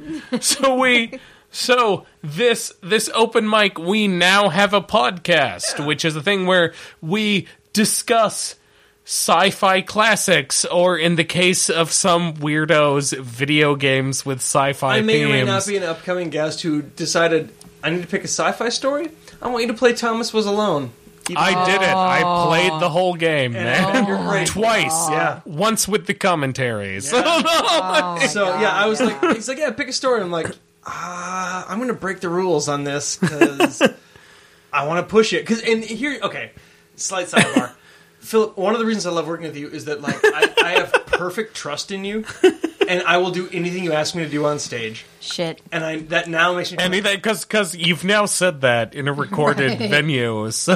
[SPEAKER 5] So we, so this this open mic, we now have a podcast, which is a thing where we discuss sci-fi classics, or in the case of some weirdos, video games with sci-fi
[SPEAKER 1] I may
[SPEAKER 5] themes.
[SPEAKER 1] or may not be an upcoming guest who decided I need to pick a sci-fi story. I want you to play Thomas Was Alone. Even
[SPEAKER 5] I
[SPEAKER 1] though-
[SPEAKER 5] did it. I played the whole game,
[SPEAKER 1] And
[SPEAKER 5] man.
[SPEAKER 1] you're great.
[SPEAKER 5] Twice.
[SPEAKER 1] Yeah.
[SPEAKER 5] Once with the commentaries.
[SPEAKER 3] oh my
[SPEAKER 1] So
[SPEAKER 3] God,
[SPEAKER 1] yeah, I was like, he's like, yeah, pick a story. I'm like, ah, I'm gonna break the rules on this because I want to push it. Because and here, okay, slight sidebar. Philip, one of the reasons I love working with you is that like I, I have perfect trust in you, and I will do anything you ask me to do on stage.
[SPEAKER 3] shit.
[SPEAKER 1] And I that now makes me feel
[SPEAKER 5] Anything, because because you've now said that in a recorded venue, so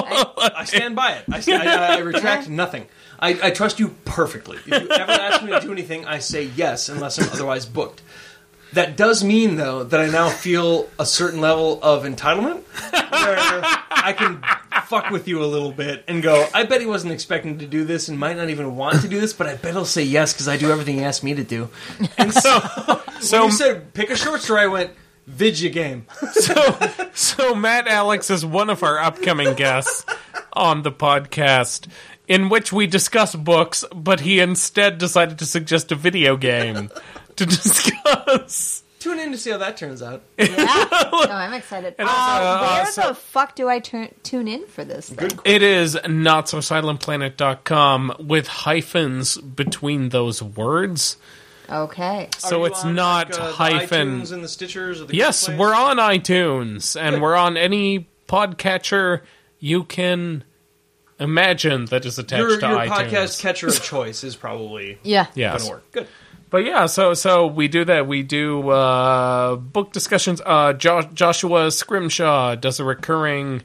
[SPEAKER 1] I stand by it. I, stand, I, I retract nothing. I, I trust you perfectly. If you ever ask me to do anything, I say yes, unless I'm otherwise booked. That does mean, though, that I now feel a certain level of entitlement, where I can fuck with you a little bit and go, I bet he wasn't expecting to do this and might not even want to do this, but I bet he'll say yes because I do everything he asked me to do. And so,
[SPEAKER 5] so
[SPEAKER 1] when you said, pick a short story, I went, Vidya game.
[SPEAKER 5] so so Matt Alex is one of our upcoming guests on the podcast, in which we discuss books, but he instead decided to suggest a video game to discuss.
[SPEAKER 1] Tune in to see how that turns out.
[SPEAKER 3] Yeah. No, I'm excited. Uh,
[SPEAKER 5] uh,
[SPEAKER 3] where
[SPEAKER 5] so-
[SPEAKER 3] the fuck do I turn, tune in for this thing?
[SPEAKER 5] It is not so silent planet dot com with hyphens between those words.
[SPEAKER 3] Okay.
[SPEAKER 5] So
[SPEAKER 1] Are you
[SPEAKER 5] it's
[SPEAKER 1] on,
[SPEAKER 5] not
[SPEAKER 1] like, uh, the
[SPEAKER 5] hyphen.
[SPEAKER 1] iTunes and the Stitchers or the
[SPEAKER 5] Yes,
[SPEAKER 1] Google Plays?
[SPEAKER 5] we're on iTunes, and
[SPEAKER 1] Good.
[SPEAKER 5] we're on any podcatcher you can imagine that is attached
[SPEAKER 1] Your,
[SPEAKER 5] to
[SPEAKER 1] your
[SPEAKER 5] iTunes.
[SPEAKER 1] podcast catcher of choice is probably
[SPEAKER 3] Yeah.
[SPEAKER 5] Yes.
[SPEAKER 1] gonna work. Good.
[SPEAKER 5] But yeah, so so we do that. We do uh, book discussions. Uh, jo- Joshua Scrimshaw does a recurring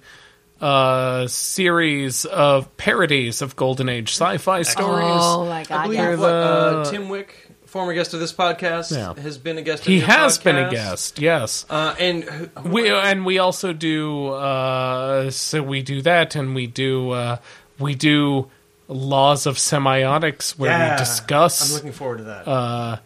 [SPEAKER 5] uh, series of parodies of Golden Age sci-fi stories.
[SPEAKER 3] Oh my
[SPEAKER 1] I
[SPEAKER 3] God.
[SPEAKER 1] believe
[SPEAKER 3] Yes.
[SPEAKER 1] what, uh,
[SPEAKER 5] the-
[SPEAKER 1] Tim Wick, former guest of this podcast,
[SPEAKER 5] Yeah.
[SPEAKER 1] has been a guest.
[SPEAKER 5] He
[SPEAKER 1] of your
[SPEAKER 5] has been a
[SPEAKER 1] podcast.
[SPEAKER 5] guest, yes.
[SPEAKER 1] Uh, and who- who-
[SPEAKER 5] We and we also do uh, so we do that, and we do uh, we do laws of semiotics where
[SPEAKER 1] yeah,
[SPEAKER 5] we discuss.
[SPEAKER 1] I'm looking forward to that.
[SPEAKER 5] uh,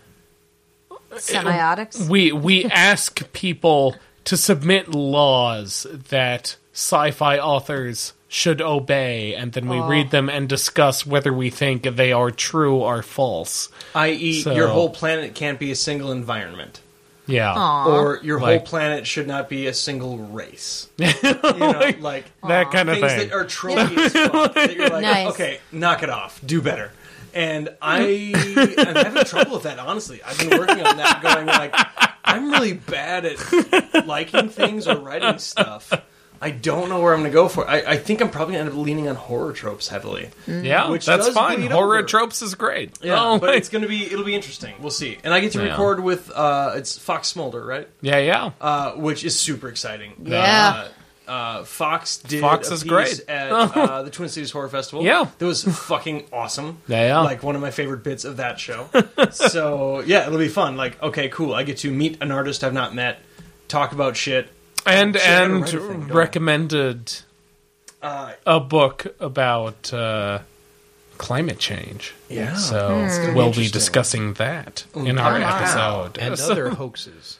[SPEAKER 3] Semiotics.
[SPEAKER 5] we we ask people to submit laws that sci-fi authors should obey, and then we
[SPEAKER 3] Oh.
[SPEAKER 5] read them and discuss whether we think they are true or false.
[SPEAKER 1] that is,
[SPEAKER 5] so-
[SPEAKER 1] your whole planet can't be a single environment,
[SPEAKER 5] Yeah,
[SPEAKER 3] Aw.
[SPEAKER 1] or your whole
[SPEAKER 5] Like-
[SPEAKER 1] planet should not be a single race. you know, like
[SPEAKER 5] that kind of
[SPEAKER 1] things
[SPEAKER 5] thing.
[SPEAKER 1] that are tropey as fuck. That you're like,
[SPEAKER 3] Nice.
[SPEAKER 1] okay, knock it off, do better. And I am having trouble with that. Honestly, I've been working on that, going like, I'm really bad at liking things or writing stuff. I don't know where I'm going to go for. I, I think I'm probably going to end up leaning on horror tropes heavily.
[SPEAKER 5] yeah,
[SPEAKER 1] which
[SPEAKER 5] that's
[SPEAKER 1] does
[SPEAKER 5] fine.
[SPEAKER 1] bleed
[SPEAKER 5] Horror
[SPEAKER 1] over.
[SPEAKER 5] tropes is great.
[SPEAKER 1] Yeah,
[SPEAKER 5] Oh,
[SPEAKER 1] but it's going to be it'll be interesting. We'll see. And I get to
[SPEAKER 5] Yeah.
[SPEAKER 1] record with uh, it's Fox Smolder, right?
[SPEAKER 5] yeah, yeah.
[SPEAKER 1] Uh, which is super exciting.
[SPEAKER 3] Yeah.
[SPEAKER 1] Uh, uh, Fox did
[SPEAKER 5] Fox
[SPEAKER 1] a
[SPEAKER 5] is
[SPEAKER 1] piece
[SPEAKER 5] great.
[SPEAKER 1] at uh, the Twin Cities Horror Festival.
[SPEAKER 5] Yeah.
[SPEAKER 1] That was fucking awesome.
[SPEAKER 5] Yeah, yeah.
[SPEAKER 1] Like one of my favorite bits of that show. So yeah, it'll be fun. Like, okay, cool. I get to meet an artist I've not met, talk about shit.
[SPEAKER 5] and
[SPEAKER 1] Shit, I gotta
[SPEAKER 5] and
[SPEAKER 1] write a thing, don't I?
[SPEAKER 5] recommended
[SPEAKER 1] Uh,
[SPEAKER 5] a book about uh, climate change.
[SPEAKER 1] Yeah.
[SPEAKER 5] So
[SPEAKER 1] gonna be
[SPEAKER 5] we'll be
[SPEAKER 1] interesting.
[SPEAKER 5] discussing that in our
[SPEAKER 3] Wow.
[SPEAKER 5] episode.
[SPEAKER 2] And
[SPEAKER 5] So-
[SPEAKER 2] other hoaxes.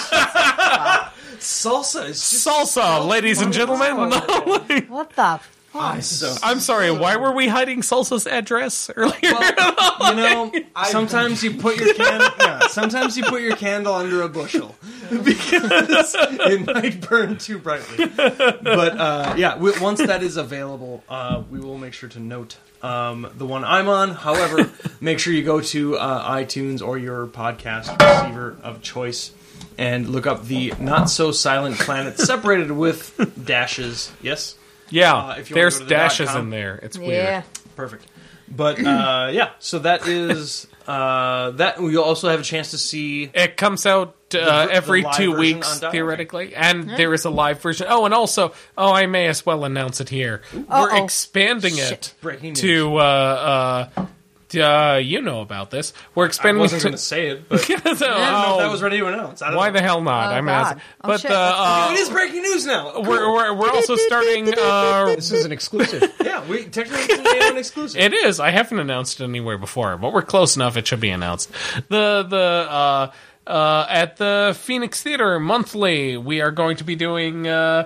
[SPEAKER 1] salsa is just
[SPEAKER 5] salsa, ladies and gentlemen.
[SPEAKER 3] What the
[SPEAKER 1] So,
[SPEAKER 5] I'm sorry, why were we hiding Salsa's address earlier?
[SPEAKER 1] well, you know, sometimes you put your candle. Yeah, sometimes you put your candle under a bushel because it might burn too brightly. But uh, yeah, we, once that is available, uh, we will make sure to note um, the one I'm on. However, make sure you go to uh, iTunes or your podcast receiver of choice and look up the Not So Silent Planet, separated with dashes. Yes.
[SPEAKER 5] Yeah,
[SPEAKER 1] Uh, if you wanna
[SPEAKER 5] there's
[SPEAKER 1] go to the
[SPEAKER 5] dashes
[SPEAKER 1] dot com.
[SPEAKER 5] in there. It's weird.
[SPEAKER 3] Yeah.
[SPEAKER 1] Perfect. But uh, yeah, so that is uh, that. We also have a chance to see.
[SPEAKER 5] It comes out uh,
[SPEAKER 1] the
[SPEAKER 5] every
[SPEAKER 1] live
[SPEAKER 5] two
[SPEAKER 1] version
[SPEAKER 5] weeks,
[SPEAKER 1] on Dial.
[SPEAKER 5] theoretically, and there is a live version. Oh, and also, oh, I may as well announce it here. We're
[SPEAKER 3] Uh-oh.
[SPEAKER 5] expanding
[SPEAKER 3] Shit.
[SPEAKER 5] it
[SPEAKER 1] Breaking news.
[SPEAKER 5] to. Uh, uh, uh, you know about this. We're
[SPEAKER 1] I
[SPEAKER 5] expanding
[SPEAKER 1] wasn't
[SPEAKER 5] it
[SPEAKER 1] going
[SPEAKER 5] to.
[SPEAKER 1] to say it, but I
[SPEAKER 5] So,
[SPEAKER 1] don't know if
[SPEAKER 5] oh,
[SPEAKER 1] that was ready to announce. I don't
[SPEAKER 5] why
[SPEAKER 1] know.
[SPEAKER 5] the hell not?
[SPEAKER 3] Oh,
[SPEAKER 5] I'm
[SPEAKER 3] God.
[SPEAKER 5] asking.
[SPEAKER 3] Oh,
[SPEAKER 5] But
[SPEAKER 3] shit,
[SPEAKER 5] uh,
[SPEAKER 3] that's
[SPEAKER 5] uh,
[SPEAKER 1] It is breaking news now.
[SPEAKER 5] we're, we're we're also starting. Uh,
[SPEAKER 2] This is an exclusive.
[SPEAKER 1] Yeah, we technically it's an A one exclusive.
[SPEAKER 5] It is. I haven't announced it anywhere before, but we're close enough. It should be announced. The the uh, uh, at the Phoenix Theater monthly, we are going to be doing uh,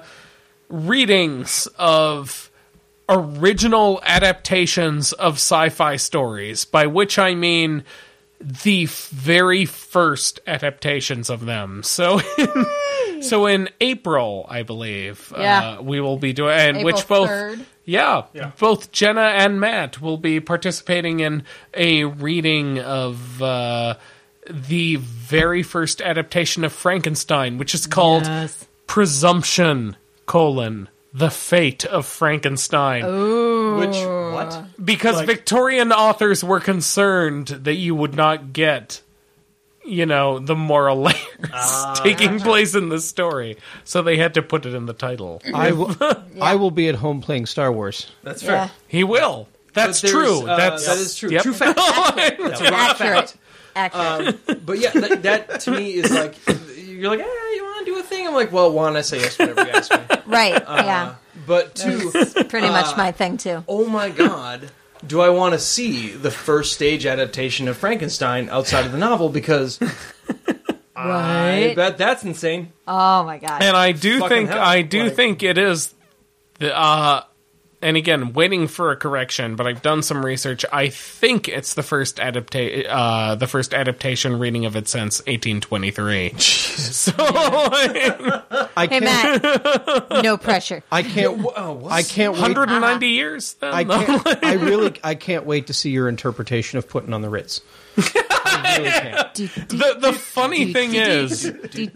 [SPEAKER 5] readings of original adaptations of sci-fi stories, by which I mean the f- very first adaptations of them. So. So in April, I believe,
[SPEAKER 3] Yeah.
[SPEAKER 5] uh, we will be doing, and
[SPEAKER 3] April
[SPEAKER 5] which both,
[SPEAKER 3] third.
[SPEAKER 5] yeah,
[SPEAKER 1] Yeah.
[SPEAKER 5] both Jenna and Matt will be participating in a reading of uh, the very first adaptation of Frankenstein, which is called
[SPEAKER 3] Yes.
[SPEAKER 5] Presumption: colon, The Fate of Frankenstein.
[SPEAKER 1] Which what?
[SPEAKER 5] Because
[SPEAKER 1] Like-
[SPEAKER 5] Victorian authors were concerned that you would not get, you know, the moral layers taking place in the story. So they had to put it in the title.
[SPEAKER 2] I will. I will be at home playing Star Wars.
[SPEAKER 1] That's fair.
[SPEAKER 3] Yeah.
[SPEAKER 5] He will. That's
[SPEAKER 1] But there's,
[SPEAKER 5] true.
[SPEAKER 1] uh,
[SPEAKER 5] That's
[SPEAKER 1] that is true.
[SPEAKER 5] Yep.
[SPEAKER 1] True fact. That's a rock
[SPEAKER 3] Accurate.
[SPEAKER 1] fact.
[SPEAKER 3] Accurate.
[SPEAKER 1] Um, but yeah, that, that to me is like you're like, hey, you want to do a thing? I'm like, well, one, I say yes whenever you ask me.
[SPEAKER 3] right.
[SPEAKER 1] Uh,
[SPEAKER 3] yeah.
[SPEAKER 1] But two,
[SPEAKER 3] Pretty much my thing, too.
[SPEAKER 1] oh my god, do I want to see the first stage adaptation of Frankenstein outside of the novel? Because I
[SPEAKER 3] Right.
[SPEAKER 1] bet that's insane.
[SPEAKER 3] Oh, my God.
[SPEAKER 5] And I do
[SPEAKER 1] Fucking
[SPEAKER 5] think
[SPEAKER 1] hell.
[SPEAKER 5] I do
[SPEAKER 1] Like-
[SPEAKER 5] think it is the uh and again, waiting for a correction, but I've done some research. I think it's the first adapta- uh the first adaptation reading of it since eighteen twenty-three. So
[SPEAKER 2] I
[SPEAKER 3] Hey,
[SPEAKER 2] can't.
[SPEAKER 3] Matt. No pressure.
[SPEAKER 2] I can't.
[SPEAKER 1] Oh, what?
[SPEAKER 2] I can't wait.
[SPEAKER 5] one hundred ninety years then?
[SPEAKER 2] I can't. I really. I can't wait to see your interpretation of putting on the Ritz. I really can't.
[SPEAKER 5] the the funny thing is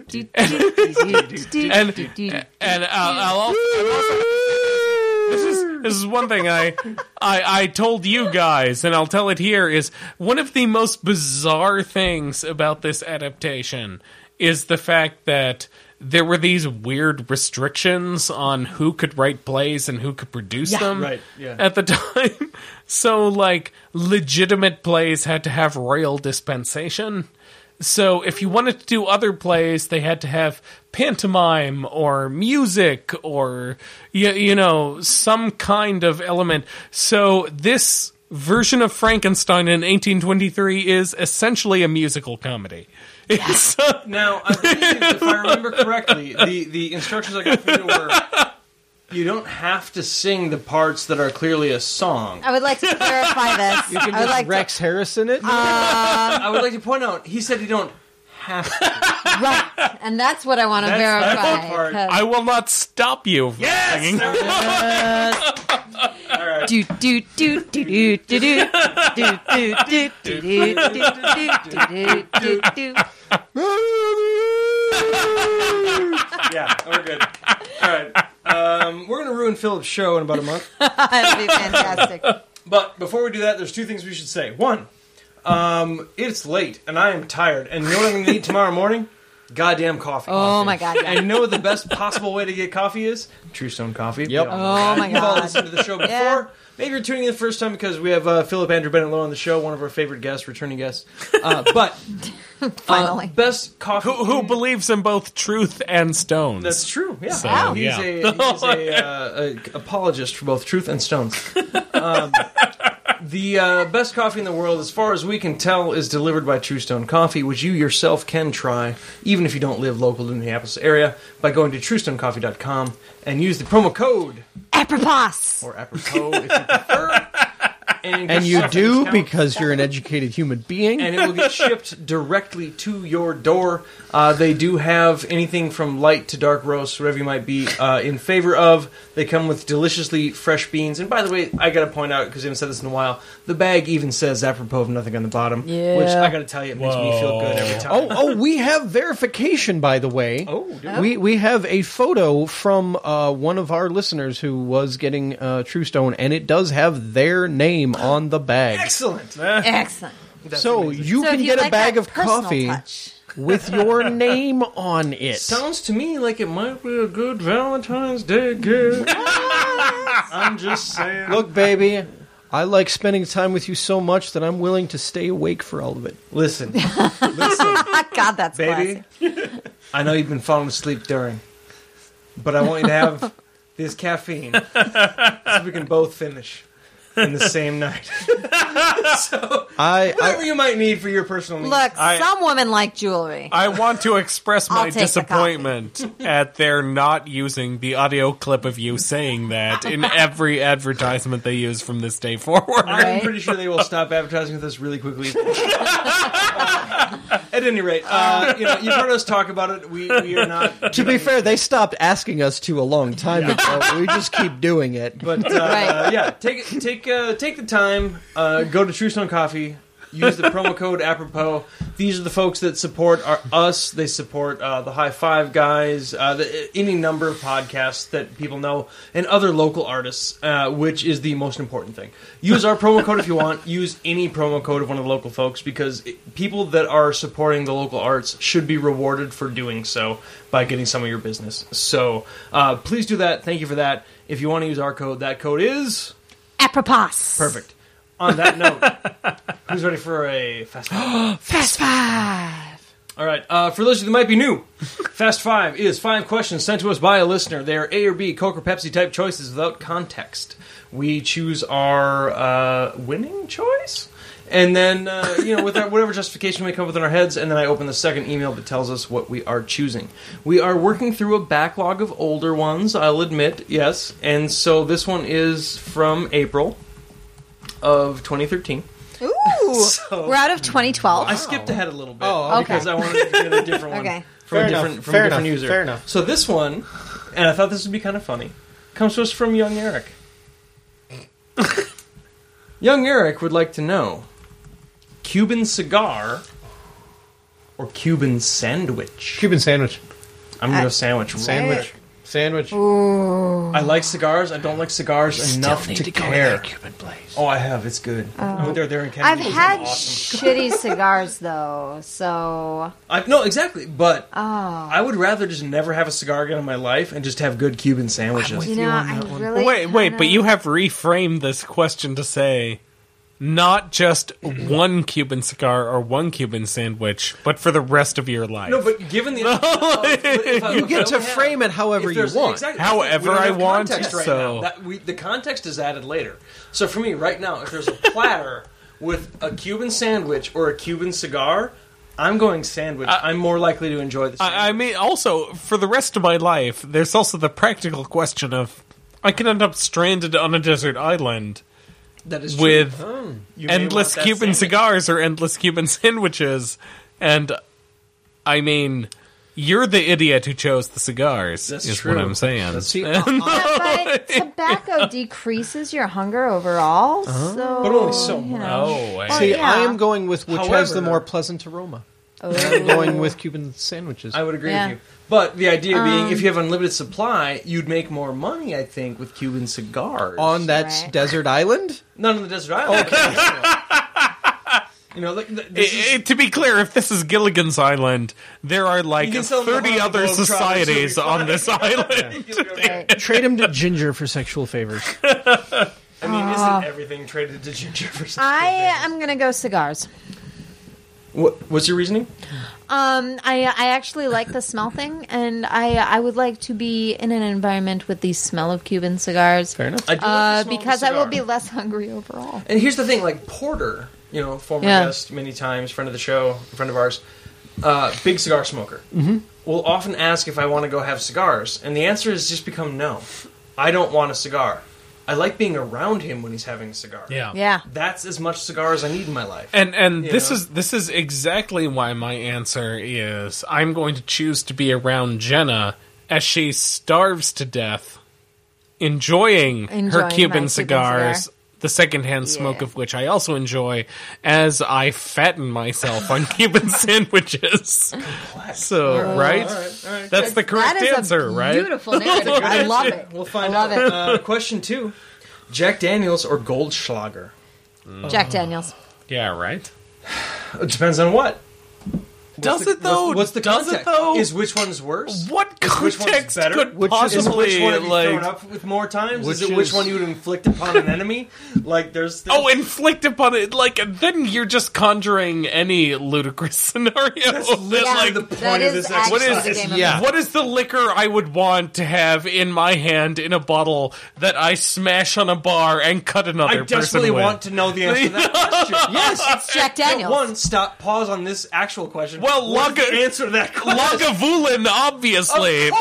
[SPEAKER 5] and and I'll, I'll also, I'll also this is this is one thing I, I I told you guys, and I'll tell it here, is one of the most bizarre things about this adaptation is the fact that there were these weird restrictions on who could write plays and who could produce them
[SPEAKER 1] right, yeah.
[SPEAKER 5] at the time. So, like, legitimate plays had to have royal dispensation. So if you wanted to do other plays, they had to have pantomime or music or, you, you know, some kind of element. So this version of Frankenstein in eighteen twenty-three is essentially a musical comedy. It's, uh,
[SPEAKER 1] Now, I believe, if I remember correctly, the, the instructions I got from you were you don't have to sing the parts that are clearly a song.
[SPEAKER 3] I would like to clarify this.
[SPEAKER 2] You can
[SPEAKER 3] I would
[SPEAKER 2] just
[SPEAKER 3] like
[SPEAKER 2] Rex Harrison it.
[SPEAKER 1] I would like to point out, he said you don't have to.
[SPEAKER 3] to, right, and that's what I want to
[SPEAKER 1] That's-
[SPEAKER 3] verify.
[SPEAKER 1] that's the part.
[SPEAKER 3] 'cause-
[SPEAKER 5] I will not stop you from singing.
[SPEAKER 3] Do do do do do do do do do do do do do do do.
[SPEAKER 1] Yeah, we're good. All right. Um, we're going to ruin Philip's show in about a month.
[SPEAKER 3] That'd be fantastic.
[SPEAKER 1] But before we do that, there's two things we should say. One, um, it's late, and I am tired. And you know what I'm going to need tomorrow morning? Goddamn coffee.
[SPEAKER 3] Oh my god!
[SPEAKER 1] And
[SPEAKER 3] Yeah.
[SPEAKER 1] you know what the best possible way to get coffee is? True Stone Coffee.
[SPEAKER 2] Yep.
[SPEAKER 3] Oh my
[SPEAKER 1] You've all
[SPEAKER 3] god!
[SPEAKER 1] listened to the show before.
[SPEAKER 3] Yeah.
[SPEAKER 1] Maybe you're tuning in the first time because we have uh, Philip Andrew Bennett Lowe on the show, one of our favorite guests, returning guests. Uh, but
[SPEAKER 3] Finally,
[SPEAKER 1] uh, best coffee.
[SPEAKER 5] Who, who believes in both truth and stones?
[SPEAKER 1] That's true. Yeah,
[SPEAKER 5] So,
[SPEAKER 3] Wow.
[SPEAKER 1] he's
[SPEAKER 5] yeah.
[SPEAKER 1] a he's a, uh, a apologist for both truth and stones. Um, The uh, best coffee in the world, as far as we can tell, is delivered by True Stone Coffee, which you yourself can try, even if you don't live local to the Minneapolis area, by going to true stone coffee dot com and use the promo code,
[SPEAKER 3] Apropos.
[SPEAKER 1] or apropos if you prefer. And,
[SPEAKER 2] And
[SPEAKER 1] get
[SPEAKER 2] you
[SPEAKER 1] yourself a
[SPEAKER 2] do
[SPEAKER 1] discount.
[SPEAKER 2] because you're an educated human being.
[SPEAKER 1] And it will get shipped directly to your door. Uh, they do have anything from light to dark roast, whatever you might be uh, in favor of. They come with deliciously fresh beans. And by the way, I got to point out, because I haven't said this in a while, the bag even says apropos of nothing on the bottom.
[SPEAKER 3] Yeah.
[SPEAKER 1] Which I got to tell you, it makes me feel good every time.
[SPEAKER 2] Oh, oh, we have verification, by the way.
[SPEAKER 1] Oh, do
[SPEAKER 2] We we have a photo from uh, one of our listeners who was getting uh, True Stone, and it does have their name on the bag.
[SPEAKER 1] Excellent.
[SPEAKER 3] Excellent.
[SPEAKER 1] That's
[SPEAKER 2] So
[SPEAKER 1] amazing.
[SPEAKER 2] you
[SPEAKER 3] so
[SPEAKER 2] can
[SPEAKER 3] if
[SPEAKER 2] get
[SPEAKER 3] like
[SPEAKER 2] a bag
[SPEAKER 3] that
[SPEAKER 2] of
[SPEAKER 3] personal
[SPEAKER 2] coffee
[SPEAKER 3] touch.
[SPEAKER 2] with your name on it.
[SPEAKER 1] Sounds to me like it might be a good Valentine's Day gift. I'm just saying.
[SPEAKER 2] Look, baby, I like spending time with you so much that I'm willing to stay awake for all of it.
[SPEAKER 1] Listen, listen,
[SPEAKER 3] God, that's
[SPEAKER 1] baby.
[SPEAKER 3] classy.
[SPEAKER 1] I know you've been falling asleep during, but I want you to have this caffeine so we can both finish in the same night. So,
[SPEAKER 2] I,
[SPEAKER 1] whatever
[SPEAKER 2] I
[SPEAKER 1] you might need for your personal needs.
[SPEAKER 3] Look,
[SPEAKER 5] I-
[SPEAKER 3] some women like jewelry.
[SPEAKER 5] I want to express
[SPEAKER 3] I'll
[SPEAKER 5] my
[SPEAKER 3] take the
[SPEAKER 5] disappointment at their not using the audio clip of you saying that in every advertisement they use from this day forward.
[SPEAKER 1] I'm
[SPEAKER 3] Right.
[SPEAKER 1] pretty sure they will stop advertising with us really quickly. At any rate, uh, you know, you've heard us talk about it. We, we are not.
[SPEAKER 2] to be fair, they stopped asking us to a long time ago. We just keep doing it.
[SPEAKER 1] But uh,
[SPEAKER 3] Right.
[SPEAKER 1] yeah, take take uh, take the time. Uh, go to True Stone Coffee. Use the promo code apropos. These are the folks that support our, us. They support uh, the High Five guys, uh, the, any number of podcasts that people know, and other local artists, uh, which is the most important thing. Use our promo code if you want. Use any promo code of one of the local folks, because it, people that are supporting the local arts should be rewarded for doing so by getting some of your business. So uh, please do that. Thank you for that. If you want to use our code, that code is
[SPEAKER 3] Apropos.
[SPEAKER 1] perfect. On that note, who's ready for a Fast Five?
[SPEAKER 3] Fast Five.
[SPEAKER 1] All right. Uh, for those of you that might be new, Fast Five is five questions sent to us by a listener. They are A or B, Coke or Pepsi type choices without context. We choose our uh, winning choice, and then uh, you know with our, whatever justification we come up with in our heads, and then I open the second email that tells us what we are choosing. We are working through a backlog of older ones. I'll admit, yes, and so this one is from April of twenty thirteen.
[SPEAKER 3] Ooh.
[SPEAKER 1] So-
[SPEAKER 3] We're out of twenty twelve.
[SPEAKER 1] I skipped ahead a little bit
[SPEAKER 2] Oh, okay.
[SPEAKER 1] because I wanted to get a different one
[SPEAKER 3] Okay.
[SPEAKER 1] from
[SPEAKER 2] Fair
[SPEAKER 1] a
[SPEAKER 2] enough,
[SPEAKER 1] different, from
[SPEAKER 2] fair
[SPEAKER 1] a different
[SPEAKER 2] enough,
[SPEAKER 1] user.
[SPEAKER 2] fair enough.
[SPEAKER 1] So this one, and I thought this would be kind of funny, comes to us from Young Eric. Young Eric would like to know: Cuban cigar or Cuban sandwich?
[SPEAKER 2] Cuban sandwich.
[SPEAKER 1] I'm gonna go sandwich.
[SPEAKER 2] Sandwich. Sandwich.
[SPEAKER 1] I like cigars. I don't like cigars enough to, care.
[SPEAKER 2] Cuban place.
[SPEAKER 1] Oh, I have. It's good. I went there. There in
[SPEAKER 3] I've
[SPEAKER 1] Kennedy. It was
[SPEAKER 3] had
[SPEAKER 1] awesome.
[SPEAKER 3] shitty cigars though, so
[SPEAKER 1] I, no, exactly. But
[SPEAKER 3] oh,
[SPEAKER 1] I would rather just never have a cigar again in my life and just have good Cuban sandwiches.
[SPEAKER 3] you know, I really
[SPEAKER 5] Wait, wait,
[SPEAKER 3] kinda-
[SPEAKER 5] but you have reframed this question to say not just one Cuban cigar or one Cuban sandwich, but for the rest of your life.
[SPEAKER 1] No, but given the if I-
[SPEAKER 2] You
[SPEAKER 1] if
[SPEAKER 2] get
[SPEAKER 1] I
[SPEAKER 2] to
[SPEAKER 1] only have-
[SPEAKER 2] frame it however
[SPEAKER 1] if
[SPEAKER 2] you
[SPEAKER 1] there's-
[SPEAKER 2] want.
[SPEAKER 1] exactly.
[SPEAKER 5] However
[SPEAKER 1] We don't
[SPEAKER 5] I
[SPEAKER 1] have
[SPEAKER 5] want,
[SPEAKER 1] context right
[SPEAKER 5] so-
[SPEAKER 1] now. That we, the context is added later. So for me, right now, if there's a platter with a Cuban sandwich or a Cuban cigar, I'm going sandwich. I'm more likely to enjoy the sandwich.
[SPEAKER 5] I, I mean, also, for the rest of my life, there's also the practical question of I can end up stranded on a desert island
[SPEAKER 1] that is true.
[SPEAKER 5] with
[SPEAKER 1] You may
[SPEAKER 5] endless
[SPEAKER 1] want that
[SPEAKER 5] Cuban
[SPEAKER 1] sandwich.
[SPEAKER 5] cigars or endless Cuban sandwiches. And, I mean, you're the idiot who chose the cigars,
[SPEAKER 1] That's
[SPEAKER 5] is
[SPEAKER 1] true.
[SPEAKER 5] what I'm saying.
[SPEAKER 1] That's-
[SPEAKER 2] See,
[SPEAKER 3] Yeah, but tobacco decreases your hunger overall, so
[SPEAKER 1] But only so
[SPEAKER 3] you
[SPEAKER 1] much.
[SPEAKER 3] know.
[SPEAKER 5] Oh, I
[SPEAKER 3] Well,
[SPEAKER 2] see,
[SPEAKER 3] yeah.
[SPEAKER 2] I am going with which has the
[SPEAKER 1] However-
[SPEAKER 2] more pleasant aroma.
[SPEAKER 3] Oh.
[SPEAKER 2] I'm going with Cuban sandwiches.
[SPEAKER 1] I would agree
[SPEAKER 3] Yeah.
[SPEAKER 1] with you. But the idea being,
[SPEAKER 3] Um,
[SPEAKER 1] if you have unlimited supply, you'd make more money, I think, with Cuban cigars.
[SPEAKER 2] On that
[SPEAKER 3] Right.
[SPEAKER 2] desert island?
[SPEAKER 1] Not on the desert island. Okay. You know, like, th- this is-
[SPEAKER 5] I- I- to be clear, if this is Gilligan's Island, there are like
[SPEAKER 1] You can sell them
[SPEAKER 5] thirty
[SPEAKER 1] the
[SPEAKER 5] other
[SPEAKER 1] Harlem Globetrotters,
[SPEAKER 5] societies
[SPEAKER 1] it'll be
[SPEAKER 5] on this island.
[SPEAKER 3] Right.
[SPEAKER 2] Trade him to Ginger for sexual favors.
[SPEAKER 1] I mean, isn't everything traded to ginger for something?
[SPEAKER 3] I am gonna go cigars.
[SPEAKER 1] What, what's your reasoning?
[SPEAKER 3] Um, I I actually like the smell thing, and I I would like to be in an environment with the smell of Cuban cigars.
[SPEAKER 2] Fair enough.
[SPEAKER 1] I do like the
[SPEAKER 3] Uh,
[SPEAKER 1] smell of a
[SPEAKER 3] because I will
[SPEAKER 1] cigar.
[SPEAKER 3] be less hungry overall.
[SPEAKER 1] And here's the thing, like Porter, you know, former
[SPEAKER 3] Yeah.
[SPEAKER 1] guest many times, friend of the show, friend of ours, uh, big cigar smoker, mm-hmm. will often ask if I want to go have cigars, and the answer has just become no. I don't want a cigar. I like being around him when he's having a cigar.
[SPEAKER 4] Yeah.
[SPEAKER 3] Yeah.
[SPEAKER 1] That's as much cigar as I need in my life.
[SPEAKER 5] And and
[SPEAKER 1] You
[SPEAKER 5] this
[SPEAKER 1] know?
[SPEAKER 5] is this is exactly why my answer is I'm going to choose to be around Jenna as she starves to death, enjoying,
[SPEAKER 3] Enjoying
[SPEAKER 5] her
[SPEAKER 3] my
[SPEAKER 5] Cuban
[SPEAKER 3] Cuban
[SPEAKER 5] cigars,
[SPEAKER 3] cigar.
[SPEAKER 5] the secondhand smoke
[SPEAKER 3] Yeah.
[SPEAKER 5] of which I also enjoy, as I fatten myself on Cuban sandwiches. So right,
[SPEAKER 1] All right, all right.
[SPEAKER 5] that's the correct
[SPEAKER 3] that is
[SPEAKER 5] answer,
[SPEAKER 3] a
[SPEAKER 5] right?
[SPEAKER 3] beautiful narrative. I love it.
[SPEAKER 1] We'll find
[SPEAKER 3] I love
[SPEAKER 1] out.
[SPEAKER 3] it.
[SPEAKER 1] Uh, question two: Jack Daniels or Goldschlager?
[SPEAKER 3] Jack Daniels.
[SPEAKER 5] Yeah, right.
[SPEAKER 1] It depends on what.
[SPEAKER 5] Does
[SPEAKER 1] the-
[SPEAKER 5] it though?
[SPEAKER 1] What's, what's the
[SPEAKER 5] Does
[SPEAKER 1] context?
[SPEAKER 5] it though?
[SPEAKER 1] Is which one's worse?
[SPEAKER 5] What
[SPEAKER 1] Is which one's
[SPEAKER 5] context
[SPEAKER 1] better?
[SPEAKER 5] could
[SPEAKER 2] Which is-
[SPEAKER 1] Is
[SPEAKER 5] possibly
[SPEAKER 1] which one have you
[SPEAKER 5] like?
[SPEAKER 1] thrown up with more times?
[SPEAKER 2] Which
[SPEAKER 1] is it which
[SPEAKER 2] is-
[SPEAKER 1] one you would inflict upon an enemy? Like there's, there's
[SPEAKER 5] Oh, inflict upon it, like, then you're just conjuring any ludicrous scenario.
[SPEAKER 1] That's
[SPEAKER 5] That,
[SPEAKER 1] literally
[SPEAKER 5] like,
[SPEAKER 1] the
[SPEAKER 3] That
[SPEAKER 1] point of
[SPEAKER 3] is
[SPEAKER 1] this
[SPEAKER 3] actually
[SPEAKER 5] What is-
[SPEAKER 1] exercise.
[SPEAKER 3] the game of
[SPEAKER 2] yeah.
[SPEAKER 5] what is the liquor I would want to have in my hand in a bottle that I smash on a bar and cut another
[SPEAKER 1] I desperately
[SPEAKER 5] person with?
[SPEAKER 1] want to know the answer to that question.
[SPEAKER 3] Yes, it's Jack Daniels.
[SPEAKER 1] One, stop, pause on this actual question.
[SPEAKER 5] Well,
[SPEAKER 1] What is
[SPEAKER 5] Laga-
[SPEAKER 1] the answer to that question?
[SPEAKER 5] Lagavulin, obviously.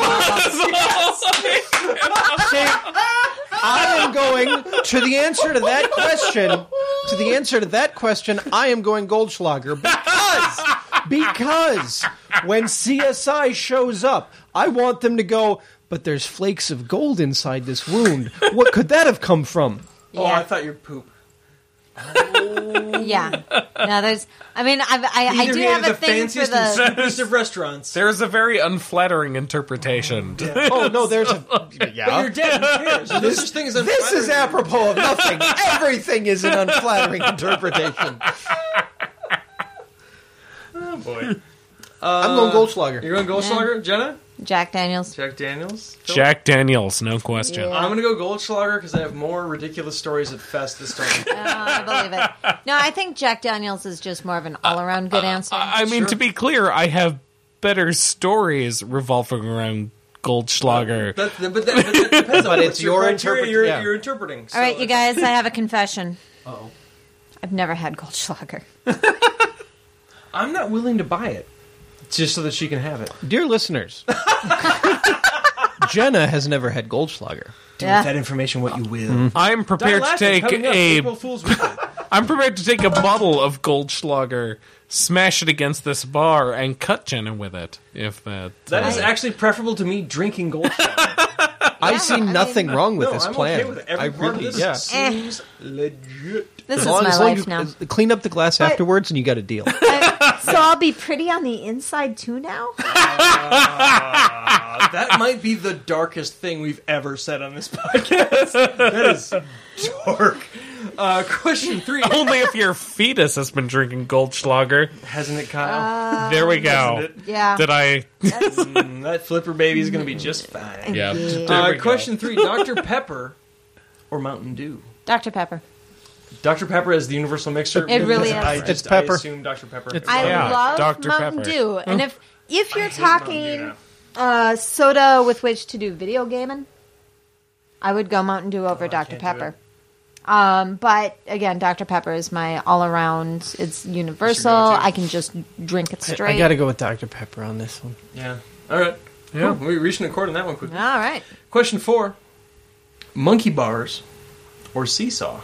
[SPEAKER 2] I am going to the answer to that question. To the answer to that question, I am going Goldschlager because because when C S I shows up, I want them to go. But there's flakes of gold inside this wound. What could that have come from?
[SPEAKER 1] Oh, I thought you were poop.
[SPEAKER 3] Yeah. No, there's. I mean, I've, I I
[SPEAKER 1] Either
[SPEAKER 3] do
[SPEAKER 1] he
[SPEAKER 3] have
[SPEAKER 1] had
[SPEAKER 3] a
[SPEAKER 1] the
[SPEAKER 3] thing for
[SPEAKER 1] fanciest and
[SPEAKER 3] the.
[SPEAKER 1] stupidest of restaurants.
[SPEAKER 5] There's a very unflattering interpretation.
[SPEAKER 2] Oh no, there's a
[SPEAKER 1] But you're dead. Who cares? There's no such thing as
[SPEAKER 2] This is
[SPEAKER 1] unflattering.
[SPEAKER 2] apropos of nothing. Everything is an unflattering interpretation.
[SPEAKER 1] Oh boy.
[SPEAKER 2] I'm going Goldschlager.
[SPEAKER 1] You're going Goldschlager, Jenna?
[SPEAKER 3] Jack Daniels.
[SPEAKER 1] Jack Daniels? Phil?
[SPEAKER 5] Jack Daniels, no question.
[SPEAKER 3] Yeah.
[SPEAKER 1] I'm going to go Goldschlager because I have more ridiculous stories at Fest this time.
[SPEAKER 3] Oh, I believe it. No, I think Jack Daniels is just more of an all-around good answer.
[SPEAKER 5] I mean,
[SPEAKER 1] Sure.
[SPEAKER 5] to be clear, I have better stories revolving around Goldschlager.
[SPEAKER 1] But, but, that, but that depends on
[SPEAKER 2] But
[SPEAKER 1] what's
[SPEAKER 2] it's your
[SPEAKER 1] criteria
[SPEAKER 2] interpret-
[SPEAKER 1] you're,
[SPEAKER 2] yeah.
[SPEAKER 1] you're interpreting.
[SPEAKER 3] All right,
[SPEAKER 1] So
[SPEAKER 3] you guys, I have a confession.
[SPEAKER 1] Uh-oh.
[SPEAKER 3] I've never had Goldschlager.
[SPEAKER 1] I'm not willing to buy it just so that she can have it.
[SPEAKER 2] Dear listeners, Jenna has never had Goldschlager.
[SPEAKER 1] Do
[SPEAKER 3] Yeah.
[SPEAKER 1] with that information what you will.
[SPEAKER 5] I'm prepared to
[SPEAKER 1] Dialastic
[SPEAKER 5] take
[SPEAKER 1] coming up,
[SPEAKER 5] a.
[SPEAKER 1] April Fool's Weekend.
[SPEAKER 5] I'm prepared to take a bottle of Goldschlager, smash it against this bar, and cut Jenna with it. If that.
[SPEAKER 1] That is
[SPEAKER 3] Right.
[SPEAKER 1] actually preferable to me drinking Goldschlager.
[SPEAKER 2] I see
[SPEAKER 3] I mean-
[SPEAKER 2] nothing wrong with
[SPEAKER 1] no,
[SPEAKER 2] this
[SPEAKER 1] I'm
[SPEAKER 2] plan.
[SPEAKER 1] okay with it. Every
[SPEAKER 2] I
[SPEAKER 1] part
[SPEAKER 2] really,
[SPEAKER 1] of this
[SPEAKER 2] yeah.
[SPEAKER 1] seems legit.
[SPEAKER 3] This
[SPEAKER 2] As
[SPEAKER 3] is
[SPEAKER 2] long
[SPEAKER 3] my
[SPEAKER 2] as long
[SPEAKER 3] life
[SPEAKER 2] as
[SPEAKER 3] now.
[SPEAKER 2] you clean up the glass
[SPEAKER 3] But-
[SPEAKER 2] afterwards, and you got a deal.
[SPEAKER 3] So I'll be pretty on the inside too now?
[SPEAKER 1] Uh, that might be the darkest thing we've ever said on this podcast. That is dark. Uh, question three.
[SPEAKER 5] Only if your fetus has been drinking Goldschlager.
[SPEAKER 1] Hasn't it, Kyle?
[SPEAKER 5] There we go.
[SPEAKER 1] Hasn't
[SPEAKER 3] Yeah.
[SPEAKER 5] Did I?
[SPEAKER 1] Mm, that flipper baby is going to be just fine.
[SPEAKER 5] Yeah.
[SPEAKER 3] Yeah.
[SPEAKER 5] There
[SPEAKER 1] Uh,
[SPEAKER 5] we go.
[SPEAKER 1] question three. Doctor Pepper or Mountain Dew?
[SPEAKER 3] Doctor Pepper.
[SPEAKER 1] Doctor Pepper is the universal mixer.
[SPEAKER 3] It really
[SPEAKER 1] I
[SPEAKER 3] is.
[SPEAKER 1] just,
[SPEAKER 2] It's Pepper.
[SPEAKER 1] I assume Doctor Pepper.
[SPEAKER 2] It's-
[SPEAKER 3] I
[SPEAKER 5] Yeah,
[SPEAKER 3] love
[SPEAKER 5] Doctor
[SPEAKER 3] Mountain
[SPEAKER 5] Pepper.
[SPEAKER 3] Dew. And if if you're
[SPEAKER 1] hate Mountain Dew
[SPEAKER 3] talking
[SPEAKER 1] now.
[SPEAKER 3] uh, soda with which to do video gaming, I would go Mountain Dew over
[SPEAKER 1] Oh, I
[SPEAKER 3] Doctor
[SPEAKER 1] can't do
[SPEAKER 3] Pepper. Um, but again, Doctor Pepper is my all around. It's universal.
[SPEAKER 1] go-to.
[SPEAKER 3] I can just drink it straight.
[SPEAKER 2] I got to go with Doctor Pepper on this one.
[SPEAKER 1] Yeah. All right.
[SPEAKER 5] Yeah.
[SPEAKER 1] Cool. We reached an accord on that one quickly.
[SPEAKER 3] All right.
[SPEAKER 1] Question four. Monkey bars or seesaw?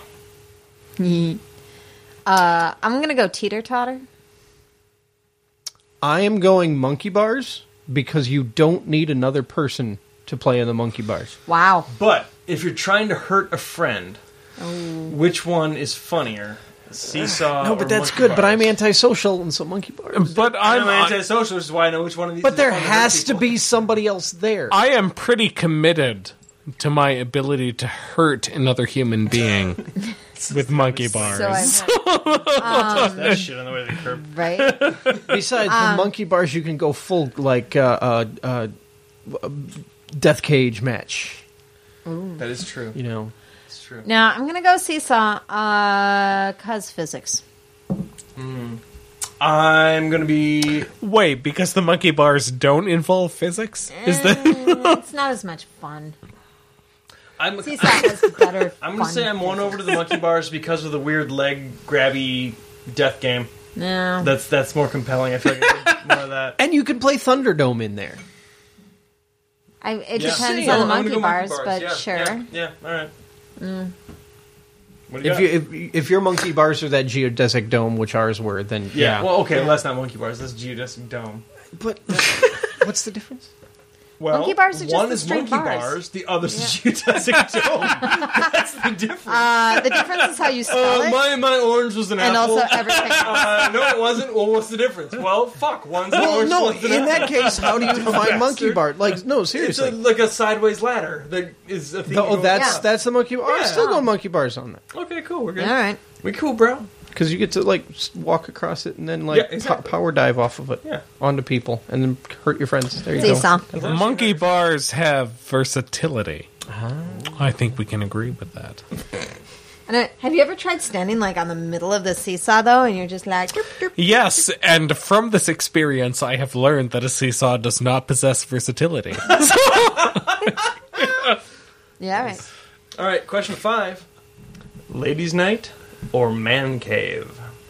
[SPEAKER 3] Uh, I'm gonna go teeter totter.
[SPEAKER 2] I am going monkey bars because you don't need another person to play in the monkey bars.
[SPEAKER 3] Wow.
[SPEAKER 1] But if you're trying to hurt a friend, which one is funnier? Seesaw.
[SPEAKER 2] No,
[SPEAKER 1] or
[SPEAKER 2] but that's
[SPEAKER 1] monkey
[SPEAKER 2] good. But
[SPEAKER 1] bars?
[SPEAKER 2] I'm antisocial, and so monkey bars.
[SPEAKER 5] But
[SPEAKER 1] I'm
[SPEAKER 5] I'm. I,
[SPEAKER 1] antisocial, which is why I know which one of these.
[SPEAKER 2] But
[SPEAKER 1] is
[SPEAKER 2] there
[SPEAKER 1] fun hurt
[SPEAKER 2] has to
[SPEAKER 1] people.
[SPEAKER 2] be somebody else there.
[SPEAKER 5] I am pretty committed to my ability to hurt another human being with monkey bars.
[SPEAKER 3] So I've
[SPEAKER 1] that shit on the way to the curb.
[SPEAKER 3] right.
[SPEAKER 2] Besides
[SPEAKER 3] Um,
[SPEAKER 2] the monkey bars, you can go full like uh, uh, uh, death cage match.
[SPEAKER 1] That is true.
[SPEAKER 2] You know,
[SPEAKER 1] It's true.
[SPEAKER 3] Now I'm gonna go seesaw. Uh, cause physics.
[SPEAKER 1] I'm gonna be.
[SPEAKER 5] Wait, because the monkey bars don't involve physics? Is that
[SPEAKER 3] It's not as much fun.
[SPEAKER 1] I'm.
[SPEAKER 3] Seesaw has better.
[SPEAKER 1] I'm gonna
[SPEAKER 3] fun
[SPEAKER 1] say I'm won
[SPEAKER 3] physics.
[SPEAKER 1] over to the monkey bars because of the weird leg grabby death game.
[SPEAKER 3] No.
[SPEAKER 1] That's that's more compelling. I feel like I did more of that.
[SPEAKER 2] And you can play Thunderdome in there.
[SPEAKER 3] I, it
[SPEAKER 1] Yeah.
[SPEAKER 3] depends
[SPEAKER 1] Yeah,
[SPEAKER 3] on the
[SPEAKER 1] I'm gonna
[SPEAKER 3] monkey
[SPEAKER 1] go
[SPEAKER 3] bars,
[SPEAKER 1] monkey
[SPEAKER 3] but
[SPEAKER 1] yeah,
[SPEAKER 3] sure.
[SPEAKER 1] Yeah, yeah, all right. What do you
[SPEAKER 2] If
[SPEAKER 1] got?
[SPEAKER 2] you if, if your monkey bars are that geodesic dome, which ours were, then
[SPEAKER 1] yeah.
[SPEAKER 2] yeah.
[SPEAKER 1] Well, okay. Well, that's not monkey bars. That's geodesic dome.
[SPEAKER 2] But what's the difference?
[SPEAKER 1] Well,
[SPEAKER 3] Monkey bars are just
[SPEAKER 1] one
[SPEAKER 3] the
[SPEAKER 1] is
[SPEAKER 3] straight
[SPEAKER 1] monkey
[SPEAKER 3] bars.
[SPEAKER 1] bars. The other's a geodesic dome. That's the difference.
[SPEAKER 3] Uh, the difference is how you spell
[SPEAKER 1] Uh,
[SPEAKER 3] it,
[SPEAKER 1] my my orange was an
[SPEAKER 3] and
[SPEAKER 1] apple.
[SPEAKER 3] also everything else.
[SPEAKER 1] uh, no, it wasn't. Well, what's the difference? Well, fuck. One's an
[SPEAKER 2] Well,
[SPEAKER 1] orange.
[SPEAKER 2] no.
[SPEAKER 1] one's an
[SPEAKER 2] In
[SPEAKER 1] apple.
[SPEAKER 2] that case, how do you define monkey
[SPEAKER 1] bastard.
[SPEAKER 2] bar? Like, no,
[SPEAKER 1] It's
[SPEAKER 2] seriously.
[SPEAKER 1] a, like a sideways ladder that is a thing.
[SPEAKER 2] The- oh,
[SPEAKER 1] you
[SPEAKER 2] that's
[SPEAKER 3] Yeah.
[SPEAKER 2] that's the monkey bar. I'm
[SPEAKER 1] Yeah.
[SPEAKER 2] still going monkey bars on that
[SPEAKER 1] go- okay. Cool. We're good.
[SPEAKER 3] All right.
[SPEAKER 1] We cool, bro.
[SPEAKER 2] because you get to like s- walk across it and then like
[SPEAKER 1] Yeah, exactly.
[SPEAKER 2] po- power dive off of it
[SPEAKER 1] Yeah.
[SPEAKER 2] onto people and then hurt your friends. There you
[SPEAKER 3] Seesaw.
[SPEAKER 2] go.
[SPEAKER 5] monkey bars have versatility? I think we can agree with that.
[SPEAKER 3] And, uh, have you ever tried standing like on the middle of the seesaw though, and you're just like, derp, derp.
[SPEAKER 5] Yes, and from this experience, I have learned that a seesaw does not possess versatility.
[SPEAKER 3] Yeah, all right.
[SPEAKER 1] All right. Question five: Ladies' night or man cave?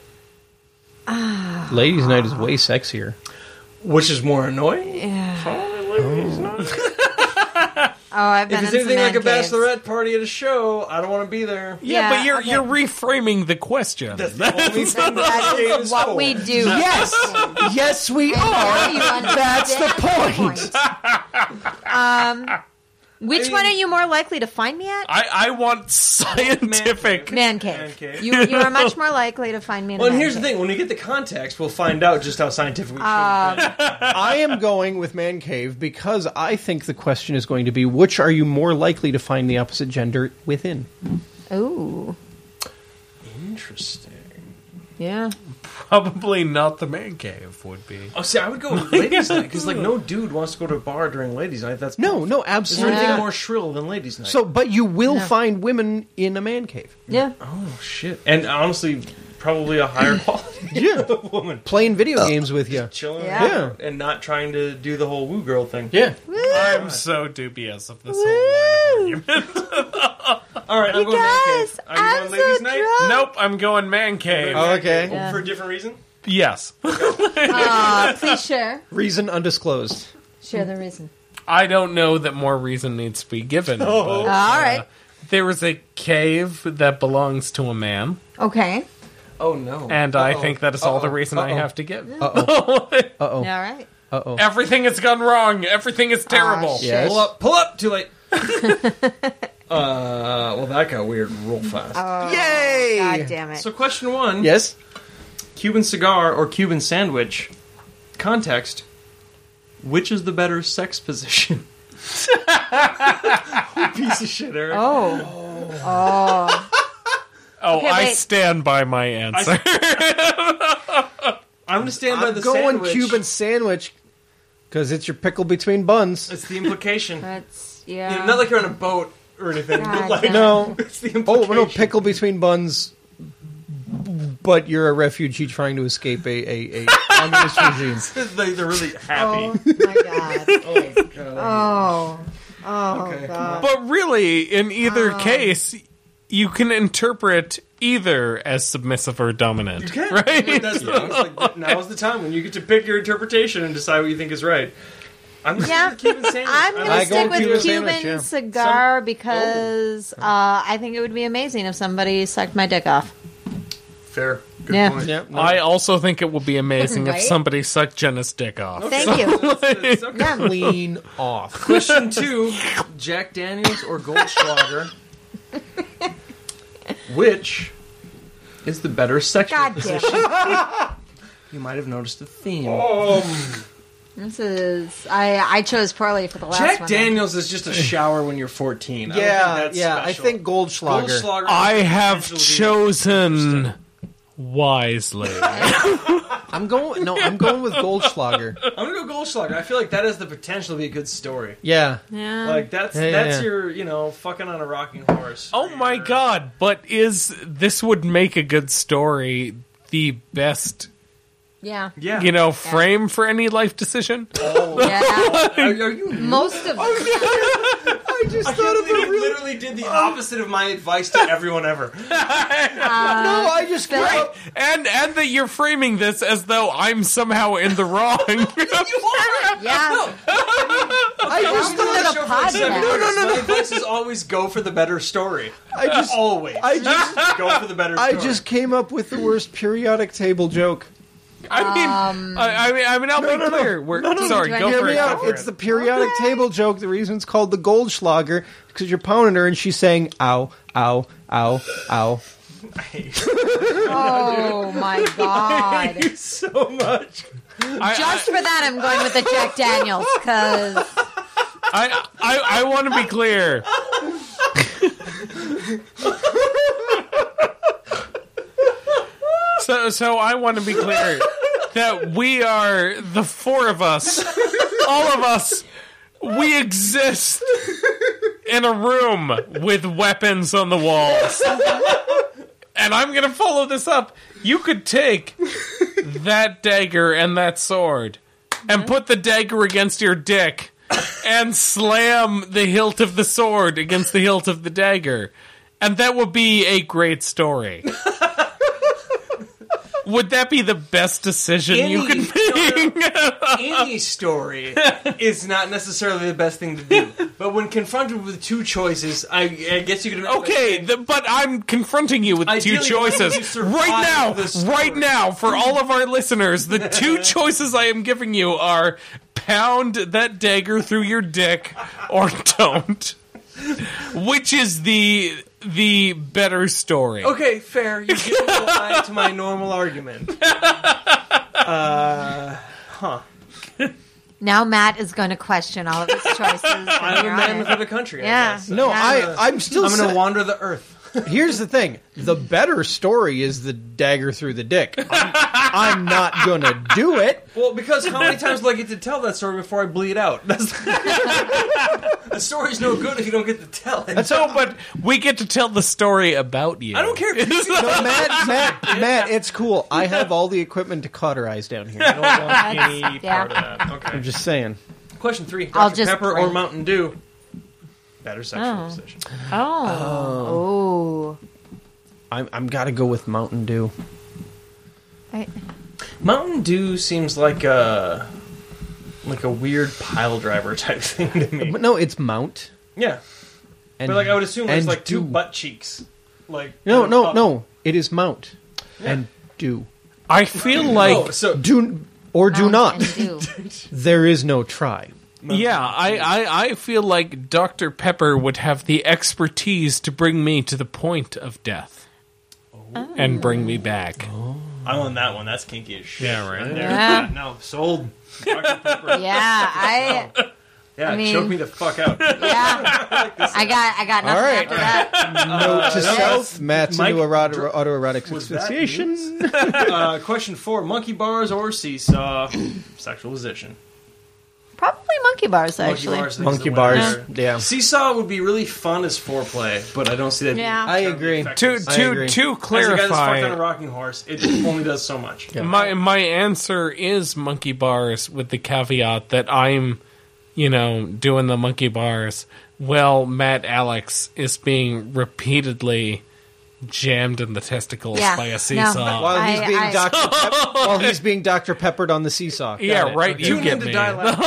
[SPEAKER 2] Ladies' night is way sexier.
[SPEAKER 1] Which is more annoying?
[SPEAKER 3] Yeah.
[SPEAKER 1] Probably ladies' night.
[SPEAKER 3] Oh, I've been
[SPEAKER 1] If it's
[SPEAKER 3] in some
[SPEAKER 1] anything like a
[SPEAKER 3] man caves.
[SPEAKER 1] bachelorette party at a show, I don't want to be there.
[SPEAKER 5] Yeah,
[SPEAKER 3] Yeah,
[SPEAKER 5] but you're
[SPEAKER 3] okay.
[SPEAKER 5] you're reframing the question.
[SPEAKER 1] That's the only thing
[SPEAKER 3] That
[SPEAKER 1] cave
[SPEAKER 3] is what
[SPEAKER 1] for.
[SPEAKER 3] we do.
[SPEAKER 2] Yes, yes, we
[SPEAKER 3] Now
[SPEAKER 2] are.
[SPEAKER 3] you understand
[SPEAKER 2] That's the point.
[SPEAKER 3] Um, which
[SPEAKER 1] I mean-
[SPEAKER 3] one are you more likely to find me at?
[SPEAKER 5] I, I want scientific.
[SPEAKER 3] Man cave.
[SPEAKER 1] Man cave.
[SPEAKER 3] You you are much more likely to find me in.
[SPEAKER 1] Well,
[SPEAKER 3] a
[SPEAKER 1] and
[SPEAKER 3] man
[SPEAKER 1] here's the
[SPEAKER 3] cave.
[SPEAKER 1] thing: when we get the context, we'll find out just how scientific we should have been.
[SPEAKER 2] I am going with man cave because I think the question is going to be which are you more likely to find the opposite gender within?
[SPEAKER 3] Ooh,
[SPEAKER 1] Interesting.
[SPEAKER 3] yeah.
[SPEAKER 5] Probably not the man cave would be.
[SPEAKER 1] Oh, see, I would go with ladies' night because, like, no dude wants to go to a bar during ladies' night. That's
[SPEAKER 2] No, no,
[SPEAKER 1] Is there
[SPEAKER 2] absolutely
[SPEAKER 1] anything
[SPEAKER 3] Yeah.
[SPEAKER 2] not.
[SPEAKER 1] more shrill than ladies' night?
[SPEAKER 2] So, but you will
[SPEAKER 3] Yeah.
[SPEAKER 2] find women in a man cave.
[SPEAKER 3] Yeah.
[SPEAKER 1] oh shit! And honestly, probably a higher quality
[SPEAKER 2] Yeah,
[SPEAKER 1] woman
[SPEAKER 2] playing video games with you.
[SPEAKER 1] chilling,
[SPEAKER 3] Yeah.
[SPEAKER 1] out and not trying to do the whole woo girl thing.
[SPEAKER 2] Yeah.
[SPEAKER 5] I'm so dubious of this whole line of argument.
[SPEAKER 1] All right, I'm
[SPEAKER 3] You
[SPEAKER 1] going man
[SPEAKER 3] guys,
[SPEAKER 1] cave. Are you
[SPEAKER 3] I'm
[SPEAKER 1] going ladies'
[SPEAKER 3] so
[SPEAKER 1] night?
[SPEAKER 3] drunk.
[SPEAKER 5] Nope, I'm going man cave.
[SPEAKER 2] Oh, okay.
[SPEAKER 3] Yeah.
[SPEAKER 1] For a different reason.
[SPEAKER 5] Yes.
[SPEAKER 3] Uh, please share.
[SPEAKER 2] Reason undisclosed.
[SPEAKER 3] Share the reason.
[SPEAKER 5] I don't know that more reason needs to be given. but,
[SPEAKER 3] All right.
[SPEAKER 5] there is a cave that belongs to a man,
[SPEAKER 3] Okay.
[SPEAKER 1] Oh no!
[SPEAKER 5] and I
[SPEAKER 1] Uh-oh.
[SPEAKER 5] think that is all the
[SPEAKER 1] Uh-oh.
[SPEAKER 5] reason I
[SPEAKER 1] Uh-oh.
[SPEAKER 5] have to give.
[SPEAKER 2] Uh oh. Uh oh.
[SPEAKER 3] All right.
[SPEAKER 2] Uh oh.
[SPEAKER 5] Everything has gone wrong. Everything is terrible.
[SPEAKER 3] shit.
[SPEAKER 2] Yes.
[SPEAKER 1] Pull up! Pull up! Too late. uh, well, that got weird real fast.
[SPEAKER 3] Oh,
[SPEAKER 2] Yay!
[SPEAKER 3] God damn it.
[SPEAKER 1] So, question one:
[SPEAKER 2] Yes.
[SPEAKER 1] Cuban cigar or Cuban sandwich? Context: which is the better sex position? Piece of shit, Eric.
[SPEAKER 3] oh. Oh.
[SPEAKER 5] Oh,
[SPEAKER 3] Okay,
[SPEAKER 5] I
[SPEAKER 3] wait.
[SPEAKER 5] stand by my answer.
[SPEAKER 1] I'm gonna stand by
[SPEAKER 2] I'm
[SPEAKER 1] the
[SPEAKER 2] going
[SPEAKER 1] sandwich.
[SPEAKER 2] Cuban sandwich because it's your pickle between buns.
[SPEAKER 1] It's the implication.
[SPEAKER 3] That's,
[SPEAKER 1] You
[SPEAKER 3] yeah.
[SPEAKER 1] know, not like you're on a boat or anything.
[SPEAKER 3] God
[SPEAKER 1] But like,
[SPEAKER 3] damn it.
[SPEAKER 2] No.
[SPEAKER 1] it's the
[SPEAKER 2] Oh
[SPEAKER 1] implication.
[SPEAKER 2] no, pickle between buns. But you're a refugee trying to escape a a, a communist regime.
[SPEAKER 1] They- They're really happy.
[SPEAKER 3] Oh, my God.
[SPEAKER 1] Oh, God.
[SPEAKER 3] Oh. Oh,
[SPEAKER 1] Okay.
[SPEAKER 3] God.
[SPEAKER 5] But really, in either case, you can interpret either as submissive or dominant.
[SPEAKER 1] Okay.
[SPEAKER 5] Right?
[SPEAKER 1] That's the, it's like, now's the time when you get to pick your interpretation and decide what you think is right. I'm gonna
[SPEAKER 3] Yeah,
[SPEAKER 1] stick with Cuban sandwich.
[SPEAKER 3] I'm
[SPEAKER 1] I
[SPEAKER 3] going
[SPEAKER 2] I
[SPEAKER 3] to
[SPEAKER 2] go
[SPEAKER 3] stick with
[SPEAKER 2] Cuban
[SPEAKER 3] Cuban
[SPEAKER 2] sandwich, yeah.
[SPEAKER 3] cigar because uh, I think it would be amazing if somebody sucked my dick off.
[SPEAKER 1] Fair. Good
[SPEAKER 3] Yeah.
[SPEAKER 1] point.
[SPEAKER 2] Yeah. no.
[SPEAKER 5] I also think it would be amazing
[SPEAKER 3] Right?
[SPEAKER 5] if somebody sucked Jenna's dick off.
[SPEAKER 3] Thank you.
[SPEAKER 1] It's okay.
[SPEAKER 3] Yeah.
[SPEAKER 2] Clean off.
[SPEAKER 1] Question two: Jack Daniels or Goldschlager? Which is the better sexual
[SPEAKER 3] God damn
[SPEAKER 1] position?
[SPEAKER 3] it.
[SPEAKER 1] You might have noticed a theme.
[SPEAKER 3] This is. I, I chose poorly for the last
[SPEAKER 1] Jack
[SPEAKER 3] one.
[SPEAKER 1] Daniels is just a shower when you're fourteen. I don't
[SPEAKER 2] Yeah,
[SPEAKER 1] think that's
[SPEAKER 2] yeah. I
[SPEAKER 1] special.
[SPEAKER 2] think Goldschlager.
[SPEAKER 1] Goldschlager.
[SPEAKER 5] I
[SPEAKER 1] has the
[SPEAKER 5] have
[SPEAKER 1] potential to be
[SPEAKER 5] chosen wisely.
[SPEAKER 2] I'm going. No, I'm going with Goldschlager.
[SPEAKER 1] I'm gonna go Goldschlager. I feel like that has the potential to be a good story.
[SPEAKER 2] Yeah.
[SPEAKER 3] Yeah.
[SPEAKER 1] Like that's
[SPEAKER 2] Yeah, yeah,
[SPEAKER 1] that's
[SPEAKER 2] yeah.
[SPEAKER 1] your you know fucking on a rocking horse.
[SPEAKER 5] Oh my god, but is this would make a good story the best
[SPEAKER 3] Yeah.
[SPEAKER 1] Yeah.
[SPEAKER 5] You know, frame for any life decision.
[SPEAKER 3] Yeah.
[SPEAKER 1] Are, are you?
[SPEAKER 3] Most of them.
[SPEAKER 2] I just
[SPEAKER 1] I can't believe you literally did the opposite of my advice to everyone ever.
[SPEAKER 2] no, I just came
[SPEAKER 3] Right.
[SPEAKER 2] up.
[SPEAKER 5] And and that you're framing this as though I'm somehow in the wrong.
[SPEAKER 3] Yeah.
[SPEAKER 2] I just
[SPEAKER 3] Welcome to the
[SPEAKER 1] Show for seven
[SPEAKER 3] podcast.
[SPEAKER 1] years. My advice is always go for the better story.
[SPEAKER 2] I just
[SPEAKER 1] Always.
[SPEAKER 2] I just
[SPEAKER 1] go for the better
[SPEAKER 2] I
[SPEAKER 1] story.
[SPEAKER 2] just came up with the worst periodic table joke.
[SPEAKER 5] I mean, I, I mean, I mean, I'll
[SPEAKER 2] No,
[SPEAKER 5] be
[SPEAKER 2] no, no.
[SPEAKER 5] clear. We're, sorry,
[SPEAKER 3] Do I
[SPEAKER 5] go
[SPEAKER 3] hear
[SPEAKER 5] for
[SPEAKER 2] Hear
[SPEAKER 5] it.
[SPEAKER 2] me
[SPEAKER 5] Go
[SPEAKER 2] out.
[SPEAKER 5] for
[SPEAKER 2] It's
[SPEAKER 5] it.
[SPEAKER 2] the periodic table joke. The reason it's called the Goldschlager because you're pounding her and she's saying ow, ow, ow, ow.
[SPEAKER 3] Oh my god.
[SPEAKER 1] so much.
[SPEAKER 5] I,
[SPEAKER 3] Just for that, I'm going with the Jack Daniels because
[SPEAKER 5] I, I, I want to be clear. So, so I want to be clear that we are the four of us, all of us. We exist in a room with weapons on the walls, and I'm gonna follow this up. You could take that dagger and that sword, and put the dagger against your dick, and slam the hilt of the sword against the hilt of the dagger, and that would be a great story. Would that be the best decision you could make?
[SPEAKER 1] Any story is not necessarily the best thing to do. But when confronted with two choices, I, I guess you could...
[SPEAKER 5] Okay, the, but I'm confronting you with two
[SPEAKER 1] Ideally, why don't you
[SPEAKER 5] choices
[SPEAKER 1] survive
[SPEAKER 5] right now.
[SPEAKER 1] the story?
[SPEAKER 5] Right now, for all of our listeners, the two choices I am giving you are pound that dagger through your dick or don't. Which is the the better story?
[SPEAKER 1] Okay, fair. You give me a lie to my normal argument. Uh, huh.
[SPEAKER 3] now Matt is going to question all of his choices.
[SPEAKER 1] I'm a man without a country, I
[SPEAKER 3] Yeah.
[SPEAKER 1] guess.
[SPEAKER 2] No,
[SPEAKER 3] Yeah.
[SPEAKER 2] I I'm still.
[SPEAKER 1] I'm going
[SPEAKER 2] sa-
[SPEAKER 1] to wander the earth.
[SPEAKER 2] Here's the thing: the better story is the dagger through the dick. I'm, I'm not gonna do it.
[SPEAKER 1] Well, because how many times will I get to tell that story before I bleed out? That's the story's no good if you don't get to tell it.
[SPEAKER 5] So, but we get to tell the story about you.
[SPEAKER 1] I don't care if you
[SPEAKER 2] No, Matt, Matt, Matt, it's cool. I have all the equipment to cauterize down here.
[SPEAKER 1] I don't want any
[SPEAKER 3] That's- yeah.
[SPEAKER 1] part of that. Okay.
[SPEAKER 2] I'm just saying.
[SPEAKER 1] Question three:
[SPEAKER 3] I'll
[SPEAKER 1] Doctor
[SPEAKER 3] just
[SPEAKER 1] Pepper
[SPEAKER 3] pray.
[SPEAKER 1] or Mountain Dew? Better sexual
[SPEAKER 3] Oh.
[SPEAKER 1] position.
[SPEAKER 3] Oh. Oh.
[SPEAKER 2] I'm I'm gotta go with Mountain Dew.
[SPEAKER 3] I-
[SPEAKER 1] Mountain Dew seems like a like a weird pile driver type thing to me.
[SPEAKER 2] But no, it's Mount.
[SPEAKER 1] Yeah,
[SPEAKER 2] And,
[SPEAKER 1] but like I would assume there's
[SPEAKER 2] and
[SPEAKER 1] like two
[SPEAKER 2] Dew.
[SPEAKER 1] butt cheeks. Like
[SPEAKER 2] No, no,
[SPEAKER 1] up.
[SPEAKER 2] no. It is Mount and do
[SPEAKER 5] I feel like
[SPEAKER 1] Oh, so
[SPEAKER 2] do or do
[SPEAKER 3] Mount
[SPEAKER 2] not.
[SPEAKER 3] and do.
[SPEAKER 2] There is no try.
[SPEAKER 5] yeah, I, I I feel like Doctor Pepper would have the expertise to bring me to the point of death and bring me back.
[SPEAKER 1] I'm on that one. That's kinky as shit.
[SPEAKER 5] Yeah, right.
[SPEAKER 1] there.
[SPEAKER 3] Yeah.
[SPEAKER 1] No, sold. Doctor Pepper.
[SPEAKER 3] Yeah, I
[SPEAKER 1] Yeah,
[SPEAKER 3] I mean-
[SPEAKER 1] choke me the fuck out.
[SPEAKER 3] yeah. I got I got nothing
[SPEAKER 2] All right.
[SPEAKER 3] after that.
[SPEAKER 2] Note to
[SPEAKER 1] that
[SPEAKER 2] self:
[SPEAKER 1] was-
[SPEAKER 2] Matt's
[SPEAKER 1] Mike,
[SPEAKER 2] into erotic,
[SPEAKER 1] dr-
[SPEAKER 2] autoerotic
[SPEAKER 1] was that
[SPEAKER 2] asphyxiation.
[SPEAKER 1] uh, question four: monkey bars or seesaw? Sexualization.
[SPEAKER 3] Probably monkey bars
[SPEAKER 1] Monkey
[SPEAKER 3] actually.
[SPEAKER 1] bars. I think, is
[SPEAKER 2] Monkey
[SPEAKER 1] the
[SPEAKER 2] bars.
[SPEAKER 1] winner.
[SPEAKER 2] Yeah.
[SPEAKER 1] Seesaw would be really fun as foreplay, but I don't see that.
[SPEAKER 3] Yeah.
[SPEAKER 2] I
[SPEAKER 1] being
[SPEAKER 2] agree.
[SPEAKER 1] terribly
[SPEAKER 5] To
[SPEAKER 1] effective.
[SPEAKER 2] I
[SPEAKER 5] to
[SPEAKER 2] agree.
[SPEAKER 5] to
[SPEAKER 1] As a guy that's fucked
[SPEAKER 5] clarify,
[SPEAKER 1] on a rocking horse, it only does so much.
[SPEAKER 5] my my answer is monkey bars with the caveat that I'm, you know, doing the monkey bars while Matt Alex is being repeatedly jammed in the testicles
[SPEAKER 3] Yeah.
[SPEAKER 5] by a
[SPEAKER 3] No.
[SPEAKER 5] seesaw.
[SPEAKER 2] While he's
[SPEAKER 3] I-
[SPEAKER 2] being
[SPEAKER 3] I-
[SPEAKER 2] Doctor Pep- while he's being Doctor Peppered on the seesaw. Got
[SPEAKER 5] yeah,
[SPEAKER 2] it.
[SPEAKER 5] right.
[SPEAKER 2] Okay.
[SPEAKER 5] You
[SPEAKER 1] Tune
[SPEAKER 5] get
[SPEAKER 1] in to
[SPEAKER 5] me.
[SPEAKER 1] dial-up.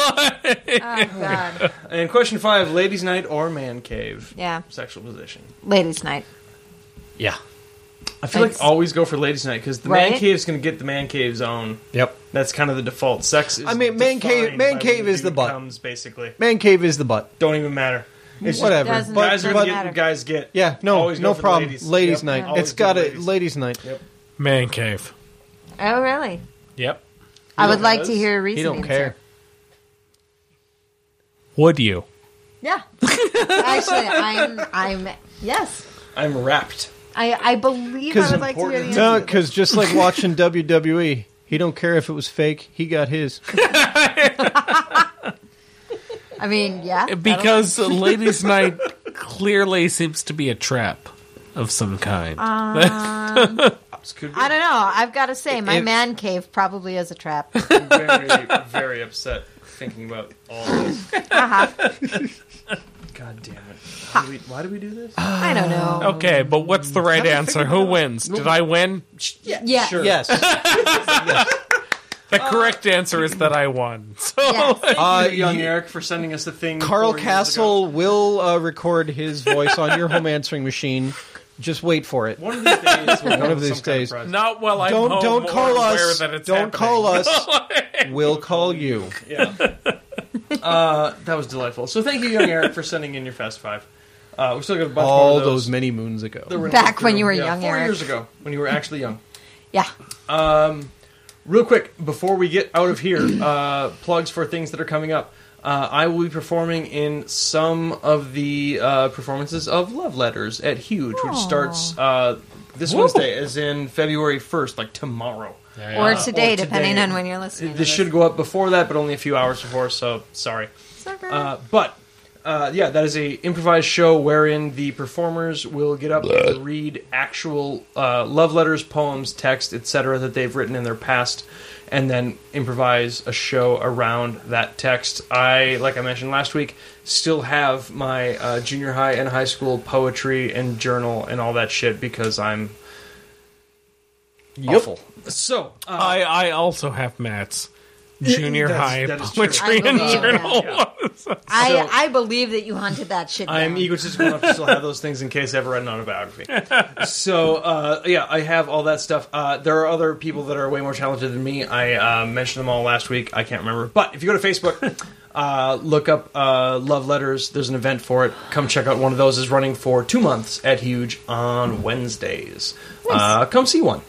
[SPEAKER 3] Oh god.
[SPEAKER 1] And question five: ladies' night or man cave?
[SPEAKER 3] Yeah.
[SPEAKER 1] Sexual position.
[SPEAKER 3] Ladies' night.
[SPEAKER 2] Yeah.
[SPEAKER 1] I feel
[SPEAKER 3] Thanks.
[SPEAKER 1] like always go for ladies' night because the man
[SPEAKER 3] Right?
[SPEAKER 1] cave's going to get the man cave zone.
[SPEAKER 2] Yep.
[SPEAKER 1] That's kind of the default. Sex is
[SPEAKER 2] I mean, man cave-
[SPEAKER 1] defined
[SPEAKER 2] man
[SPEAKER 1] by
[SPEAKER 2] cave
[SPEAKER 1] when
[SPEAKER 2] is the
[SPEAKER 1] dude
[SPEAKER 2] butt.
[SPEAKER 1] Comes, basically.
[SPEAKER 2] Man cave is the butt.
[SPEAKER 1] Don't even matter. It's just-
[SPEAKER 2] Whatever.
[SPEAKER 3] Doesn't-
[SPEAKER 2] But,
[SPEAKER 1] guys are
[SPEAKER 2] but
[SPEAKER 1] going to
[SPEAKER 3] matter.
[SPEAKER 1] get what guys get.
[SPEAKER 2] yeah, no,
[SPEAKER 1] Always go
[SPEAKER 2] no
[SPEAKER 1] for the
[SPEAKER 2] problem.
[SPEAKER 1] ladies.
[SPEAKER 2] Ladies'
[SPEAKER 1] Yep.
[SPEAKER 2] night.
[SPEAKER 1] Always
[SPEAKER 2] It's
[SPEAKER 1] go
[SPEAKER 2] got
[SPEAKER 1] for
[SPEAKER 2] a
[SPEAKER 1] ladies.
[SPEAKER 2] ladies' night.
[SPEAKER 5] Man cave.
[SPEAKER 3] Oh really?
[SPEAKER 5] Yep.
[SPEAKER 3] I would
[SPEAKER 1] know
[SPEAKER 3] like
[SPEAKER 1] those?
[SPEAKER 3] to hear a
[SPEAKER 2] He
[SPEAKER 3] reasoning.
[SPEAKER 2] don't care.
[SPEAKER 5] Would you?
[SPEAKER 3] Yeah. Actually, I'm. I'm. Yes.
[SPEAKER 1] I'm wrapped.
[SPEAKER 3] I. I believe
[SPEAKER 2] 'Cause
[SPEAKER 3] I would like to hear the
[SPEAKER 1] important-
[SPEAKER 3] answer.
[SPEAKER 2] No, because just like watching W W E, he don't care if it was fake. He got his.
[SPEAKER 3] I mean, yeah.
[SPEAKER 5] Because ladies' night clearly seems to be a trap of some kind.
[SPEAKER 3] Um,
[SPEAKER 1] This could be
[SPEAKER 3] I don't know. I've got to say, my
[SPEAKER 2] If-
[SPEAKER 3] man cave probably is a trap.
[SPEAKER 1] very, very upset thinking about all this. God damn it! Why do, we, why do we do this?
[SPEAKER 3] I don't know.
[SPEAKER 5] Okay, but what's the right answer? Who wins? Did I win?
[SPEAKER 3] Yeah.
[SPEAKER 1] Sure.
[SPEAKER 2] Yes.
[SPEAKER 5] The correct answer is that I won. So
[SPEAKER 3] Yes.
[SPEAKER 1] Thank
[SPEAKER 2] Uh,
[SPEAKER 1] you, young
[SPEAKER 2] you-
[SPEAKER 1] Eric, for sending us the thing.
[SPEAKER 2] Carl
[SPEAKER 1] four years
[SPEAKER 2] Castle
[SPEAKER 1] ago.
[SPEAKER 2] will uh, record his voice on your home answering machine. Just wait for it.
[SPEAKER 1] One of these days. We'll
[SPEAKER 2] One of
[SPEAKER 1] have
[SPEAKER 2] these
[SPEAKER 1] some kind
[SPEAKER 2] days.
[SPEAKER 1] prize.
[SPEAKER 5] not while I'm
[SPEAKER 2] Don't
[SPEAKER 5] home
[SPEAKER 2] don't
[SPEAKER 5] or
[SPEAKER 2] call
[SPEAKER 5] aware
[SPEAKER 2] us.
[SPEAKER 5] that it's
[SPEAKER 2] Don't
[SPEAKER 5] happening.
[SPEAKER 2] call us. We'll call you.
[SPEAKER 1] Yeah. uh, that was delightful. So thank you, young Eric, for sending in your Fast Five. Uh, we still got a bunch more
[SPEAKER 2] All
[SPEAKER 1] of
[SPEAKER 2] those
[SPEAKER 1] those.
[SPEAKER 2] many moons ago.
[SPEAKER 1] that we're gonna
[SPEAKER 3] Back
[SPEAKER 1] go
[SPEAKER 3] when
[SPEAKER 1] through.
[SPEAKER 3] you were
[SPEAKER 1] Yeah,
[SPEAKER 3] young,
[SPEAKER 1] four
[SPEAKER 3] Eric.
[SPEAKER 1] years ago, when you were actually young.
[SPEAKER 3] Yeah.
[SPEAKER 1] Real quick, before we get out of here, uh, plugs for things that are coming up. Uh, I will be performing in some of the uh, performances of Love Letters at Huge, which starts uh, this Wednesday, as in February first, like tomorrow.
[SPEAKER 3] Or today,
[SPEAKER 1] or
[SPEAKER 3] depending
[SPEAKER 1] today.
[SPEAKER 3] on when you're listening.
[SPEAKER 1] This
[SPEAKER 3] to
[SPEAKER 1] should go up before that, but only a few hours before, so sorry.
[SPEAKER 3] Okay.
[SPEAKER 1] Uh, but uh, yeah, that is a improvised show wherein the performers will get up and read actual uh, love letters, poems, text, et cetera that they've written in their past, and then improvise a show around that text. I, like I mentioned last week, still have my uh, junior high and high school poetry and journal and all that shit because I'm awful. So, uh,
[SPEAKER 5] I, I also have Matt's junior
[SPEAKER 1] That's-
[SPEAKER 5] high
[SPEAKER 1] that is true.
[SPEAKER 5] poetry
[SPEAKER 3] I
[SPEAKER 5] and
[SPEAKER 3] believe
[SPEAKER 5] journal.
[SPEAKER 3] I,
[SPEAKER 1] So-
[SPEAKER 3] I believe that you hunted that shit down.
[SPEAKER 1] I am egotistical enough to still have those things in case I ever write an autobiography. So, uh, yeah, I have all that stuff. Uh, there are other people that are way more talented than me. I uh, mentioned them all last week. I can't remember. But if you go to Facebook, uh, look up uh, Love Letters. There's an event for it. Come check out one of those. Is running for two months at Huge on Wednesdays. Uh, come see one.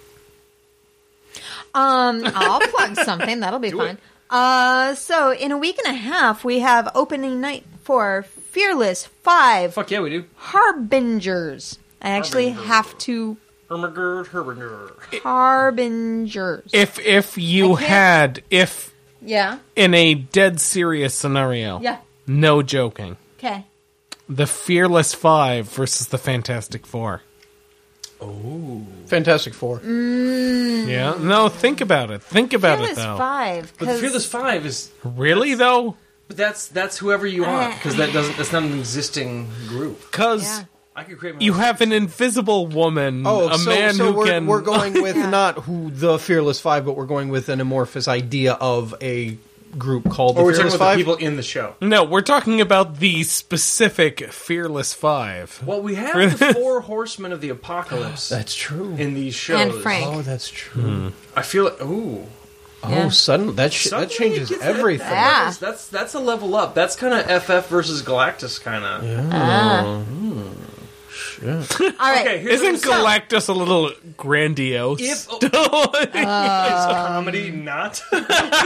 [SPEAKER 3] Um, I'll plug something. That'll be fun. Uh, so in a week and a half, we have opening night for Fearless Five
[SPEAKER 1] Fuck yeah, we do.
[SPEAKER 3] Harbingers. I actually
[SPEAKER 1] Harbinger.
[SPEAKER 3] have to
[SPEAKER 1] Hermagerd, Herbinger.
[SPEAKER 3] Harbingers.
[SPEAKER 5] If if you
[SPEAKER 3] I can't-
[SPEAKER 5] had if
[SPEAKER 3] yeah.
[SPEAKER 5] in a dead serious scenario,
[SPEAKER 3] Yeah.
[SPEAKER 5] no joking,
[SPEAKER 3] Okay.
[SPEAKER 5] the Fearless Five versus the Fantastic Four.
[SPEAKER 2] Fantastic Four.
[SPEAKER 5] Yeah, no, think about it. Think about
[SPEAKER 3] Fearless
[SPEAKER 5] it though.
[SPEAKER 3] Five.
[SPEAKER 1] But the
[SPEAKER 3] 'cause-
[SPEAKER 1] Fearless Five is...
[SPEAKER 5] Really though,
[SPEAKER 1] But that's that's whoever you want, because that doesn't that's not an existing group.
[SPEAKER 5] because
[SPEAKER 3] Yeah.
[SPEAKER 1] I could create my
[SPEAKER 5] you
[SPEAKER 1] own.
[SPEAKER 5] have an invisible woman,
[SPEAKER 2] Oh,
[SPEAKER 5] a
[SPEAKER 2] so,
[SPEAKER 5] man
[SPEAKER 2] so
[SPEAKER 5] who
[SPEAKER 2] we're,
[SPEAKER 5] can.
[SPEAKER 2] we're going with not who the Fearless Five, but we're going with an amorphous idea of a group called the
[SPEAKER 1] Or we're talking
[SPEAKER 2] Fearless
[SPEAKER 1] about
[SPEAKER 2] Five.
[SPEAKER 1] the people in the show.
[SPEAKER 5] No, we're talking about the specific Fearless Five.
[SPEAKER 1] Well, we have the four horsemen of the apocalypse
[SPEAKER 2] That's true.
[SPEAKER 1] in these shows.
[SPEAKER 3] And Frank.
[SPEAKER 2] Oh, that's true.
[SPEAKER 1] I feel like ooh,
[SPEAKER 2] Oh,
[SPEAKER 3] Yeah.
[SPEAKER 2] suddenly that sh- that
[SPEAKER 1] suddenly
[SPEAKER 2] changes
[SPEAKER 1] it gets-
[SPEAKER 2] everything.
[SPEAKER 3] Yeah.
[SPEAKER 1] That's, that's that's a level up. That's kind of F F versus Galactus kind of.
[SPEAKER 3] Ah. All right.
[SPEAKER 1] Okay, here's
[SPEAKER 5] Isn't
[SPEAKER 1] what-
[SPEAKER 5] Galactus a little grandiose?
[SPEAKER 1] If oh, it's comedy, not. uh,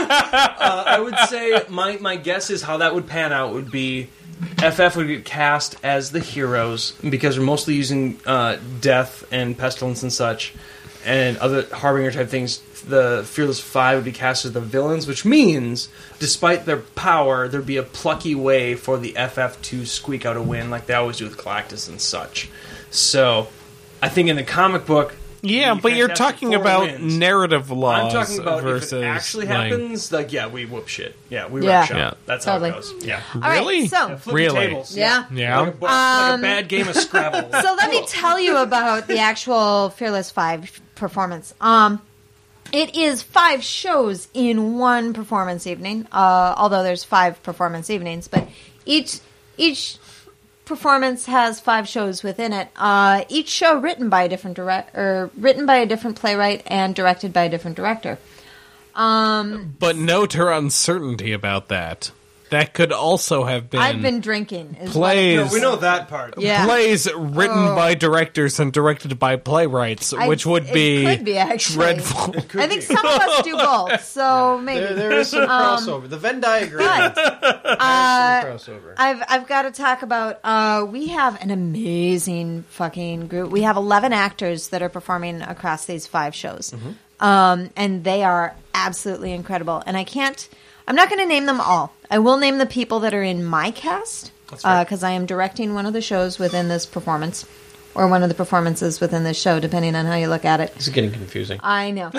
[SPEAKER 1] I would say my my guess is how that would pan out would be F F would get cast as the heroes because we're mostly using uh, death and pestilence and such, and other harbinger type things. The Fearless Five would be cast as the villains, which means, despite their power, there'd be a plucky way for the F F to squeak out a win, like they always do with Galactus and such. So, I think in the comic book,
[SPEAKER 5] yeah,
[SPEAKER 1] the
[SPEAKER 5] but you're
[SPEAKER 1] Fantastic
[SPEAKER 5] talking
[SPEAKER 1] Four
[SPEAKER 5] about
[SPEAKER 1] wins.
[SPEAKER 5] narrative laws
[SPEAKER 1] I'm talking about
[SPEAKER 5] versus
[SPEAKER 1] if it actually
[SPEAKER 5] like,
[SPEAKER 1] happens. Like, yeah, we whoop shit. Yeah, we
[SPEAKER 3] Yeah.
[SPEAKER 1] wreck shop.
[SPEAKER 5] Yeah.
[SPEAKER 1] That's
[SPEAKER 3] Totally.
[SPEAKER 1] how it goes. Yeah,
[SPEAKER 3] All right,
[SPEAKER 5] Really?
[SPEAKER 3] so
[SPEAKER 1] Flipping
[SPEAKER 5] Really?
[SPEAKER 1] tables.
[SPEAKER 3] Yeah.
[SPEAKER 5] Yeah.
[SPEAKER 1] Like a, like a bad game of Scrabble.
[SPEAKER 3] So let me tell you about the actual Fearless Five performance. Um, it is five shows in one performance evening. Uh, although there's five performance evenings, but each each performance has five shows within it. Uh, each show written by a different direct or written by a different playwright and directed by a different director. Um,
[SPEAKER 5] But note her uncertainty about that. That could also have been,
[SPEAKER 3] I've been drinking. Is
[SPEAKER 5] plays.
[SPEAKER 1] No, we know that part.
[SPEAKER 3] Yeah.
[SPEAKER 5] plays written
[SPEAKER 3] Oh.
[SPEAKER 5] by directors and directed by playwrights,
[SPEAKER 3] I-
[SPEAKER 5] which would
[SPEAKER 3] it
[SPEAKER 5] be,
[SPEAKER 3] could be, actually.
[SPEAKER 5] dreadful.
[SPEAKER 3] I think some of us do both, so maybe.
[SPEAKER 2] There, there is some crossover. The Venn diagram.
[SPEAKER 3] But uh,
[SPEAKER 2] There's some crossover.
[SPEAKER 3] I've I've got to talk about. Uh, we have an amazing fucking group. We have eleven actors that are performing across these five shows, um, and they are absolutely incredible. And I can't. I'm not going to name them all. I will name the people that are in my cast
[SPEAKER 1] That's right.
[SPEAKER 3] because I am directing one of the shows within this performance. or one of the performances within the show, depending on how you look at it.
[SPEAKER 2] This is getting confusing.
[SPEAKER 3] I know.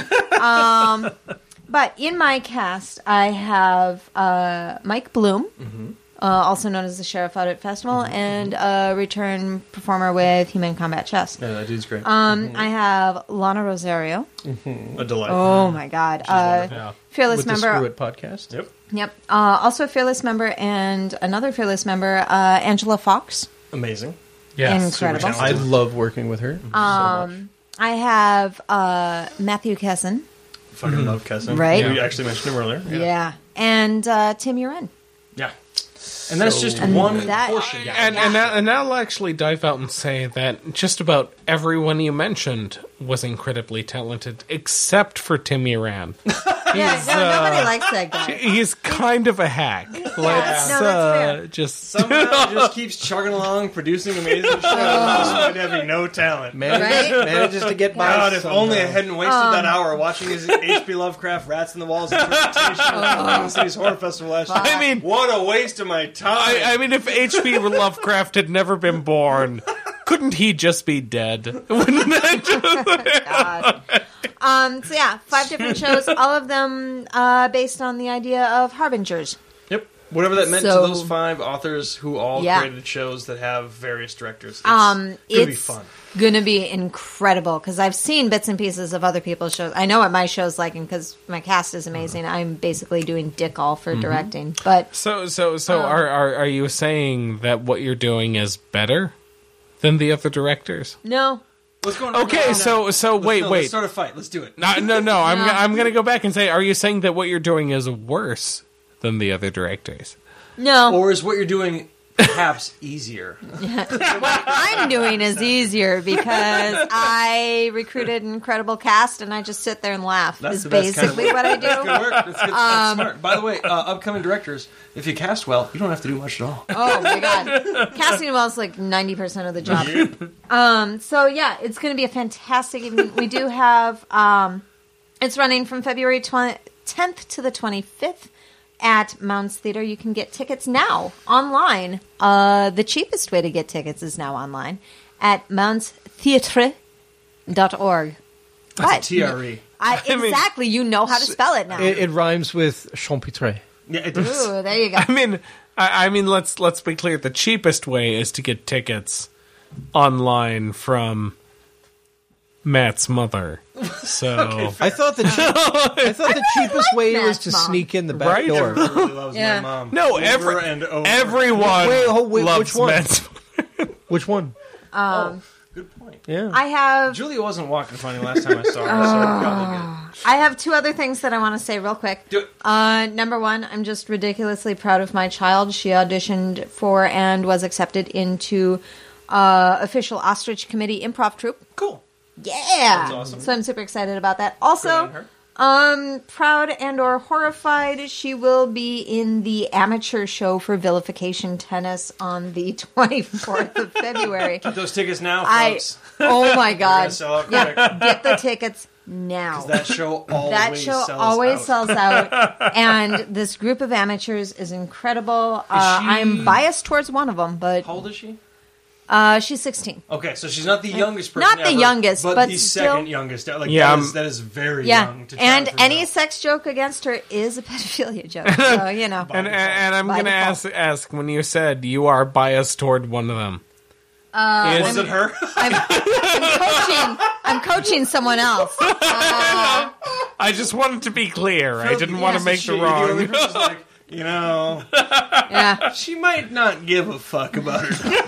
[SPEAKER 3] um, but in my cast, I have uh, Mike Bloom, uh, also known as the Sheriff out at Festival, and a return performer with Human Combat Chess.
[SPEAKER 1] Yeah, that dude's great.
[SPEAKER 3] Um, I have Lana Rosario.
[SPEAKER 1] A delight.
[SPEAKER 3] Oh my God. Uh,
[SPEAKER 4] Yeah.
[SPEAKER 3] fearless
[SPEAKER 2] With the
[SPEAKER 3] member.
[SPEAKER 2] Screw It podcast.
[SPEAKER 1] Yep.
[SPEAKER 3] Yep. Uh, also a fearless member and another fearless member, uh, Angela Fox.
[SPEAKER 1] Amazing.
[SPEAKER 4] Yes.
[SPEAKER 3] Incredible.
[SPEAKER 1] super
[SPEAKER 2] I
[SPEAKER 1] talented.
[SPEAKER 2] love working with her.
[SPEAKER 3] Um, I have uh, Matthew Kesson.
[SPEAKER 1] Fucking love Kesson.
[SPEAKER 3] Right?
[SPEAKER 1] We actually mentioned him earlier.
[SPEAKER 3] Yeah. And uh, Tim Uren.
[SPEAKER 1] Yeah. And that's just
[SPEAKER 3] And
[SPEAKER 1] one
[SPEAKER 3] that-
[SPEAKER 1] portion.
[SPEAKER 5] And, and, now, and now I'll actually dive out and say that just about everyone you mentioned was incredibly talented, except for Tim Uran.
[SPEAKER 3] Yeah, no, nobody likes that guy.
[SPEAKER 5] He's kind of a hack. Let's
[SPEAKER 3] no, that's
[SPEAKER 5] uh,
[SPEAKER 3] fair.
[SPEAKER 5] just
[SPEAKER 1] Somehow he just keeps chugging along, producing amazing shows, despite having no talent.
[SPEAKER 2] Manages,
[SPEAKER 3] Right?
[SPEAKER 2] manages to get by.
[SPEAKER 1] God, if
[SPEAKER 2] somehow.
[SPEAKER 1] only I hadn't wasted that hour watching his H P Lovecraft Rats in the Walls interpretation of Twin Cities Horror Festival last year.
[SPEAKER 5] I mean,
[SPEAKER 1] What a waste of my time.
[SPEAKER 5] I, I mean, if H P Lovecraft had never been born, couldn't he just be dead? Wouldn't that
[SPEAKER 3] God. Um, so yeah, five different shows, all of them uh, based on the idea of harbingers.
[SPEAKER 1] Yep. Whatever that meant
[SPEAKER 3] So-
[SPEAKER 1] to those five authors who all
[SPEAKER 3] Yeah.
[SPEAKER 1] created shows that have various directors. It's
[SPEAKER 3] Um,
[SPEAKER 1] gonna be
[SPEAKER 3] it's
[SPEAKER 1] fun.
[SPEAKER 3] gonna be incredible because I've seen bits and pieces of other people's shows. I know what my show's like, and because my cast is amazing, I'm basically doing dick all for directing. But
[SPEAKER 5] So, so, so, are, are are you saying that what you're doing is better than the other directors?
[SPEAKER 3] no,
[SPEAKER 1] What's going
[SPEAKER 5] Okay,
[SPEAKER 1] on?
[SPEAKER 5] so, so,
[SPEAKER 1] Let's,
[SPEAKER 5] wait,
[SPEAKER 1] no,
[SPEAKER 5] wait.
[SPEAKER 1] Let's start a fight. Let's do it.
[SPEAKER 5] No, no, no. I'm
[SPEAKER 3] No.
[SPEAKER 5] go- I'm gonna go back and say, are you saying that what you're doing is worse than the other directors?
[SPEAKER 3] no.
[SPEAKER 1] Or is what you're doing perhaps easier?
[SPEAKER 3] What I'm doing is easier because I recruited an incredible cast, and I just sit there and laugh.
[SPEAKER 1] That's
[SPEAKER 3] is
[SPEAKER 1] the best kind of
[SPEAKER 3] basically what I do.
[SPEAKER 1] Good work. That's, good.
[SPEAKER 3] Um,
[SPEAKER 1] That's smart. By the way, uh, upcoming directors, if you cast well, you don't have to do much at all.
[SPEAKER 3] Oh my god, casting well is like ninety percent of the job. Um, so yeah, it's going to be a fantastic evening. We do have um, it's running from February tenth to the twenty-fifth at Mounds Theater. You can get tickets now online. Uh, the cheapest way to get tickets is now online at mounds theatre dot org.
[SPEAKER 1] That's a T R E.
[SPEAKER 3] I,
[SPEAKER 5] mean-
[SPEAKER 3] exactly, you know how to spell it now.
[SPEAKER 2] It, it rhymes with Champitre.
[SPEAKER 1] Yeah, it does.
[SPEAKER 3] Ooh, there you go.
[SPEAKER 5] I mean, I, I mean, let's let's be clear. The cheapest way is to get tickets online from Matt's mother. So
[SPEAKER 2] I thought the cheap, I thought the cheapest way was to
[SPEAKER 3] Matt's mom.
[SPEAKER 2] sneak in the back
[SPEAKER 5] Right?
[SPEAKER 2] door.
[SPEAKER 1] Everyone really loves
[SPEAKER 3] Yeah.
[SPEAKER 1] my mom.
[SPEAKER 5] no,
[SPEAKER 1] Over
[SPEAKER 5] every,
[SPEAKER 1] and over.
[SPEAKER 5] everyone
[SPEAKER 2] Wait, oh, wait,
[SPEAKER 5] loves
[SPEAKER 2] which one?
[SPEAKER 5] Matt's.
[SPEAKER 2] Which one?
[SPEAKER 1] Good point.
[SPEAKER 2] Yeah.
[SPEAKER 3] I have
[SPEAKER 1] Julia wasn't walking funny last time I saw her, so
[SPEAKER 3] Ah.
[SPEAKER 1] probably good.
[SPEAKER 3] I have two other things that I want to say real quick.
[SPEAKER 1] Do it.
[SPEAKER 3] Uh, number one, I'm just ridiculously proud of my child. She auditioned for and was accepted into uh, official Ostrich Committee improv troupe.
[SPEAKER 1] Cool.
[SPEAKER 3] Yeah,
[SPEAKER 1] That's awesome.
[SPEAKER 3] So I'm super excited about that.
[SPEAKER 1] Good on
[SPEAKER 3] Also,
[SPEAKER 1] her.
[SPEAKER 3] um, proud and or horrified, she will be in the amateur show for Vilification Tennis on the twenty-fourth of February.
[SPEAKER 1] Get those tickets now,
[SPEAKER 3] I
[SPEAKER 1] folks.
[SPEAKER 3] oh my
[SPEAKER 1] gonna
[SPEAKER 3] god,
[SPEAKER 1] sell out
[SPEAKER 3] yeah,
[SPEAKER 1] quick.
[SPEAKER 3] get the tickets now.
[SPEAKER 1] That show always
[SPEAKER 3] That show
[SPEAKER 1] sells
[SPEAKER 3] always
[SPEAKER 1] out.
[SPEAKER 3] sells out, and this group of amateurs is incredible. Uh,
[SPEAKER 1] she-
[SPEAKER 3] I'm biased towards one of them, but
[SPEAKER 1] How old is she?
[SPEAKER 3] uh, she's sixteen.
[SPEAKER 1] Okay, so she's not the youngest person
[SPEAKER 3] Not the
[SPEAKER 1] ever,
[SPEAKER 3] youngest,
[SPEAKER 1] but,
[SPEAKER 3] but
[SPEAKER 1] the
[SPEAKER 3] still-
[SPEAKER 1] second youngest. Like,
[SPEAKER 5] Yeah,
[SPEAKER 1] that,
[SPEAKER 5] I'm-
[SPEAKER 1] is, that is very
[SPEAKER 3] Yeah,
[SPEAKER 1] young. To try
[SPEAKER 3] and
[SPEAKER 1] to figure
[SPEAKER 3] any
[SPEAKER 1] out.
[SPEAKER 3] sex joke against her is a pedophilia joke. So you know,
[SPEAKER 5] And, and, and I'm
[SPEAKER 3] By
[SPEAKER 5] going to ask,
[SPEAKER 3] default.
[SPEAKER 5] ask when you said you are biased toward one of them.
[SPEAKER 3] Uh,
[SPEAKER 5] is
[SPEAKER 1] Was it her?
[SPEAKER 3] I'm, I'm coaching. I'm coaching someone else. Uh,
[SPEAKER 5] I just wanted to be clear. I didn't want to make
[SPEAKER 1] She-
[SPEAKER 5] the
[SPEAKER 1] the only
[SPEAKER 5] wrong.
[SPEAKER 1] person's like, you know,
[SPEAKER 3] yeah.
[SPEAKER 1] she might not give a fuck about her.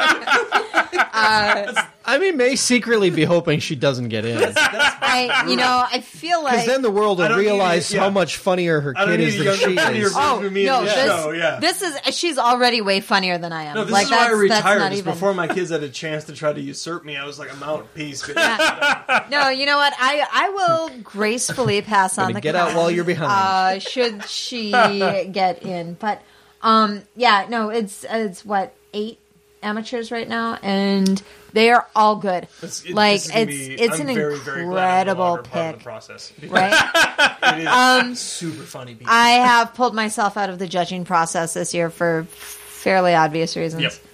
[SPEAKER 2] I mean, may secretly be hoping she doesn't get in. Because
[SPEAKER 3] I, you know, I feel like
[SPEAKER 2] then the world
[SPEAKER 1] I
[SPEAKER 2] will
[SPEAKER 1] don't need
[SPEAKER 2] realize
[SPEAKER 1] it, yeah.
[SPEAKER 2] how much funnier her
[SPEAKER 1] I don't
[SPEAKER 2] kid
[SPEAKER 1] need
[SPEAKER 2] is
[SPEAKER 1] a
[SPEAKER 2] than
[SPEAKER 1] younger,
[SPEAKER 2] she
[SPEAKER 1] funnier
[SPEAKER 2] is.
[SPEAKER 1] version
[SPEAKER 3] Oh
[SPEAKER 1] of me
[SPEAKER 3] no!
[SPEAKER 1] in the
[SPEAKER 3] This,
[SPEAKER 1] show. Yeah.
[SPEAKER 3] this is she's already way funnier than I am.
[SPEAKER 1] no, this
[SPEAKER 3] like
[SPEAKER 1] is why
[SPEAKER 3] that's,
[SPEAKER 1] I retired.
[SPEAKER 3] That's not
[SPEAKER 1] Is
[SPEAKER 3] even.
[SPEAKER 1] before my kids had a chance to try to usurp me. I was like a mouthpiece. But
[SPEAKER 3] No, you know what? I I will gracefully pass on
[SPEAKER 2] Gonna
[SPEAKER 3] the
[SPEAKER 2] get out
[SPEAKER 3] crown,
[SPEAKER 2] while you're behind.
[SPEAKER 3] Uh, should she get in? But um, yeah, no, it's it's what eight amateurs right now, and they are all good.
[SPEAKER 1] It's- it-
[SPEAKER 3] like
[SPEAKER 1] this is gonna
[SPEAKER 3] it's
[SPEAKER 1] be-
[SPEAKER 3] it's
[SPEAKER 1] I'm
[SPEAKER 3] an
[SPEAKER 1] very, very glad I'm no
[SPEAKER 3] incredible
[SPEAKER 1] longer part of the
[SPEAKER 3] pick,
[SPEAKER 1] process.
[SPEAKER 3] right?
[SPEAKER 1] It is
[SPEAKER 3] Um,
[SPEAKER 1] super funny. beat.
[SPEAKER 3] I have pulled myself out of the judging process this year for fairly obvious reasons.
[SPEAKER 1] Yep.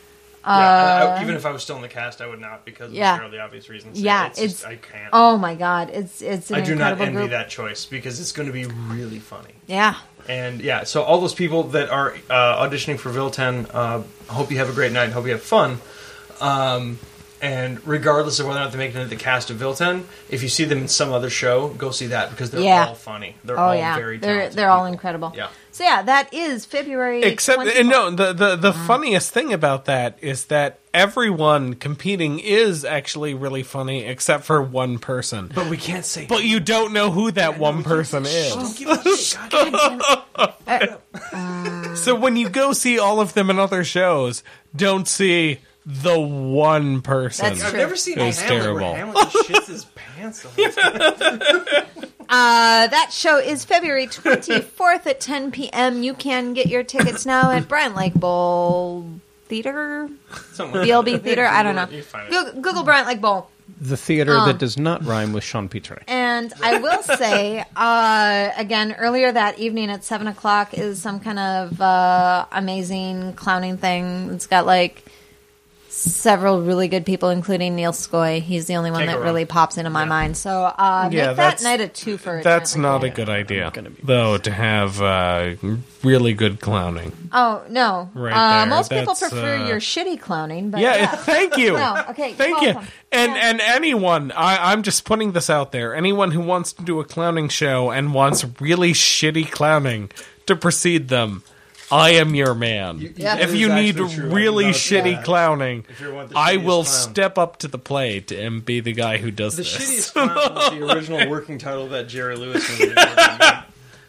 [SPEAKER 1] yeah, I, I, even if I was still in the cast, I would not because of
[SPEAKER 3] Yeah.
[SPEAKER 1] fairly obvious reasons.
[SPEAKER 3] Yeah,
[SPEAKER 1] it's,
[SPEAKER 3] it's-
[SPEAKER 1] just, I can't.
[SPEAKER 3] Oh my god, it's it's an
[SPEAKER 1] I do not
[SPEAKER 3] incredible
[SPEAKER 1] envy
[SPEAKER 3] group.
[SPEAKER 1] that choice because it's going to be really funny.
[SPEAKER 3] Yeah.
[SPEAKER 1] And yeah, so all those people that are uh, auditioning for Vilten, uh, hope you have a great night. Hope you have fun. Um, and regardless of whether or not they make it into the cast of Vilten, if you see them in some other show, go see that because they're
[SPEAKER 3] Yeah.
[SPEAKER 1] all funny. They're
[SPEAKER 3] Oh
[SPEAKER 1] all
[SPEAKER 3] yeah,
[SPEAKER 1] very
[SPEAKER 3] they're
[SPEAKER 1] talented
[SPEAKER 3] they're all
[SPEAKER 1] people.
[SPEAKER 3] incredible.
[SPEAKER 1] Yeah.
[SPEAKER 3] So yeah, that is February.
[SPEAKER 5] Except, and
[SPEAKER 3] twenty-fourth.
[SPEAKER 5] no, the the, the funniest thing about that is that everyone competing is actually really funny, except for one person.
[SPEAKER 1] But we can't say.
[SPEAKER 5] But you don't know who that one person is.
[SPEAKER 1] Don't give a shit. God damn it.
[SPEAKER 5] So when you go see all of them in other shows, don't see the one person.
[SPEAKER 3] That's
[SPEAKER 1] I've
[SPEAKER 3] true.
[SPEAKER 1] never seen
[SPEAKER 5] It was
[SPEAKER 1] Hamlet
[SPEAKER 5] terrible.
[SPEAKER 1] where Hamlet just shits his pants. The whole time.
[SPEAKER 3] Uh, that show is February twenty-fourth at ten p.m. You can get your tickets now at Bryant Lake Bowl Theater,
[SPEAKER 1] Something like
[SPEAKER 3] B L
[SPEAKER 1] that.
[SPEAKER 3] B Theater. I don't know.
[SPEAKER 1] You find it.
[SPEAKER 3] Google, Google Bryant Lake Bowl.
[SPEAKER 2] The theater
[SPEAKER 3] Um,
[SPEAKER 2] that does not rhyme with Sean Petre.
[SPEAKER 3] And I will say, uh, again, earlier that evening at seven o'clock is some kind of uh, amazing clowning thing. It's got like several really good people, including Neil Skoy. He's the only one
[SPEAKER 1] Can't go
[SPEAKER 3] that
[SPEAKER 1] wrong.
[SPEAKER 3] really pops into my
[SPEAKER 1] Yeah.
[SPEAKER 3] mind. So uh,
[SPEAKER 5] Yeah,
[SPEAKER 3] make that
[SPEAKER 5] that's-
[SPEAKER 3] night a two for a
[SPEAKER 5] That's
[SPEAKER 3] Giant
[SPEAKER 5] not
[SPEAKER 3] Lake
[SPEAKER 5] a
[SPEAKER 3] Bowl.
[SPEAKER 5] good idea,
[SPEAKER 2] gonna be-
[SPEAKER 5] though, to have uh, really good clowning.
[SPEAKER 3] Oh, no.
[SPEAKER 5] Right
[SPEAKER 3] uh,
[SPEAKER 5] there.
[SPEAKER 3] most people
[SPEAKER 5] That's,
[SPEAKER 3] prefer
[SPEAKER 5] uh,
[SPEAKER 3] your shitty clowning. But
[SPEAKER 5] Yeah,
[SPEAKER 3] yeah.
[SPEAKER 5] thank you.
[SPEAKER 3] No, okay,
[SPEAKER 5] thank
[SPEAKER 3] you're
[SPEAKER 5] you.
[SPEAKER 3] welcome.
[SPEAKER 5] And
[SPEAKER 3] Yeah.
[SPEAKER 5] and anyone, I, I'm just putting this out there. Anyone who wants to do a clowning show and wants really shitty clowning to precede them, I am your man.
[SPEAKER 3] Yeah.
[SPEAKER 5] If
[SPEAKER 1] It
[SPEAKER 5] you
[SPEAKER 1] is
[SPEAKER 5] need
[SPEAKER 1] actually true. I
[SPEAKER 5] really
[SPEAKER 1] know it's
[SPEAKER 5] shitty
[SPEAKER 1] bad.
[SPEAKER 5] clowning,
[SPEAKER 1] If you want the
[SPEAKER 5] I
[SPEAKER 1] shittiest
[SPEAKER 5] will
[SPEAKER 1] clown.
[SPEAKER 5] step up to the plate and be the guy who does
[SPEAKER 1] The
[SPEAKER 5] this.
[SPEAKER 1] shittiest clown was the original working title of that Jerry Lewis movie. That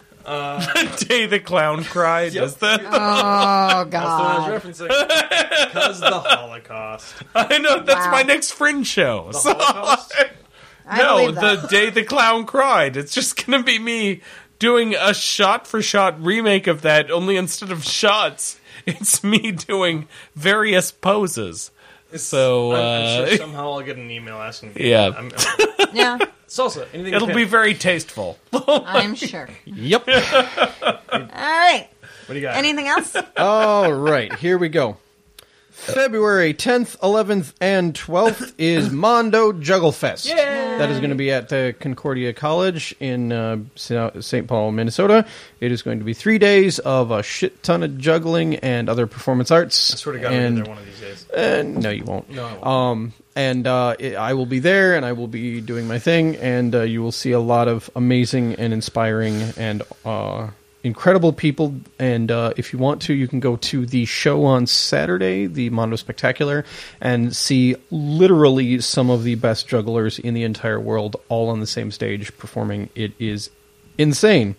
[SPEAKER 5] Day the clown cried.
[SPEAKER 1] Yep.
[SPEAKER 5] Is that?
[SPEAKER 3] Oh,
[SPEAKER 1] That's the one
[SPEAKER 3] God.
[SPEAKER 1] I was referencing. Because the Holocaust.
[SPEAKER 5] I know that's
[SPEAKER 3] Wow.
[SPEAKER 5] my next Fringe show.
[SPEAKER 1] The
[SPEAKER 5] So-
[SPEAKER 1] Holocaust?
[SPEAKER 3] I
[SPEAKER 5] no,
[SPEAKER 3] believe that.
[SPEAKER 5] the day the clown cried. It's just gonna be me doing a shot-for-shot remake of that. Only instead of shots, it's me doing various poses. So
[SPEAKER 1] I'm, I'm
[SPEAKER 5] uh,
[SPEAKER 1] sure somehow I'll get an email asking me.
[SPEAKER 5] Yeah.
[SPEAKER 1] I'm, I'm,
[SPEAKER 3] Yeah,
[SPEAKER 1] salsa, anything
[SPEAKER 5] it'll
[SPEAKER 1] to
[SPEAKER 5] be
[SPEAKER 1] pin.
[SPEAKER 5] very tasteful.
[SPEAKER 3] I'm sure.
[SPEAKER 2] Yep.
[SPEAKER 3] All right.
[SPEAKER 1] What do you got?
[SPEAKER 3] Anything else?
[SPEAKER 2] All right, here we go. February tenth, eleventh, and twelfth is Mondo Juggle Fest. That is going to be at the Concordia College in uh, Saint Paul, Minnesota. It is going to be three days of a shit ton of juggling and other performance arts.
[SPEAKER 1] I swear to God, I'll
[SPEAKER 2] and,
[SPEAKER 1] get there one of these days.
[SPEAKER 2] uh, no, you won't.
[SPEAKER 1] No, I won't.
[SPEAKER 2] Um, and uh, it, I will be there, and I will be doing my thing, and uh, you will see a lot of amazing and inspiring and uh, incredible people. And uh, if you want to, you can go to the show on Saturday, the Mondo Spectacular, and see literally some of the best jugglers in the entire world all on the same stage performing. It is insane.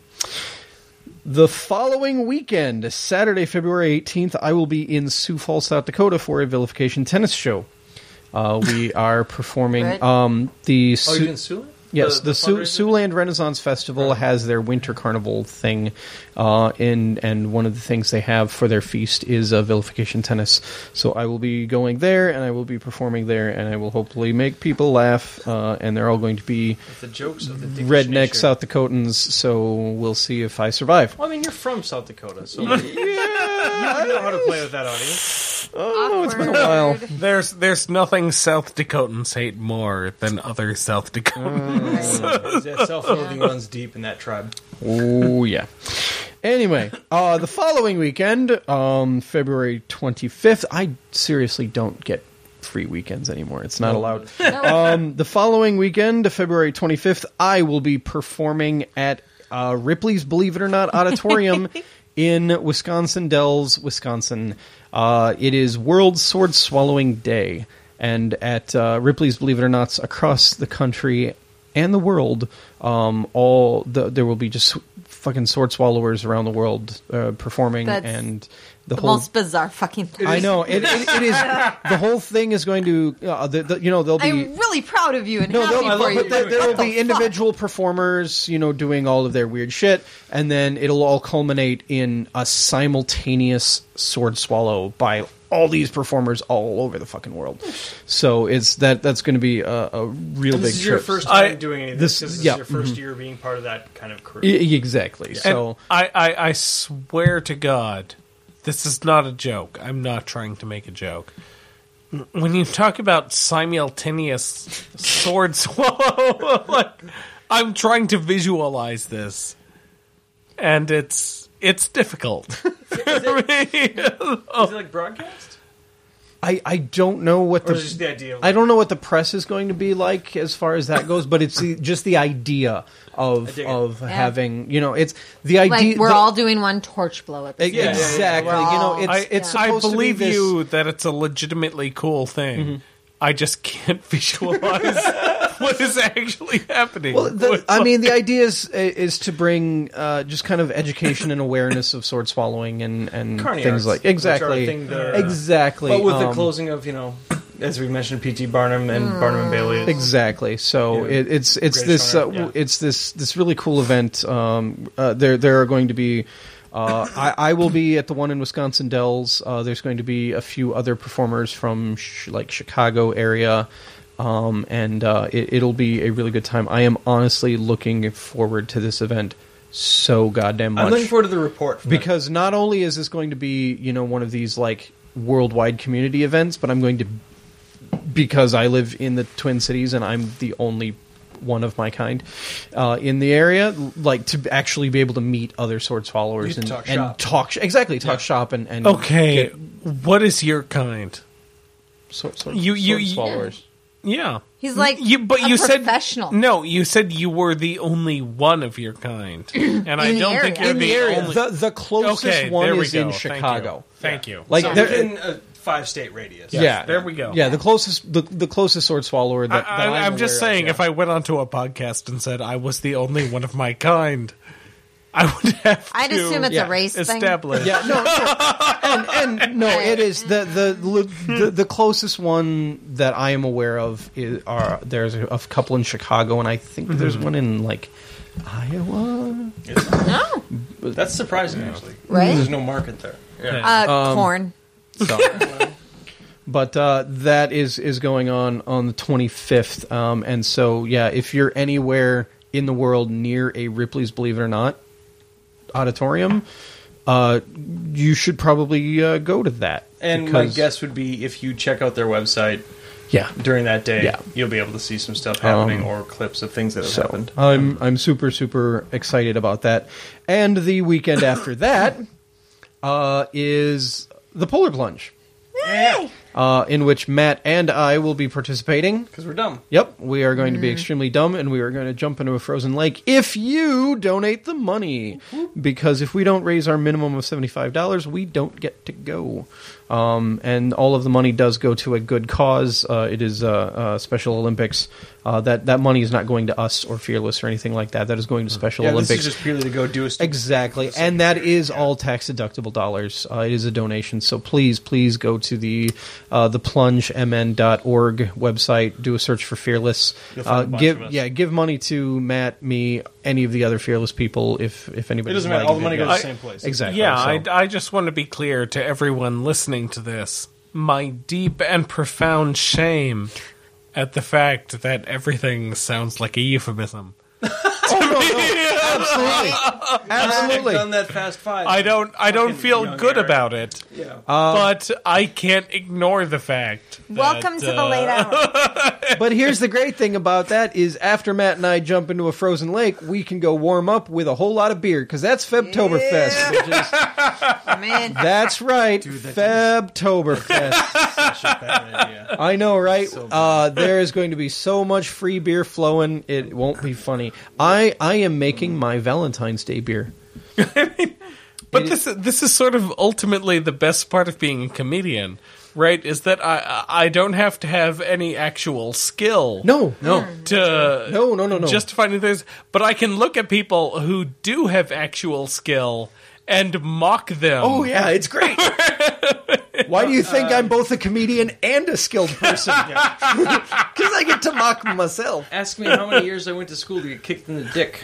[SPEAKER 2] The following weekend, Saturday, February eighteenth, I will be in Sioux Falls, South Dakota for a Vilification tennis show. Uh, we are performing
[SPEAKER 3] Right.
[SPEAKER 2] um, the
[SPEAKER 1] Oh,
[SPEAKER 2] Sioux-
[SPEAKER 1] you're doing Sula?
[SPEAKER 2] yes, the, Sioux,
[SPEAKER 1] fundraiser?
[SPEAKER 2] Siouxland Renaissance Festival has their winter carnival thing, uh, in, and one of the things they have for their feast is uh, Vilification tennis. So I will be going there, and I will be performing there, and I will hopefully make people laugh, uh, and they're all going to be
[SPEAKER 1] With the jokes of the Dickish
[SPEAKER 2] redneck
[SPEAKER 1] nature.
[SPEAKER 2] South Dakotans, so we'll see if I survive.
[SPEAKER 1] Well, I mean, you're from South Dakota, so yeah. you know how to play with that audience.
[SPEAKER 2] Oh, it's been a
[SPEAKER 3] Awkward.
[SPEAKER 2] while.
[SPEAKER 5] There's there's nothing South Dakotans hate more than other South Dakotans.
[SPEAKER 1] That self-loathing runs deep in that tribe.
[SPEAKER 2] Oh, yeah. Anyway, uh, the following weekend, um, February twenty-fifth, I seriously don't get free weekends anymore. It's not allowed. Um, the following weekend, February twenty-fifth, I will be performing at uh, Ripley's Believe It or Not Auditorium in Wisconsin Dells, Wisconsin. Uh, it is World Sword Swallowing Day. And at uh, Ripley's Believe It or Nots across the country and the world, um, all the, there will be just fucking sword swallowers around the world uh, performing,
[SPEAKER 3] That's
[SPEAKER 2] and the,
[SPEAKER 3] The
[SPEAKER 2] whole.
[SPEAKER 3] most bizarre fucking thing.
[SPEAKER 2] I know it, it, it is. The whole thing is going to, uh, the, the, you know, there'll be.
[SPEAKER 3] I'm really proud of you and
[SPEAKER 2] No,
[SPEAKER 3] happy
[SPEAKER 2] they'll,
[SPEAKER 3] for you.
[SPEAKER 2] but there, there
[SPEAKER 3] What
[SPEAKER 2] will
[SPEAKER 3] the
[SPEAKER 2] be
[SPEAKER 3] fuck?
[SPEAKER 2] individual performers, you know, doing all of their weird shit, and then it'll all culminate in a simultaneous sword swallow by all these performers all over the fucking world. So it's that that's going to be a, a real
[SPEAKER 1] And
[SPEAKER 2] big
[SPEAKER 1] this is your
[SPEAKER 2] trip.
[SPEAKER 1] first time
[SPEAKER 5] I-
[SPEAKER 1] doing any of
[SPEAKER 2] this-
[SPEAKER 1] this. This is
[SPEAKER 2] yeah,
[SPEAKER 1] your 1st
[SPEAKER 2] mhm.
[SPEAKER 1] year being part of that kind of crew.
[SPEAKER 2] E- exactly.
[SPEAKER 5] And
[SPEAKER 2] So
[SPEAKER 5] I, I, I swear to God, this is not a joke. I'm not trying to make a joke. when you talk about simultaneous sword swallow, like, I'm trying to visualize this, and it's it's difficult for me.
[SPEAKER 1] Is it like broadcast?
[SPEAKER 2] I, I don't know what
[SPEAKER 1] Or
[SPEAKER 2] the,
[SPEAKER 1] is it just the idea of,
[SPEAKER 2] I don't know what the press is going to be like as far as that goes, but it's the, just the idea of
[SPEAKER 1] dig it.
[SPEAKER 2] of
[SPEAKER 3] Yeah.
[SPEAKER 2] having, you know, it's the idea.
[SPEAKER 3] Like we're
[SPEAKER 2] the-
[SPEAKER 3] all doing one torch blow at the
[SPEAKER 2] E-
[SPEAKER 3] same time.
[SPEAKER 2] exactly.
[SPEAKER 3] We're
[SPEAKER 2] You know,
[SPEAKER 3] all-
[SPEAKER 2] it's
[SPEAKER 5] I,
[SPEAKER 2] it's
[SPEAKER 5] I
[SPEAKER 2] supposed
[SPEAKER 5] believe
[SPEAKER 2] to be this,
[SPEAKER 5] you that it's a legitimately cool thing. I just can't visualize what is actually happening.
[SPEAKER 2] Well, the,
[SPEAKER 5] What-
[SPEAKER 2] I mean, the idea is is to bring uh, just kind of education and awareness of sword swallowing and, and
[SPEAKER 1] Carny
[SPEAKER 2] things
[SPEAKER 1] arts,
[SPEAKER 2] like
[SPEAKER 1] which are a
[SPEAKER 2] exactly,
[SPEAKER 1] thing that are-
[SPEAKER 2] exactly.
[SPEAKER 1] But with the
[SPEAKER 2] um,
[SPEAKER 1] closing of, you know, as we mentioned, P T Barnum and Barnum and Bailey. it's-
[SPEAKER 2] Exactly. So
[SPEAKER 1] Yeah.
[SPEAKER 2] it, it's it's
[SPEAKER 1] Greatest
[SPEAKER 2] this uh,
[SPEAKER 1] honor, yeah.
[SPEAKER 2] it's this this really cool event. Um, uh, there there are going to be. Uh, I, I will be at the one in Wisconsin Dells. Uh, there's going to be a few other performers from sh- like Chicago area, um, and uh, it, it'll be a really good time. I am honestly looking forward to this event so goddamn much.
[SPEAKER 1] I'm looking forward to the report. From
[SPEAKER 2] Because not only is this going to be, you know, one of these like worldwide community events, but I'm going to, because I live in the Twin Cities and I'm the only one of my kind uh, in the area, like to actually be able to meet other sword swallowers
[SPEAKER 1] You
[SPEAKER 2] and
[SPEAKER 1] talk
[SPEAKER 2] and
[SPEAKER 1] shop.
[SPEAKER 2] talk sh- exactly talk
[SPEAKER 1] Yeah.
[SPEAKER 2] shop and, and
[SPEAKER 5] okay,
[SPEAKER 2] get
[SPEAKER 5] what is your kind?
[SPEAKER 2] sword, sword,
[SPEAKER 5] You- you-
[SPEAKER 2] sword
[SPEAKER 5] you-
[SPEAKER 2] swallowers.
[SPEAKER 5] Yeah,
[SPEAKER 3] He's like
[SPEAKER 5] you, but
[SPEAKER 3] a
[SPEAKER 5] you said
[SPEAKER 3] professional.
[SPEAKER 5] No, you said you were the only one of your kind, and I
[SPEAKER 3] In the
[SPEAKER 5] don't think
[SPEAKER 3] area.
[SPEAKER 5] you're
[SPEAKER 2] In the
[SPEAKER 5] the
[SPEAKER 2] area,
[SPEAKER 5] only.
[SPEAKER 2] the the closest
[SPEAKER 5] okay,
[SPEAKER 2] one
[SPEAKER 5] there we
[SPEAKER 2] is
[SPEAKER 5] go.
[SPEAKER 2] in
[SPEAKER 5] Thank you.
[SPEAKER 2] Chicago.
[SPEAKER 5] Thank you.
[SPEAKER 2] Like
[SPEAKER 1] so
[SPEAKER 2] there-
[SPEAKER 1] within a five state radius.
[SPEAKER 2] Yeah,
[SPEAKER 5] there we go.
[SPEAKER 2] Yeah, the closest the, the closest sword swallower that,
[SPEAKER 5] I,
[SPEAKER 2] that
[SPEAKER 5] I,
[SPEAKER 2] I'm,
[SPEAKER 5] I'm just
[SPEAKER 2] aware of,
[SPEAKER 5] saying,
[SPEAKER 2] yeah.
[SPEAKER 5] if I went onto a podcast and said I was the only one of my kind, I would have
[SPEAKER 3] I'd
[SPEAKER 5] to
[SPEAKER 3] assume it's
[SPEAKER 2] yeah,
[SPEAKER 3] a race thing.
[SPEAKER 5] establish.
[SPEAKER 2] Yeah, no, no. and, and no, it is the the, the the closest one that I am aware of is are there's a, a couple in Chicago, and I think there's one in like Iowa.
[SPEAKER 3] No,
[SPEAKER 1] That's surprising, actually.
[SPEAKER 3] Right?
[SPEAKER 1] There's no market there.
[SPEAKER 3] uh,
[SPEAKER 2] Um,
[SPEAKER 3] corn.
[SPEAKER 2] So, but uh, that is is going on on the twenty-fifth, um, and so yeah, if you're anywhere in the world near a Ripley's Believe It or Not auditorium, uh, you should probably uh, go to that.
[SPEAKER 1] And my
[SPEAKER 2] because-
[SPEAKER 1] guess would be if you check out their website
[SPEAKER 2] yeah.
[SPEAKER 1] during that day,
[SPEAKER 2] Yeah.
[SPEAKER 1] you'll be able to see some stuff happening
[SPEAKER 2] Um,
[SPEAKER 1] or clips of things that have
[SPEAKER 2] So
[SPEAKER 1] happened.
[SPEAKER 2] I'm I'm super super excited about that. And the weekend after that uh, is the Polar Plunge,
[SPEAKER 1] Yeah,
[SPEAKER 2] uh, in which Matt and I will be participating.
[SPEAKER 1] because we're dumb.
[SPEAKER 2] Yep, we are going to be extremely dumb, and we are going to jump into a frozen lake if you donate the money. Because if we don't raise our minimum of seventy-five dollars, we don't get to go. Um, and all of the money does go to a good cause. Uh, it is uh, uh, Special Olympics. Uh, that that money is not going to us or Fearless or anything like that. That is going to Special
[SPEAKER 1] Yeah,
[SPEAKER 2] Olympics.
[SPEAKER 1] this is just purely to go do a stupid
[SPEAKER 2] Exactly,
[SPEAKER 1] thing for the
[SPEAKER 2] and that
[SPEAKER 1] secretary.
[SPEAKER 2] is all tax deductible dollars. Uh, it is a donation, so please, please go to the uh, the plunge m n dot org website. Do a search for Fearless.
[SPEAKER 1] You'll find
[SPEAKER 2] Uh,
[SPEAKER 1] a bunch
[SPEAKER 2] give
[SPEAKER 1] of us.
[SPEAKER 2] yeah, give money to Matt, me, any of the other Fearless people. If if anybody
[SPEAKER 1] It doesn't matter. All the money goes to the same place.
[SPEAKER 2] Exactly.
[SPEAKER 5] Yeah,
[SPEAKER 2] so-
[SPEAKER 5] I, I just want to be clear to everyone listening to this. My deep and profound shame at the fact that everything sounds like a euphemism.
[SPEAKER 2] absolutely,
[SPEAKER 1] I've
[SPEAKER 2] absolutely.
[SPEAKER 1] done that fast five.
[SPEAKER 5] I don't I don't
[SPEAKER 1] Fucking
[SPEAKER 5] feel
[SPEAKER 1] young
[SPEAKER 5] good
[SPEAKER 1] Eric.
[SPEAKER 5] about it,
[SPEAKER 1] Yeah.
[SPEAKER 5] but I can't ignore the fact. that,
[SPEAKER 3] Welcome to the
[SPEAKER 5] uh,
[SPEAKER 3] late hour.
[SPEAKER 2] But here's the great thing about that is after Matt and I jump into a frozen lake, we can go warm up with a whole lot of beer because that's Febtoberfest. Which is,
[SPEAKER 3] I'm in.
[SPEAKER 2] that's right, Febtoberfest.
[SPEAKER 1] Such a bad idea.
[SPEAKER 2] I know, right?
[SPEAKER 1] So bad.
[SPEAKER 2] uh, there is going to be so much free beer flowing, it won't be funny. I, I am making my Valentine's Day beer.
[SPEAKER 5] But this this is sort of ultimately the best part of being a comedian, right? Is that I I don't have to have any actual skill.
[SPEAKER 2] No, no,
[SPEAKER 5] To
[SPEAKER 2] no, no, no, no.
[SPEAKER 5] just finding things, but I can look at people who do have actual skill and mock them.
[SPEAKER 2] Oh yeah, it's great. Why do you think I'm both a comedian and a skilled person? Because I get to mock myself.
[SPEAKER 1] Ask me how many years I went to school to get kicked in the dick.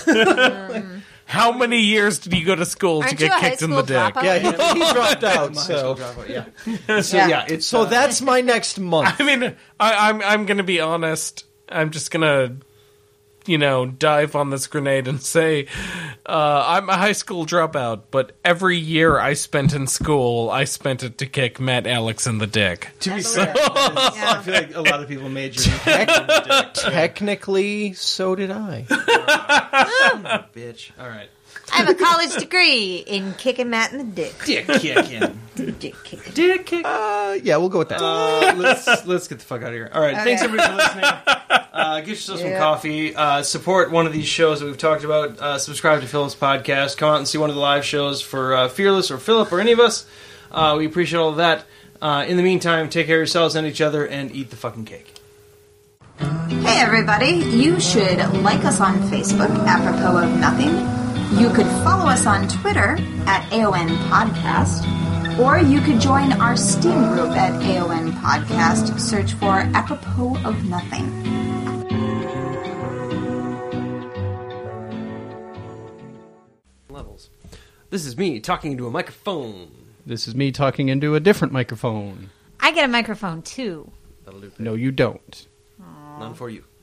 [SPEAKER 5] How many years did you go to school to
[SPEAKER 3] Aren't you
[SPEAKER 5] get
[SPEAKER 3] a high
[SPEAKER 5] kicked in
[SPEAKER 3] school
[SPEAKER 5] the dick?
[SPEAKER 3] dropout?
[SPEAKER 2] Yeah, he, he dropped out.
[SPEAKER 1] My high school
[SPEAKER 2] So,
[SPEAKER 1] dropout, yeah. So
[SPEAKER 3] Yeah.
[SPEAKER 1] yeah, it's
[SPEAKER 2] so
[SPEAKER 1] uh,
[SPEAKER 2] that's my next month.
[SPEAKER 5] I mean, I, I'm I'm going to be honest. I'm just going to you know, dive on this grenade and say, uh, I'm a high school dropout, but every year I spent in school, I spent it to kick Matt Alex in the dick.
[SPEAKER 1] To be
[SPEAKER 3] That's
[SPEAKER 1] fair,
[SPEAKER 3] weird.
[SPEAKER 1] I
[SPEAKER 3] Yeah.
[SPEAKER 1] feel like a lot of people made your dick.
[SPEAKER 2] Technically, so did I.
[SPEAKER 1] Bitch. All right.
[SPEAKER 3] I have a college degree in kicking Matt in the dick.
[SPEAKER 1] Dick kicking.
[SPEAKER 3] Dick kicking.
[SPEAKER 1] Dick kick.
[SPEAKER 2] Uh, yeah, we'll go with that.
[SPEAKER 1] Uh, let's let's get the fuck out of here. All right,
[SPEAKER 3] Okay.
[SPEAKER 1] thanks everybody for listening. Uh, get yourself some
[SPEAKER 3] Yeah.
[SPEAKER 1] coffee. Uh, support one of these shows that we've talked about. Uh, subscribe to Philip's podcast. Come out and see one of the live shows for uh, Fearless or Philip or any of us. Uh, we appreciate all of that. Uh, in the meantime, take care of yourselves and each other, and eat the fucking cake.
[SPEAKER 3] Hey everybody, you should like us on Facebook, apropos of nothing. You could follow us on Twitter at A O N Podcast, or you could join our Steam group at A O N Podcast. Search for Apropos of Nothing.
[SPEAKER 1] Levels. This is me talking into a microphone.
[SPEAKER 2] This is me talking into a different microphone.
[SPEAKER 3] I get a microphone too.
[SPEAKER 1] That'll do.
[SPEAKER 2] No, you don't.
[SPEAKER 1] None for you.